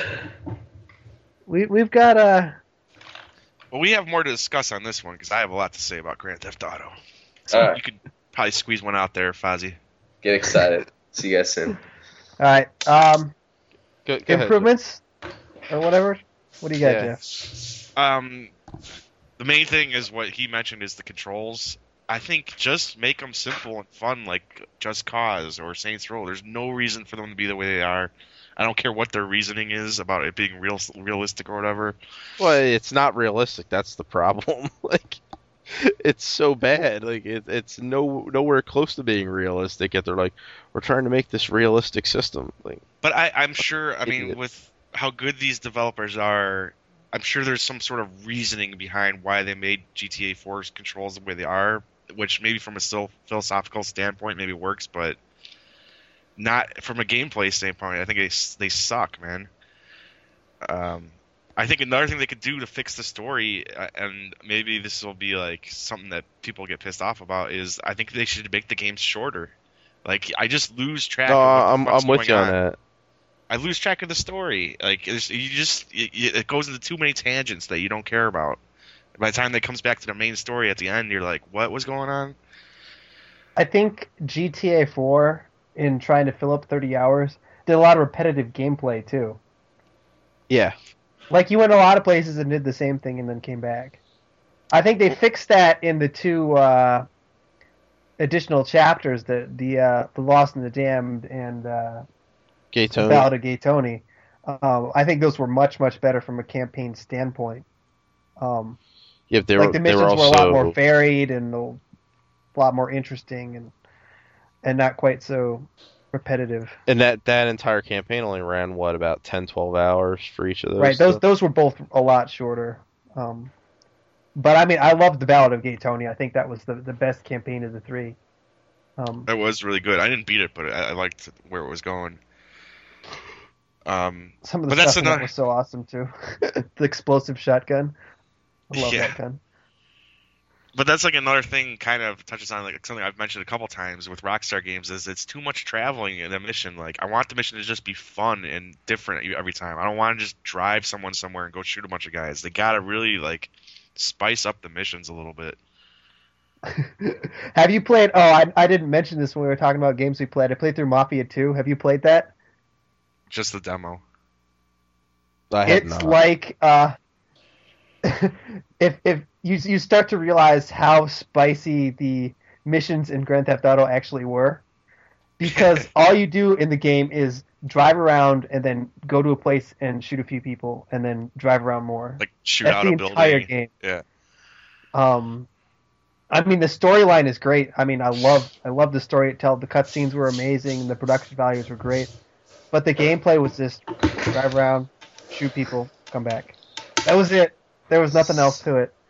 We we've got uh Well, we have more to discuss on this one because I have a lot to say about Grand Theft Auto. So All right. you could probably squeeze one out there, Fozzie. Get excited. See you guys soon. all right. Um Go, go ahead. improvements or whatever. What do you got, Yeah. Jeff? Um, the main thing is what he mentioned is the controls. I think just make them simple and fun, like Just Cause or Saints Row. There's no reason for them to be the way they are. I don't care what their reasoning is about it being real, realistic or whatever. Well, it's not realistic. That's the problem. Like, it's so bad. Like, it, it's no nowhere close to being realistic. Yet they're like, we're trying to make this realistic system. Like, But I, I'm sure. I mean, Idiot. with how good these developers are, I'm sure there's some sort of reasoning behind why they made G T A four's controls the way they are, which maybe from a still philosophical standpoint maybe works, but not from a gameplay standpoint. I think they they suck, man. Um, I think another thing they could do to fix the story, uh, and maybe this will be like something that people get pissed off about, is I think they should make the games shorter. Like I just lose track. No, of what the I'm fuck's I'm with you going on that. I lose track of the story. Like it's, you just it, it goes into too many tangents that you don't care about. By the time that comes back to the main story at the end, you're like, what was going on? I think G T A four, in trying to fill up thirty hours, did a lot of repetitive gameplay too. Yeah. Like you went a lot of places and did the same thing and then came back. I think they fixed that in the two uh, additional chapters, the the uh, the Lost and the Damned and uh, Gay the Tony. Ballad of Gay Tony. Um, I think those were much much better from a campaign standpoint. Um, Yeah, they like were the they missions were were, also a lot more varied and a lot more interesting and and not quite so repetitive. and that that entire campaign only ran what about ten, twelve hours for each of those. Right, those stuff? those were both a lot shorter. Um, but I mean, I loved the Ballad of Gay Tony. I think that was the the best campaign of the three. Um, That was really good. I didn't beat it, but I, I liked where it was going. Um, some of the But that's stuff in that another- was so awesome too. The explosive shotgun. I love Yeah. that gun. But that's like another thing, kind of touches on like something I've mentioned a couple times with Rockstar games, is it's too much traveling in a mission. Like I want the mission to just be fun and different every time. I don't want to just drive someone somewhere and go shoot a bunch of guys. They gotta really like spice up the missions a little bit. Have you played? Oh, I I didn't mention this when we were talking about games we played. I played through Mafia two. Have you played that? Just the demo. I have It's not. like uh, if if you you start to realize how spicy the missions in Grand Theft Auto actually were, because all you do in the game is drive around and then go to a place and shoot a few people and then drive around more. Like shoot That's out the a building. entire game. Yeah. Um, I mean, the storyline is great. I mean, I love I love the story it tells. The cutscenes were amazing. The production values were great, but the gameplay was just drive around, shoot people, come back. That was it. There was nothing else to it.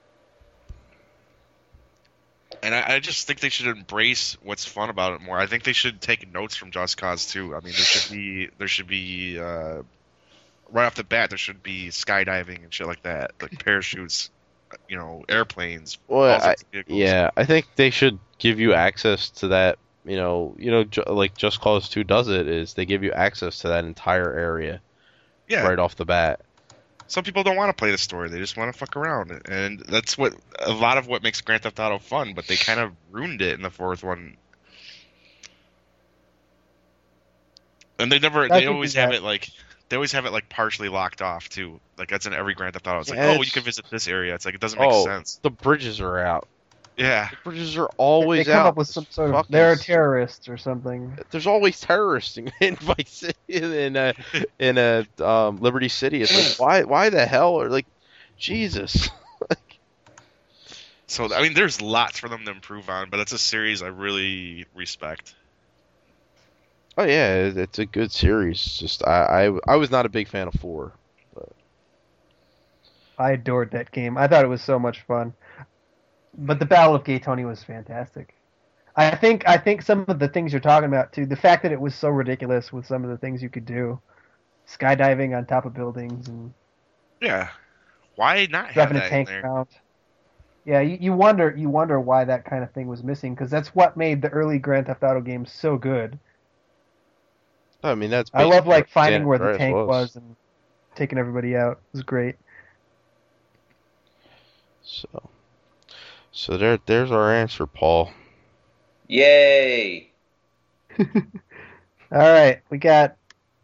And I, I just think they should embrace what's fun about it more. I think they should take notes from Just Cause too. I mean, there should be there should be uh, right off the bat there should be skydiving and shit like that, like parachutes, you know, airplanes. Well, all sorts I, of vehicles. yeah, I think they should give you access to that. You know, you know, ju- like Just Cause two does it is they give you access to that entire area yeah. right off the bat. Some people don't want to play the story; they just want to fuck around, and that's what a lot of what makes Grand Theft Auto fun. But they kind of ruined it in the fourth one. And they never, I they can always do have that. it like, they always have it like partially locked off too. Like that's in every Grand Theft Auto. It's like, Yeah, oh, it's- you can visit this area. It's like it doesn't make Oh, sense. the bridges are out. Yeah, The bridges are always They come out. up with some sort of Fucking they're s- terrorists or something. There's always terrorists in in Vice City, in a in a um, Liberty City. It's like why why the hell are like Jesus. so I mean, there's lots for them to improve on, but it's a series I really respect. Oh yeah, it- it's a good series. Just I, I I was not a big fan of four. I adored that game. I thought it was so much fun. But the Battle of Gay Tony was fantastic. I think I think some of the things you're talking about too, the fact that it was so ridiculous with some of the things you could do, skydiving on top of buildings and Yeah, why not have driving a that in tank there? around. Yeah, you, you wonder you wonder why that kind of thing was missing because that's what made the early Grand Theft Auto games so good. I mean that's. I love basically like what finding San where the Andreas tank was and taking everybody out. It was great. So, so there there's our answer, Paul. Yay! All right, we got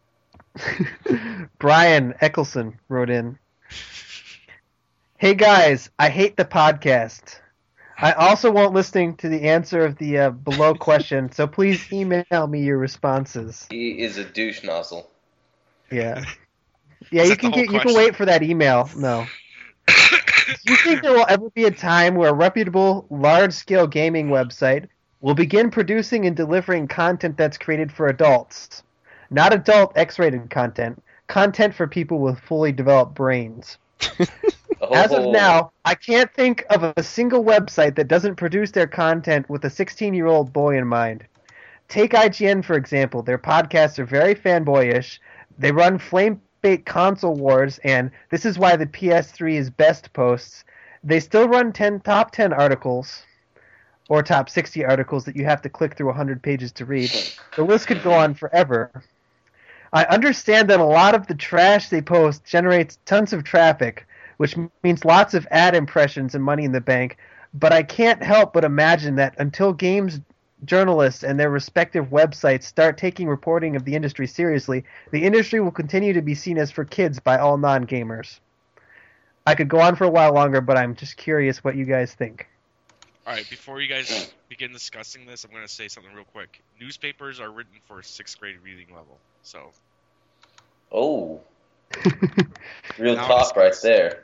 Brian Eccleston wrote in. Hey guys, I hate the podcast. I also won't listening to the answer of the uh, below question, so please email me your responses. He is a douche nozzle. Yeah, yeah, Is you that the can whole get you can question? wait for that email. No. Do you think there will ever be a time where a reputable, large-scale gaming website will begin producing and delivering content that's created for adults? Not adult X-rated content, content for people with fully developed brains. Oh. As of now, I can't think of a single website that doesn't produce their content with a sixteen-year-old boy in mind. Take I G N, for example. Their podcasts are very fanboyish. They run flame-bait console wars, and this is why the P S three is best posts. They still run ten top ten articles, or top sixty articles that you have to click through one hundred pages to read. The list could go on forever. I understand that a lot of the trash they post generates tons of traffic, which means lots of ad impressions and money in the bank, but I can't help but imagine that until games journalists and their respective websites start taking reporting of the industry seriously, the industry will continue to be seen as for kids by all non-gamers. I could go on for a while longer, but I'm just curious what you guys think. All right, before you guys begin discussing this, I'm going to say something real quick. Newspapers are written for sixth grade reading level, so... Oh. Real Now talk right there.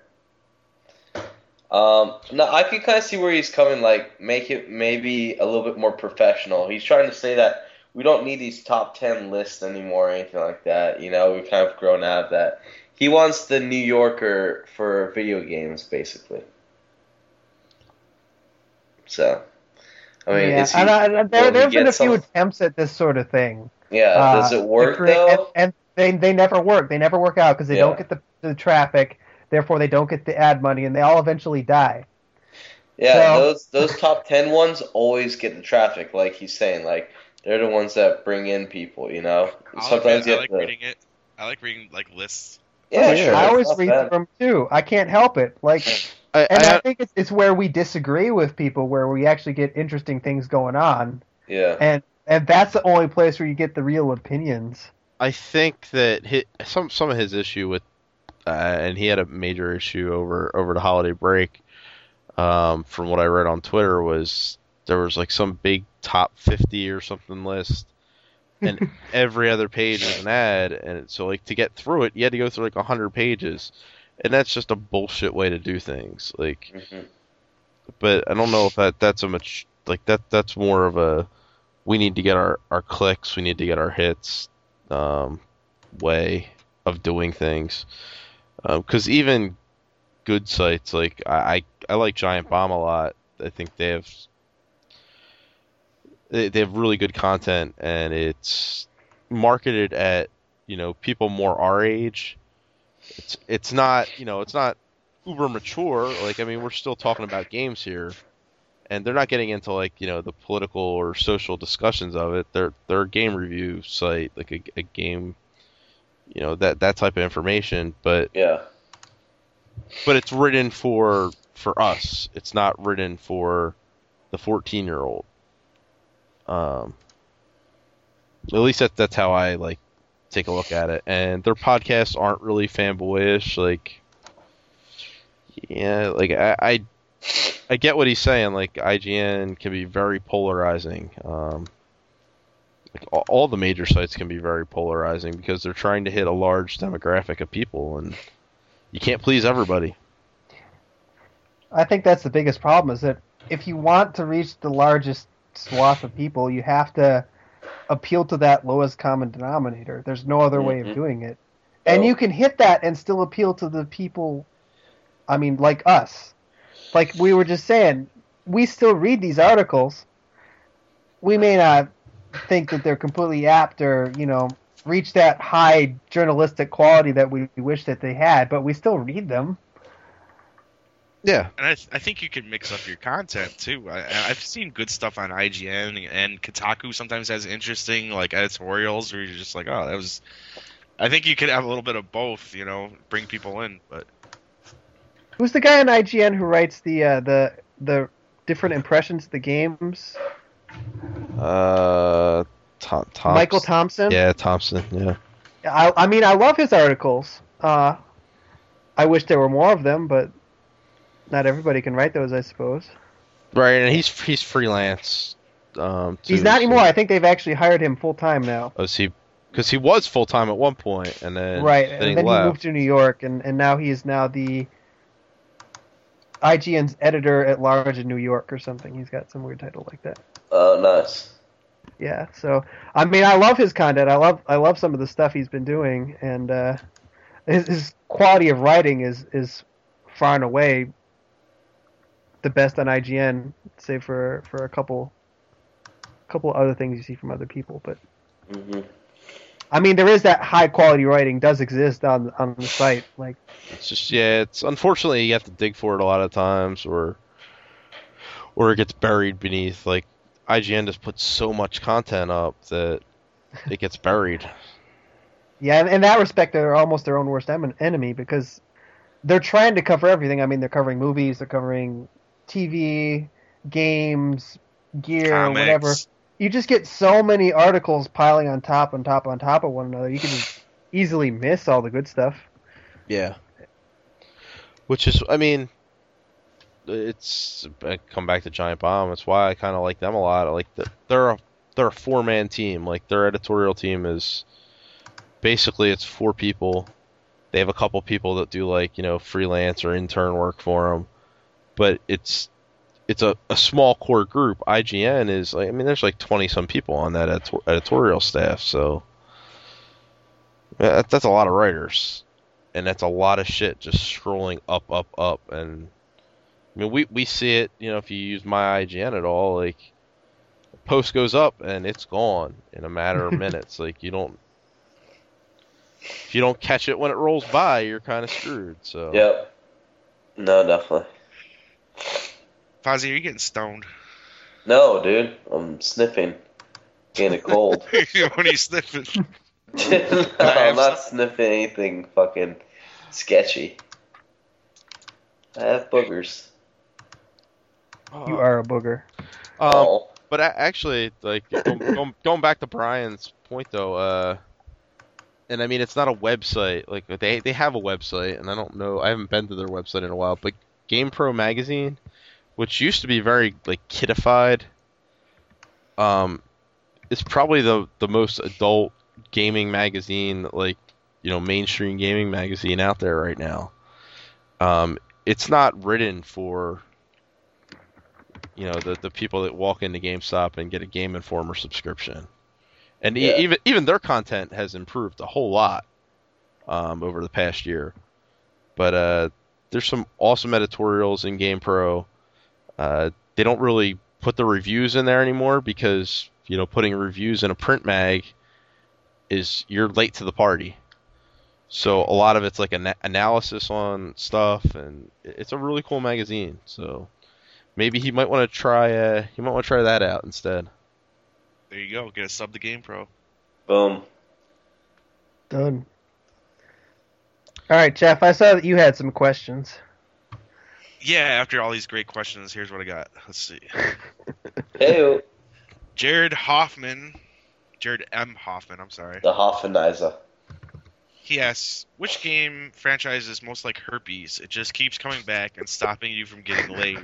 Um, no, I can kind of see where he's coming, like, make it maybe a little bit more professional. He's trying to say that we don't need these top ten lists anymore or anything like that. You know, we've kind of grown out of that. He wants the New Yorker for video games, basically. So, I mean, yeah, is he, and, I, and there will he there have been get a few some- attempts at this sort of thing. Yeah, does Uh, it work, to create- though? And, and they they never work. They never work out because they Yeah. don't get the, the traffic. Therefore, they don't get the ad money, and they all eventually die. Yeah, So- those those top ten ones always get the traffic, like he's saying. Like, they're the ones that bring in people, you know? I'll Sometimes admit, you I have like to... reading it. I like reading, like, lists. Yeah, Oh, sure. yeah. I it's always not read bad. them too. I can't help it. Like, I, and I, I, think it's, it's where we disagree with people, where we actually get interesting things going on, Yeah. and and that's the only place where you get the real opinions. I think that his, some some of his issue with, uh, and he had a major issue over over the holiday break. Um, from what I read on Twitter, was there was like some big top fifty or something list, and every other page is an ad, and so like to get through it, you had to go through like a hundred pages, and that's just a bullshit way to do things. Like, Mhm. but I don't know if that that's a much like that that's more of a we need to get our our clicks, we need to get our hits. Um, way of doing things, because um, even good sites like I, I I like Giant Bomb a lot. I think they have they, they have really good content, and it's marketed at you know people more our age. It's it's not you know it's not uber mature. Like I mean we're still talking about games here. And they're not getting into like you know the political or social discussions of it. They're they're a game review site, like a, a game, you know that that type of information. But Yeah. but it's written for for us. It's not written for the fourteen year old. Um, at least that that's how I like take a look at it. And their podcasts aren't really fanboyish. Like yeah, like I. I I get what he's saying. Like I G N can be very polarizing. Um, like all, all the major sites can be very polarizing because they're trying to hit a large demographic of people, and you can't please everybody. I think that's the biggest problem, is that if you want to reach the largest swath of people, you have to appeal to that lowest common denominator. There's no other way of Mhm. doing it. And Oh. you can hit that and still appeal to the people, I mean, like us. Like we were just saying, we still read these articles. We may not think that they're completely apt or, you know, reach that high journalistic quality that we wish that they had, but we still read them. Yeah, And I, th- I think you can mix up your content too. I, I've seen good stuff on I G N, and Kotaku sometimes has interesting like editorials where you're just like, oh, that was. I think you could have a little bit of both, you know, bring people in. But Who's the guy on I G N who writes the uh, the the different impressions of the games? uh, Tom, Thompson. Michael Thompson. Yeah, Thompson. Yeah, I, I mean, I love his articles. Uh, I wish there were more of them, but not everybody can write those, I suppose. right. And he's he's freelance. Um, He's too, not so- anymore. I think they've actually hired him full time now. Oh, is he? Because he was full time at one point, and then Right, then and he then left. he moved to New York, and, and now he is now the I G N's editor at large in New York or something. He's got some weird title like that. Oh, nice. Yeah, so I mean, I love his content. I love I love some of the stuff he's been doing, and uh, his, his quality of writing is is far and away the best on I G N, save for for a couple couple other things you see from other people. But Mm-hmm. I mean, there is that high quality writing does exist on on the site. Like, It's just yeah, it's unfortunately you have to dig for it a lot of times, or or it gets buried beneath. Like I G N just puts so much content up that it gets buried. yeah, in, in that respect, they're almost their own worst em- enemy because they're trying to cover everything. I mean, they're covering movies, they're covering T V, games, gear, Comics. whatever. You just get so many articles piling on top, on top, on top of one another. You can just easily miss all the good stuff. Yeah. Which is, I mean, it's I come back to Giant Bomb. It's why I kind of like them a lot. Like the, they're a they're a four man team. Like their editorial team is basically it's four people. They have a couple people that do like you know freelance or intern work for them, but it's it's a, a small core group. I G N is like I mean there's like twenty some people on that editor- editorial staff, so yeah, that, that's a lot of writers, and that's a lot of shit just scrolling up, up, up, and I mean we we see it. You know if you use my I G N at all, like a post goes up and it's gone in a matter of minutes. Like you don't. If you don't catch it when it rolls by, you're kind of screwed. So Yep. No, definitely. Fozzie, are you getting stoned? No, dude. I'm sniffing. Getting a cold. What are you sniffing? No, I'm not sniffing anything fucking sketchy. I have boogers. You are a booger. Um, Oh. but a- actually, like going, going, going back to Brian's point though, uh, and I mean it's not a website. Like they they have a website, and I don't know. I haven't been to their website in a while. But GamePro magazine, which used to be very like kidified, um, is probably the the most adult gaming magazine, like you know mainstream gaming magazine out there right now. Um, it's not written for you know the the people that walk into GameStop and get a Game Informer subscription, and e- Yeah. even even their content has improved a whole lot um, over the past year. But uh, there's some awesome editorials in GamePro. Uh, they don't really put the reviews in there anymore because you know putting reviews in a print mag is you're late to the party. So a lot of it's like an analysis on stuff, and it's a really cool magazine. So maybe he might want to try. Uh, he might want to try that out instead. There you go. Get a sub to GamePro. Boom. Done. All right, Jeff. I saw that you had some questions. Yeah, after all these great questions, here's what I got. Let's see. Hey, Jared Hoffman. Jared M. Hoffman, I'm sorry. the Hoffenizer. He asks, which game franchise is most like herpes? It just keeps coming back and stopping you from getting laid.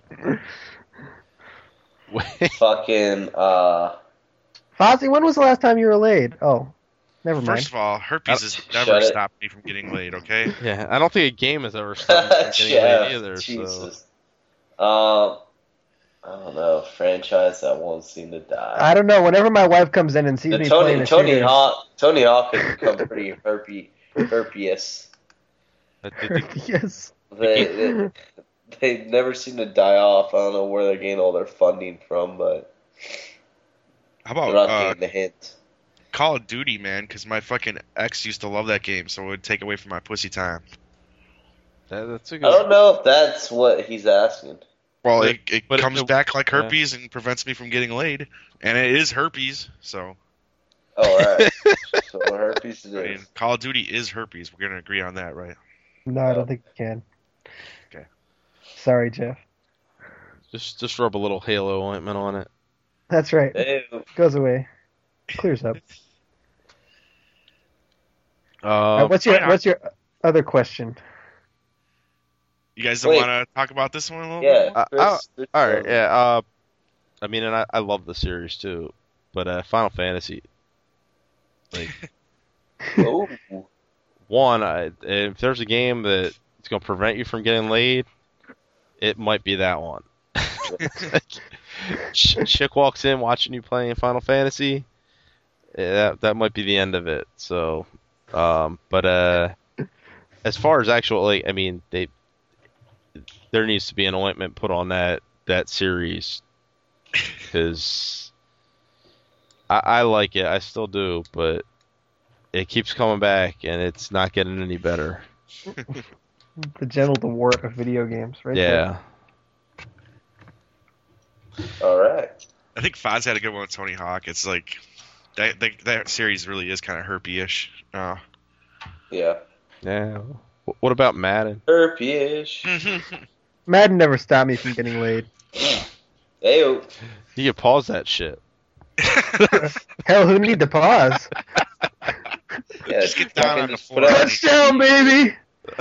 Fucking, uh... Fozzie, when was the last time you were laid? Oh, never mind. First of all, herpes Oh, has shut never it. stopped me from getting laid, okay? Yeah, I don't think a game has ever stopped me from getting Jeff, laid either. So Jesus. Um, I don't know. Franchise that won't seem to die. I don't know. Whenever my wife comes in and sees The me playing Tony a Tony series, Hawk Tony Hawk has become pretty herpy herpeous. I think- yes. They, they they never seem to die off. I don't know where they're getting all their funding from, but How they're about not uh, getting the hint. Call of Duty, man? Because my fucking ex used to love that game, so it would take away from my pussy time. that- that's a I good. don't know if that's what he's asking. Well, But- it, it but it- comes it- back like yeah. herpes and prevents me from getting laid. And it is herpes, so... Oh, all right. So herpes it I mean, is. Call of Duty is herpes. We're going to agree on that, right? No, I don't think you can. Okay. Sorry, Jeff. Just just rub a little Halo ointment on it. That's right. Ew. Goes away. Clears up. All Uh, right, what's your why not? What's your other question? You guys don't Wait. want to talk about this one a little Yeah. bit? Uh, Chris, uh, Chris, all right, um, yeah. Uh, I mean, and I, I love the series too, but uh, Final Fantasy, like Oh, one, I, if there's a game that it's gonna prevent you from getting laid, it might be that one. Like, ch- chick walks in watching you playing Final Fantasy, yeah, that that might be the end of it. So, um, but uh, as far as actual, like, I mean, they there needs to be an ointment put on that that series because I, I like it. I still do, but it keeps coming back and it's not getting any better. The gentle Dewart of video games, right? Yeah. All right. I think Foz had a good one with Tony Hawk. It's like that that, that series really is kind of herpy-ish. Uh, Yeah. Yeah. Wh- What about Madden? Herpy-ish. Madden never stopped me from getting laid. Hey, You can pause that shit. Hell, who need to pause? yeah, Just get down fucking on the just floor. put out- Touchdown, baby!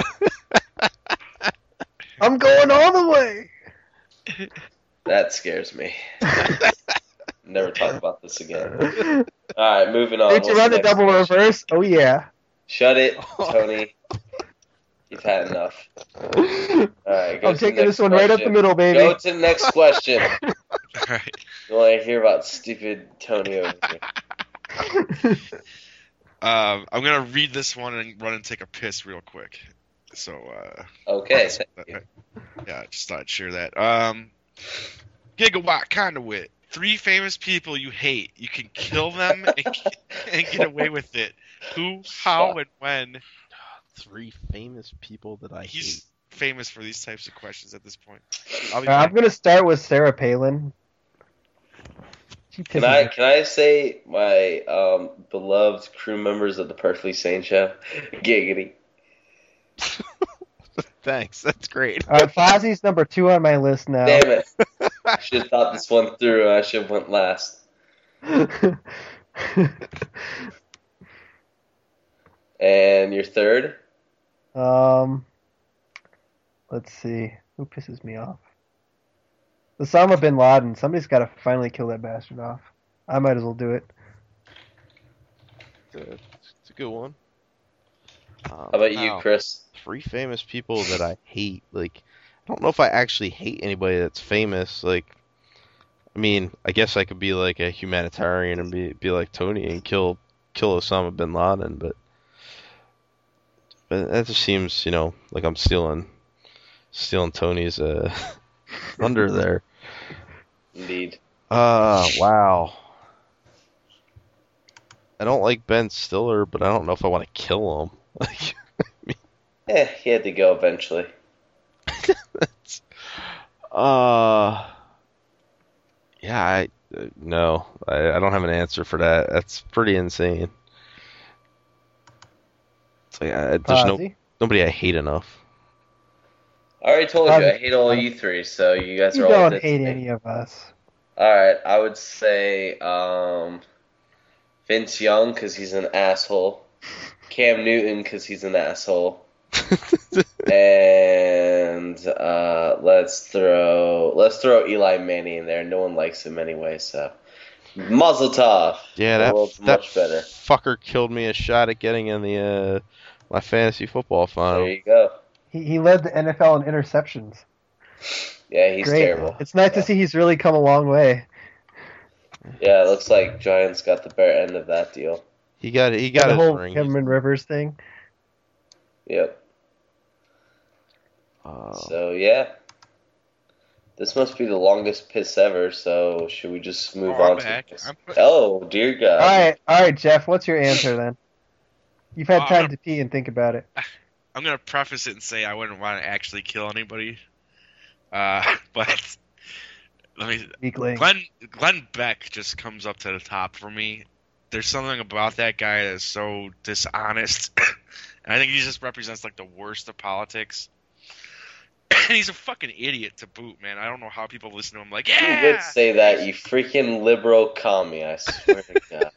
I'm going all the way. That scares me. Never talk about this again. All right, moving on. Did you What's run the next double question? reverse? Oh yeah. Shut it, Tony. You've had enough. All right, go I'm to the taking next this one right up the question. middle, baby. Go to the next question. Alright. You want to hear about stupid Tony over here? Um, I'm gonna read this one and run and take a piss real quick. So, uh, Okay, thank you. yeah, just thought I'd share that. Um, Gigawatt Conduit. Three famous people you hate. You can kill them and, and get away with it. Who, how, and when? Three famous people that I He's hate. famous for these types of questions at this point. I'll be Uh, I'm back. gonna start with Sarah Palin. She Can pisses I me- can I say my um, beloved crew members of the Perfectly Sane Show? Giggity. Thanks. That's great. All right, Fozzie's number two on my list now. Damn it! I should have thought this one through. I should have went last. And your third? um, let's see. Who pisses me off? Osama bin Laden. Somebody's got to finally kill that bastard off. I might as well do it. It's a good one. Um, How about you, wow. Chris? Three famous people that I hate. Like, I don't know if I actually hate anybody that's famous. Like, I mean, I guess I could be like a humanitarian and be be like Tony and kill kill Osama bin Laden, but but that just seems, you know, like I'm stealing stealing Tony's uh thunder there. Indeed. Uh, wow. I don't like Ben Stiller, but I don't know if I want to kill him. Like, Eh, he had to go eventually. uh, yeah, I uh, no, I, I don't have an answer for that. That's pretty insane. It's like I, there's no Fozzie? nobody I hate enough. I already told you, Um, I hate all you three, so you guys You are all don't dead to hate me. any of us. Alright, I would say um, Vince Young, because he's an asshole. Cam Newton, because he's an asshole. And uh, let's throw let's throw Eli Manning in there. No one likes him anyway, so Mazel tov. Yeah, The that world's that much better. fucker killed me a shot at getting in the uh my fantasy football final. There you go. He he led the N F L in interceptions. Yeah, he's Great. terrible. It's nice to see he's really come a long way. Yeah, it looks like Giants got the better end of that deal. He got he got the his whole ring. Cameron Rivers thing. Yep. Uh, So yeah, this must be the longest piss ever. So should we just move Oh, I'm on to? back. this? I'm- Oh dear God! All right, all right, Jeff. What's your answer then? You've had Uh, time to pee and think about it. I'm gonna preface it and say I wouldn't want to actually kill anybody. Uh, but let me. Weakling. Glenn Glenn Beck just comes up to the top for me. There's something about that guy that's so dishonest, and I think he just represents like the worst of politics. And he's a fucking idiot to boot, man. I don't know how people listen to him. Like, You yeah, would say that, you freaking liberal commie. I swear to God.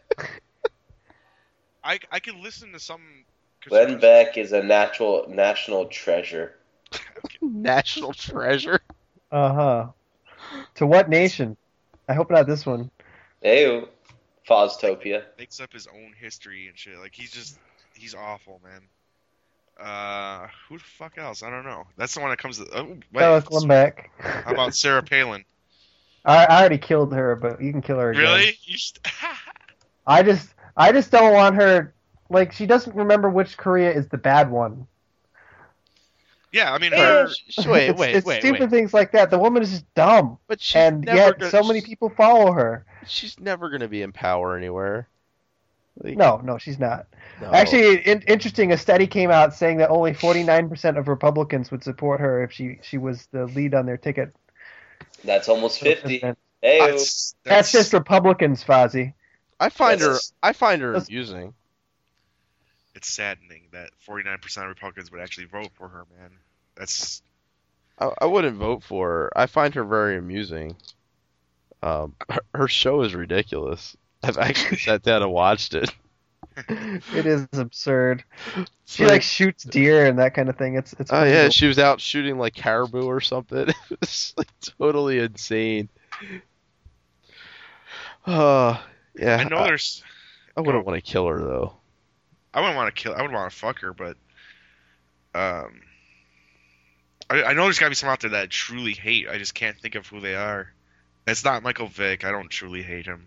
I I can listen to some. Glenn Beck is a natural national treasure. national treasure. Uh huh. To what nation? I hope not this one. Ew. Foztopia. Makes up his own history and shit. Like he's just he's awful, man. Uh, who the fuck else? I don't know. That's the one that comes. To, oh, wait. Fellas, come back. How about Sarah Palin? I, I already killed her, but you can kill her again. Really? You st- I just, I just don't want her. Like, she doesn't remember which Korea is the bad one. Yeah, I mean, Yeah. her. Sh- Wait, it's, wait, it's wait, stupid wait. things like that. The woman is just dumb, But she's and never yet gonna. so many people follow her. She's never gonna be in power anywhere. Like, No, no, she's not. no. Actually, in, interesting. A study came out saying that only forty-nine percent of Republicans would support her if she she was the lead on their ticket. That's almost for fifty. president. Hey, That's, That's just Republicans, Fozzie. I find her. That's- I find her that's- amusing. It's saddening that forty-nine percent of Republicans would actually vote for her, man. That's I, I wouldn't vote for her. I find her very amusing. Um, her, her show is ridiculous. I've actually sat down and watched it. It is absurd. It's She like shoots deer and that kind of thing. It's it's. oh pretty yeah, cool. she was out shooting like caribou or something. It was like totally insane. Uh, yeah. I know I, there's. I wouldn't want to kill her though. I wouldn't want to kill. I would want to fuck her, but um, I, I know there's got to be some out there that I truly hate. I just can't think of who they are. It's not Michael Vick. I don't truly hate him.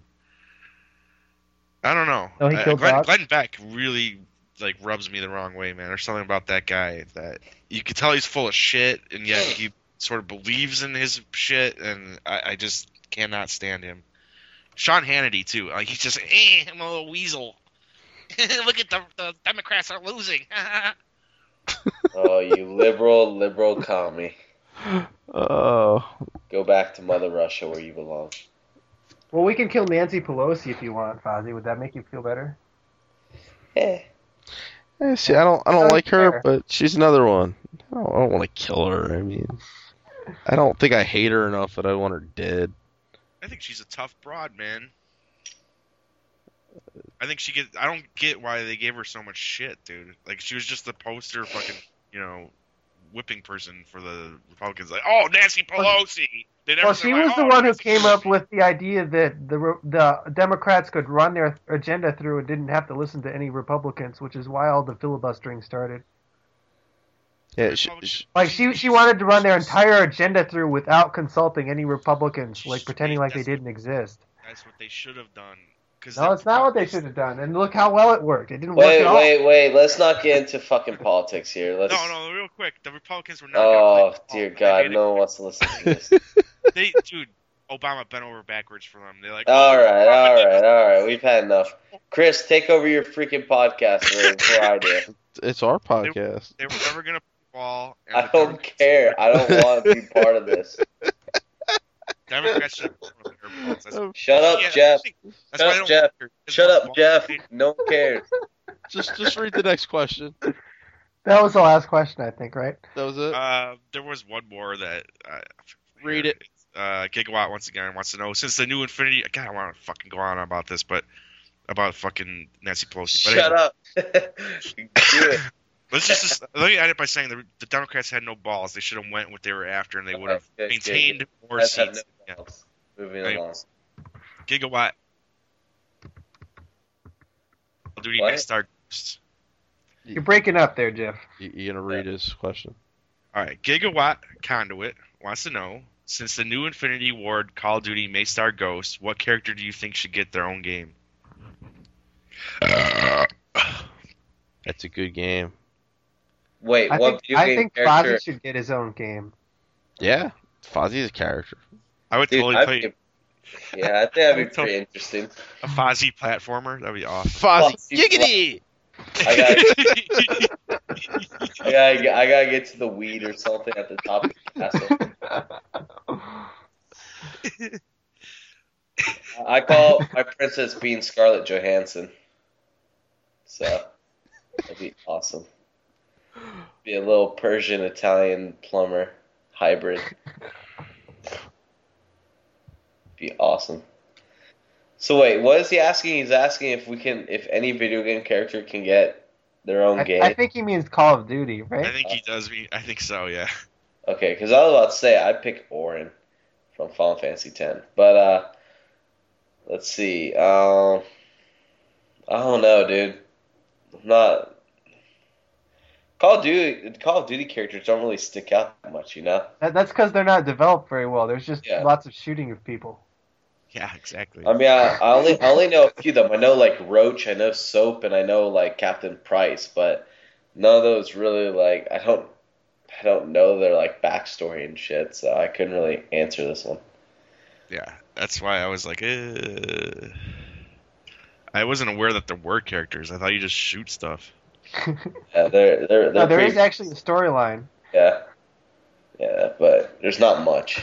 I don't know. No, he Uh, killed Glenn, dogs? Glenn Beck really like rubs me the wrong way, man. There's something about that guy that you can tell he's full of shit, and yet he sort of believes in his shit, and I, I just cannot stand him. Sean Hannity too. Like he's just, eh, I'm a little weasel. Look at the the Democrats are losing. oh, you liberal, liberal commie. Oh, Go back to Mother Russia where you belong. Well, we can kill Nancy Pelosi if you want, Fozzie. Would that make you feel better? Eh. yeah, see, I don't. I don't Sounds like her, fair. but she's another one. I don't, I don't want to kill her. I mean, I don't think I hate her enough that I want her dead. I think she's a tough broad, man. I think she get. I don't get why they gave her so much shit, dude. Like she was just the poster fucking, you know, whipping person for the Republicans. Like, oh, Nancy Pelosi. They never Well, said, she like, was the "Oh, one who Nancy came up Pelosi." with the idea that the Re- the Democrats could run their agenda through and didn't have to listen to any Republicans, which is why all the filibustering started. Yeah, she, Republicans- she, Like she she wanted to run their entire agenda through without consulting any Republicans, like pretending like they That's- didn't exist. That's what they should have done. Cause No, the it's not what they Republicans- should have done. And look how well it worked. It didn't work Wait, at all. wait, wait. Let's not get into fucking politics here. Let's. No, no, real quick. The Republicans were not. Oh, gonna play dear ball. God. They, No one wants to listen to this. they, dude, Obama bent over backwards for them. They're like, All right, all right, all right. We've had enough. Chris, take over your freaking podcast right before I do. it's our podcast. they were never gonna play ball. and I the don't Democrats- care. I don't want to be part of this. Democrats should have won with their balls. That's- Shut up, yeah, Jeff. that's Shut why I up, don't Jeff. like her. Shut up, Ball- Jeff. No one cares. Just, just read the next question. That was the last question, I think, right? That was it. Uh, there was one more that. Uh, Read it. Uh, Gigawatt once again wants to know since the new Infinity. God, I want to fucking go on about this, but about fucking Nancy Pelosi. But Shut anyway, up. Do it. Let's just, just let me end it by saying the, the Democrats had no balls. They should have went what they were after, and they would have Okay, good, maintained good. more Let's have seats. no Yeah. balls. Moving Right. along. Gigawatt. Duty What? may start. You're breaking up there, Jeff. You, you gonna read his question? All right, Gigawatt Conduit wants to know: since the new Infinity Ward Call of Duty may star Ghost, what character do you think should get their own game? That's a good game. Wait, I what think video I game think character? Fozzie should get his own game. Yeah, Fozzie's a character. I would Dude, totally I'd play be- yeah, I think that'd be I'd totally- pretty interesting. a Fozzie platformer. That'd be awesome. Fozzie, Fozzie, giggity! I gotta, I gotta, get- I gotta get to the weed or something at the top of the castle. I call my princess being Scarlett Johansson. So that'd be awesome. Be a little Persian Italian plumber hybrid. Be awesome. So wait, what is he asking? He's asking if we can, if any video game character can get their own I, game. I think he means Call of Duty, I right? think he does. Mean, I think so. Yeah. Okay, because I was about to say I'd pick Orin from Final Fantasy X, but uh, let's see. Um, I don't know, dude. I'm not. Call of Duty, Call of Duty characters don't really stick out that much, you know. That, that's because they're not developed very well. There's just Yeah. lots of shooting of people. Yeah. Exactly. I mean, I, I only I only know a few of them. I know like Roach, I know Soap, and I know like Captain Price, but none of those really like I don't I don't know their like backstory and shit, so I couldn't really answer this one. Yeah, that's why I was like, eh. I wasn't aware that there were characters. I thought you just shoot stuff. Yeah, they're they're, they're No, there pretty, is actually a storyline. yeah, yeah, but there's not much.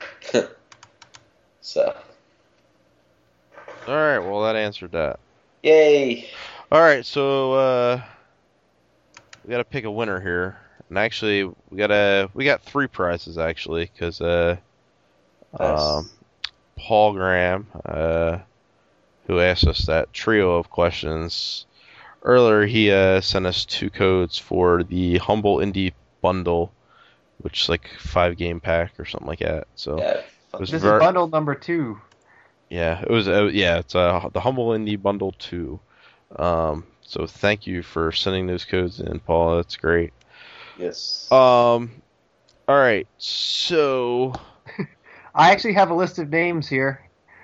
So, All right, well that answered that. yay! All right, so uh, we gotta pick a winner here, and actually we gotta we got three prizes actually, because uh, Nice. um, Paul Graham, uh, who asked us that trio of questions earlier, he uh, sent us two codes for the Humble Indie Bundle, which is like five game pack or something like that. So Yeah, it was This ver- is bundle number two. yeah, it was uh, yeah, it's uh, the Humble Indie Bundle two. Um, so thank you for sending those codes in, Paul. That's great. yes. Um, all right, so I actually have a list of names here.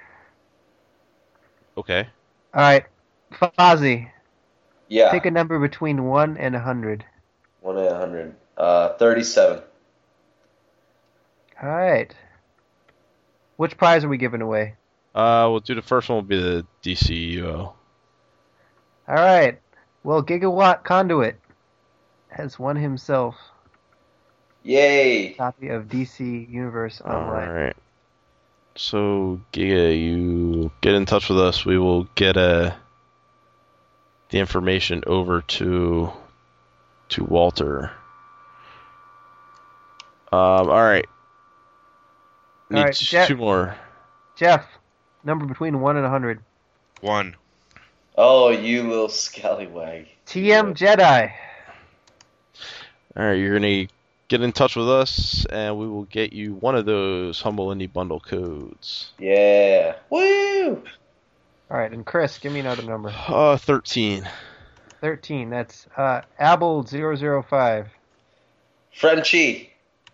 okay, All right, Fozzie, yeah, pick a number between one and a hundred. one in a hundred. Uh, thirty-seven. All right. Which prize are we giving away? uh, we'll do the first one. Will be the D C U O. All right. Well, Gigawatt Conduit has won himself Yay! a copy of D C Universe All Online. right. So Giga, you get in touch with us. We will get uh, the information over to to Walter. Um, all right. Need All right, t- Jack- two more. Jeff, number between one and a hundred. One. Oh, you little scallywag. T M Jedi. All right, you're gonna get in touch with us, and we will get you one of those Humble Indie Bundle codes. Yeah. Woo! All right, and Chris, give me another number. Uh, thirteen. Thirteen. That's uh, Abel zero zero five. Frenchie.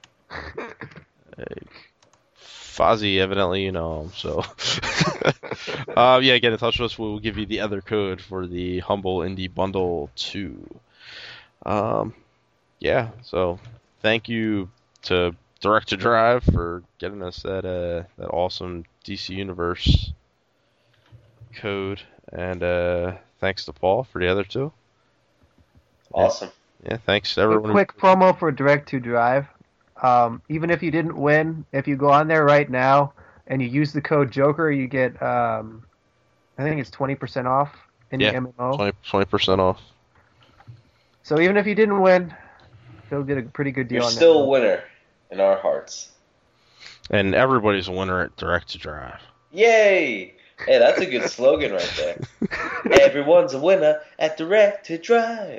Fozzie, evidently you know him, so. uh, yeah, get in touch with us. We'll give you the other code for the Humble Indie Bundle two. Um, yeah, so thank you to Direct to Drive for getting us that uh, that awesome D C Universe code, and uh, thanks to Paul for the other two. Awesome. Yeah, thanks to A everyone. who- quick promo for Direct to Drive. Um, even if you didn't win, if you go on there right now and you use the code Joker, you get um, I think it's twenty percent off in Yeah, the M M O. twenty percent off. So even if you didn't win, you'll get a pretty good deal You're on still a that. winner in our hearts. And everybody's a winner at Direct to Drive. Yay! Hey, that's a good slogan right there. Everyone's a winner at Direct to Drive.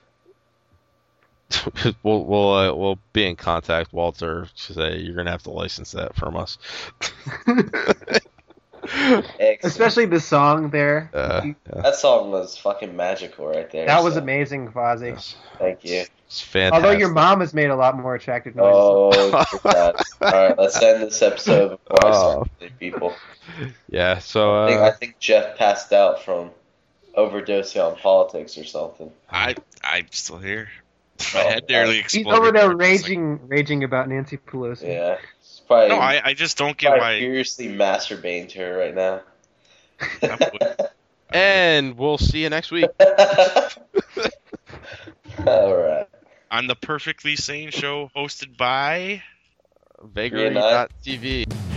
we'll we'll uh, we'll be in contact, Walter. To say you're gonna have to license that from us. Excellent. Especially the song there. Uh, yeah. That song was fucking magical right there. That was so, amazing, Fozzie. Yes. Thank you. It's fantastic. Although your mom has made a lot more attractive noises. Oh, dear God. All right, let's end this episode before I Oh. start killing people. Yeah, so I think, I uh, think Jeff passed out from overdosing on politics or something. I I'm still here. My Oh, head nearly God. He's exploded. over there It's like- raging, raging about Nancy Pelosi. Yeah. It's probably, no, I, I just don't get probably why. furiously masturbating to her right now. and we'll see you next week. All right. On the Perfectly Sane Show hosted by. Vagary dot T V.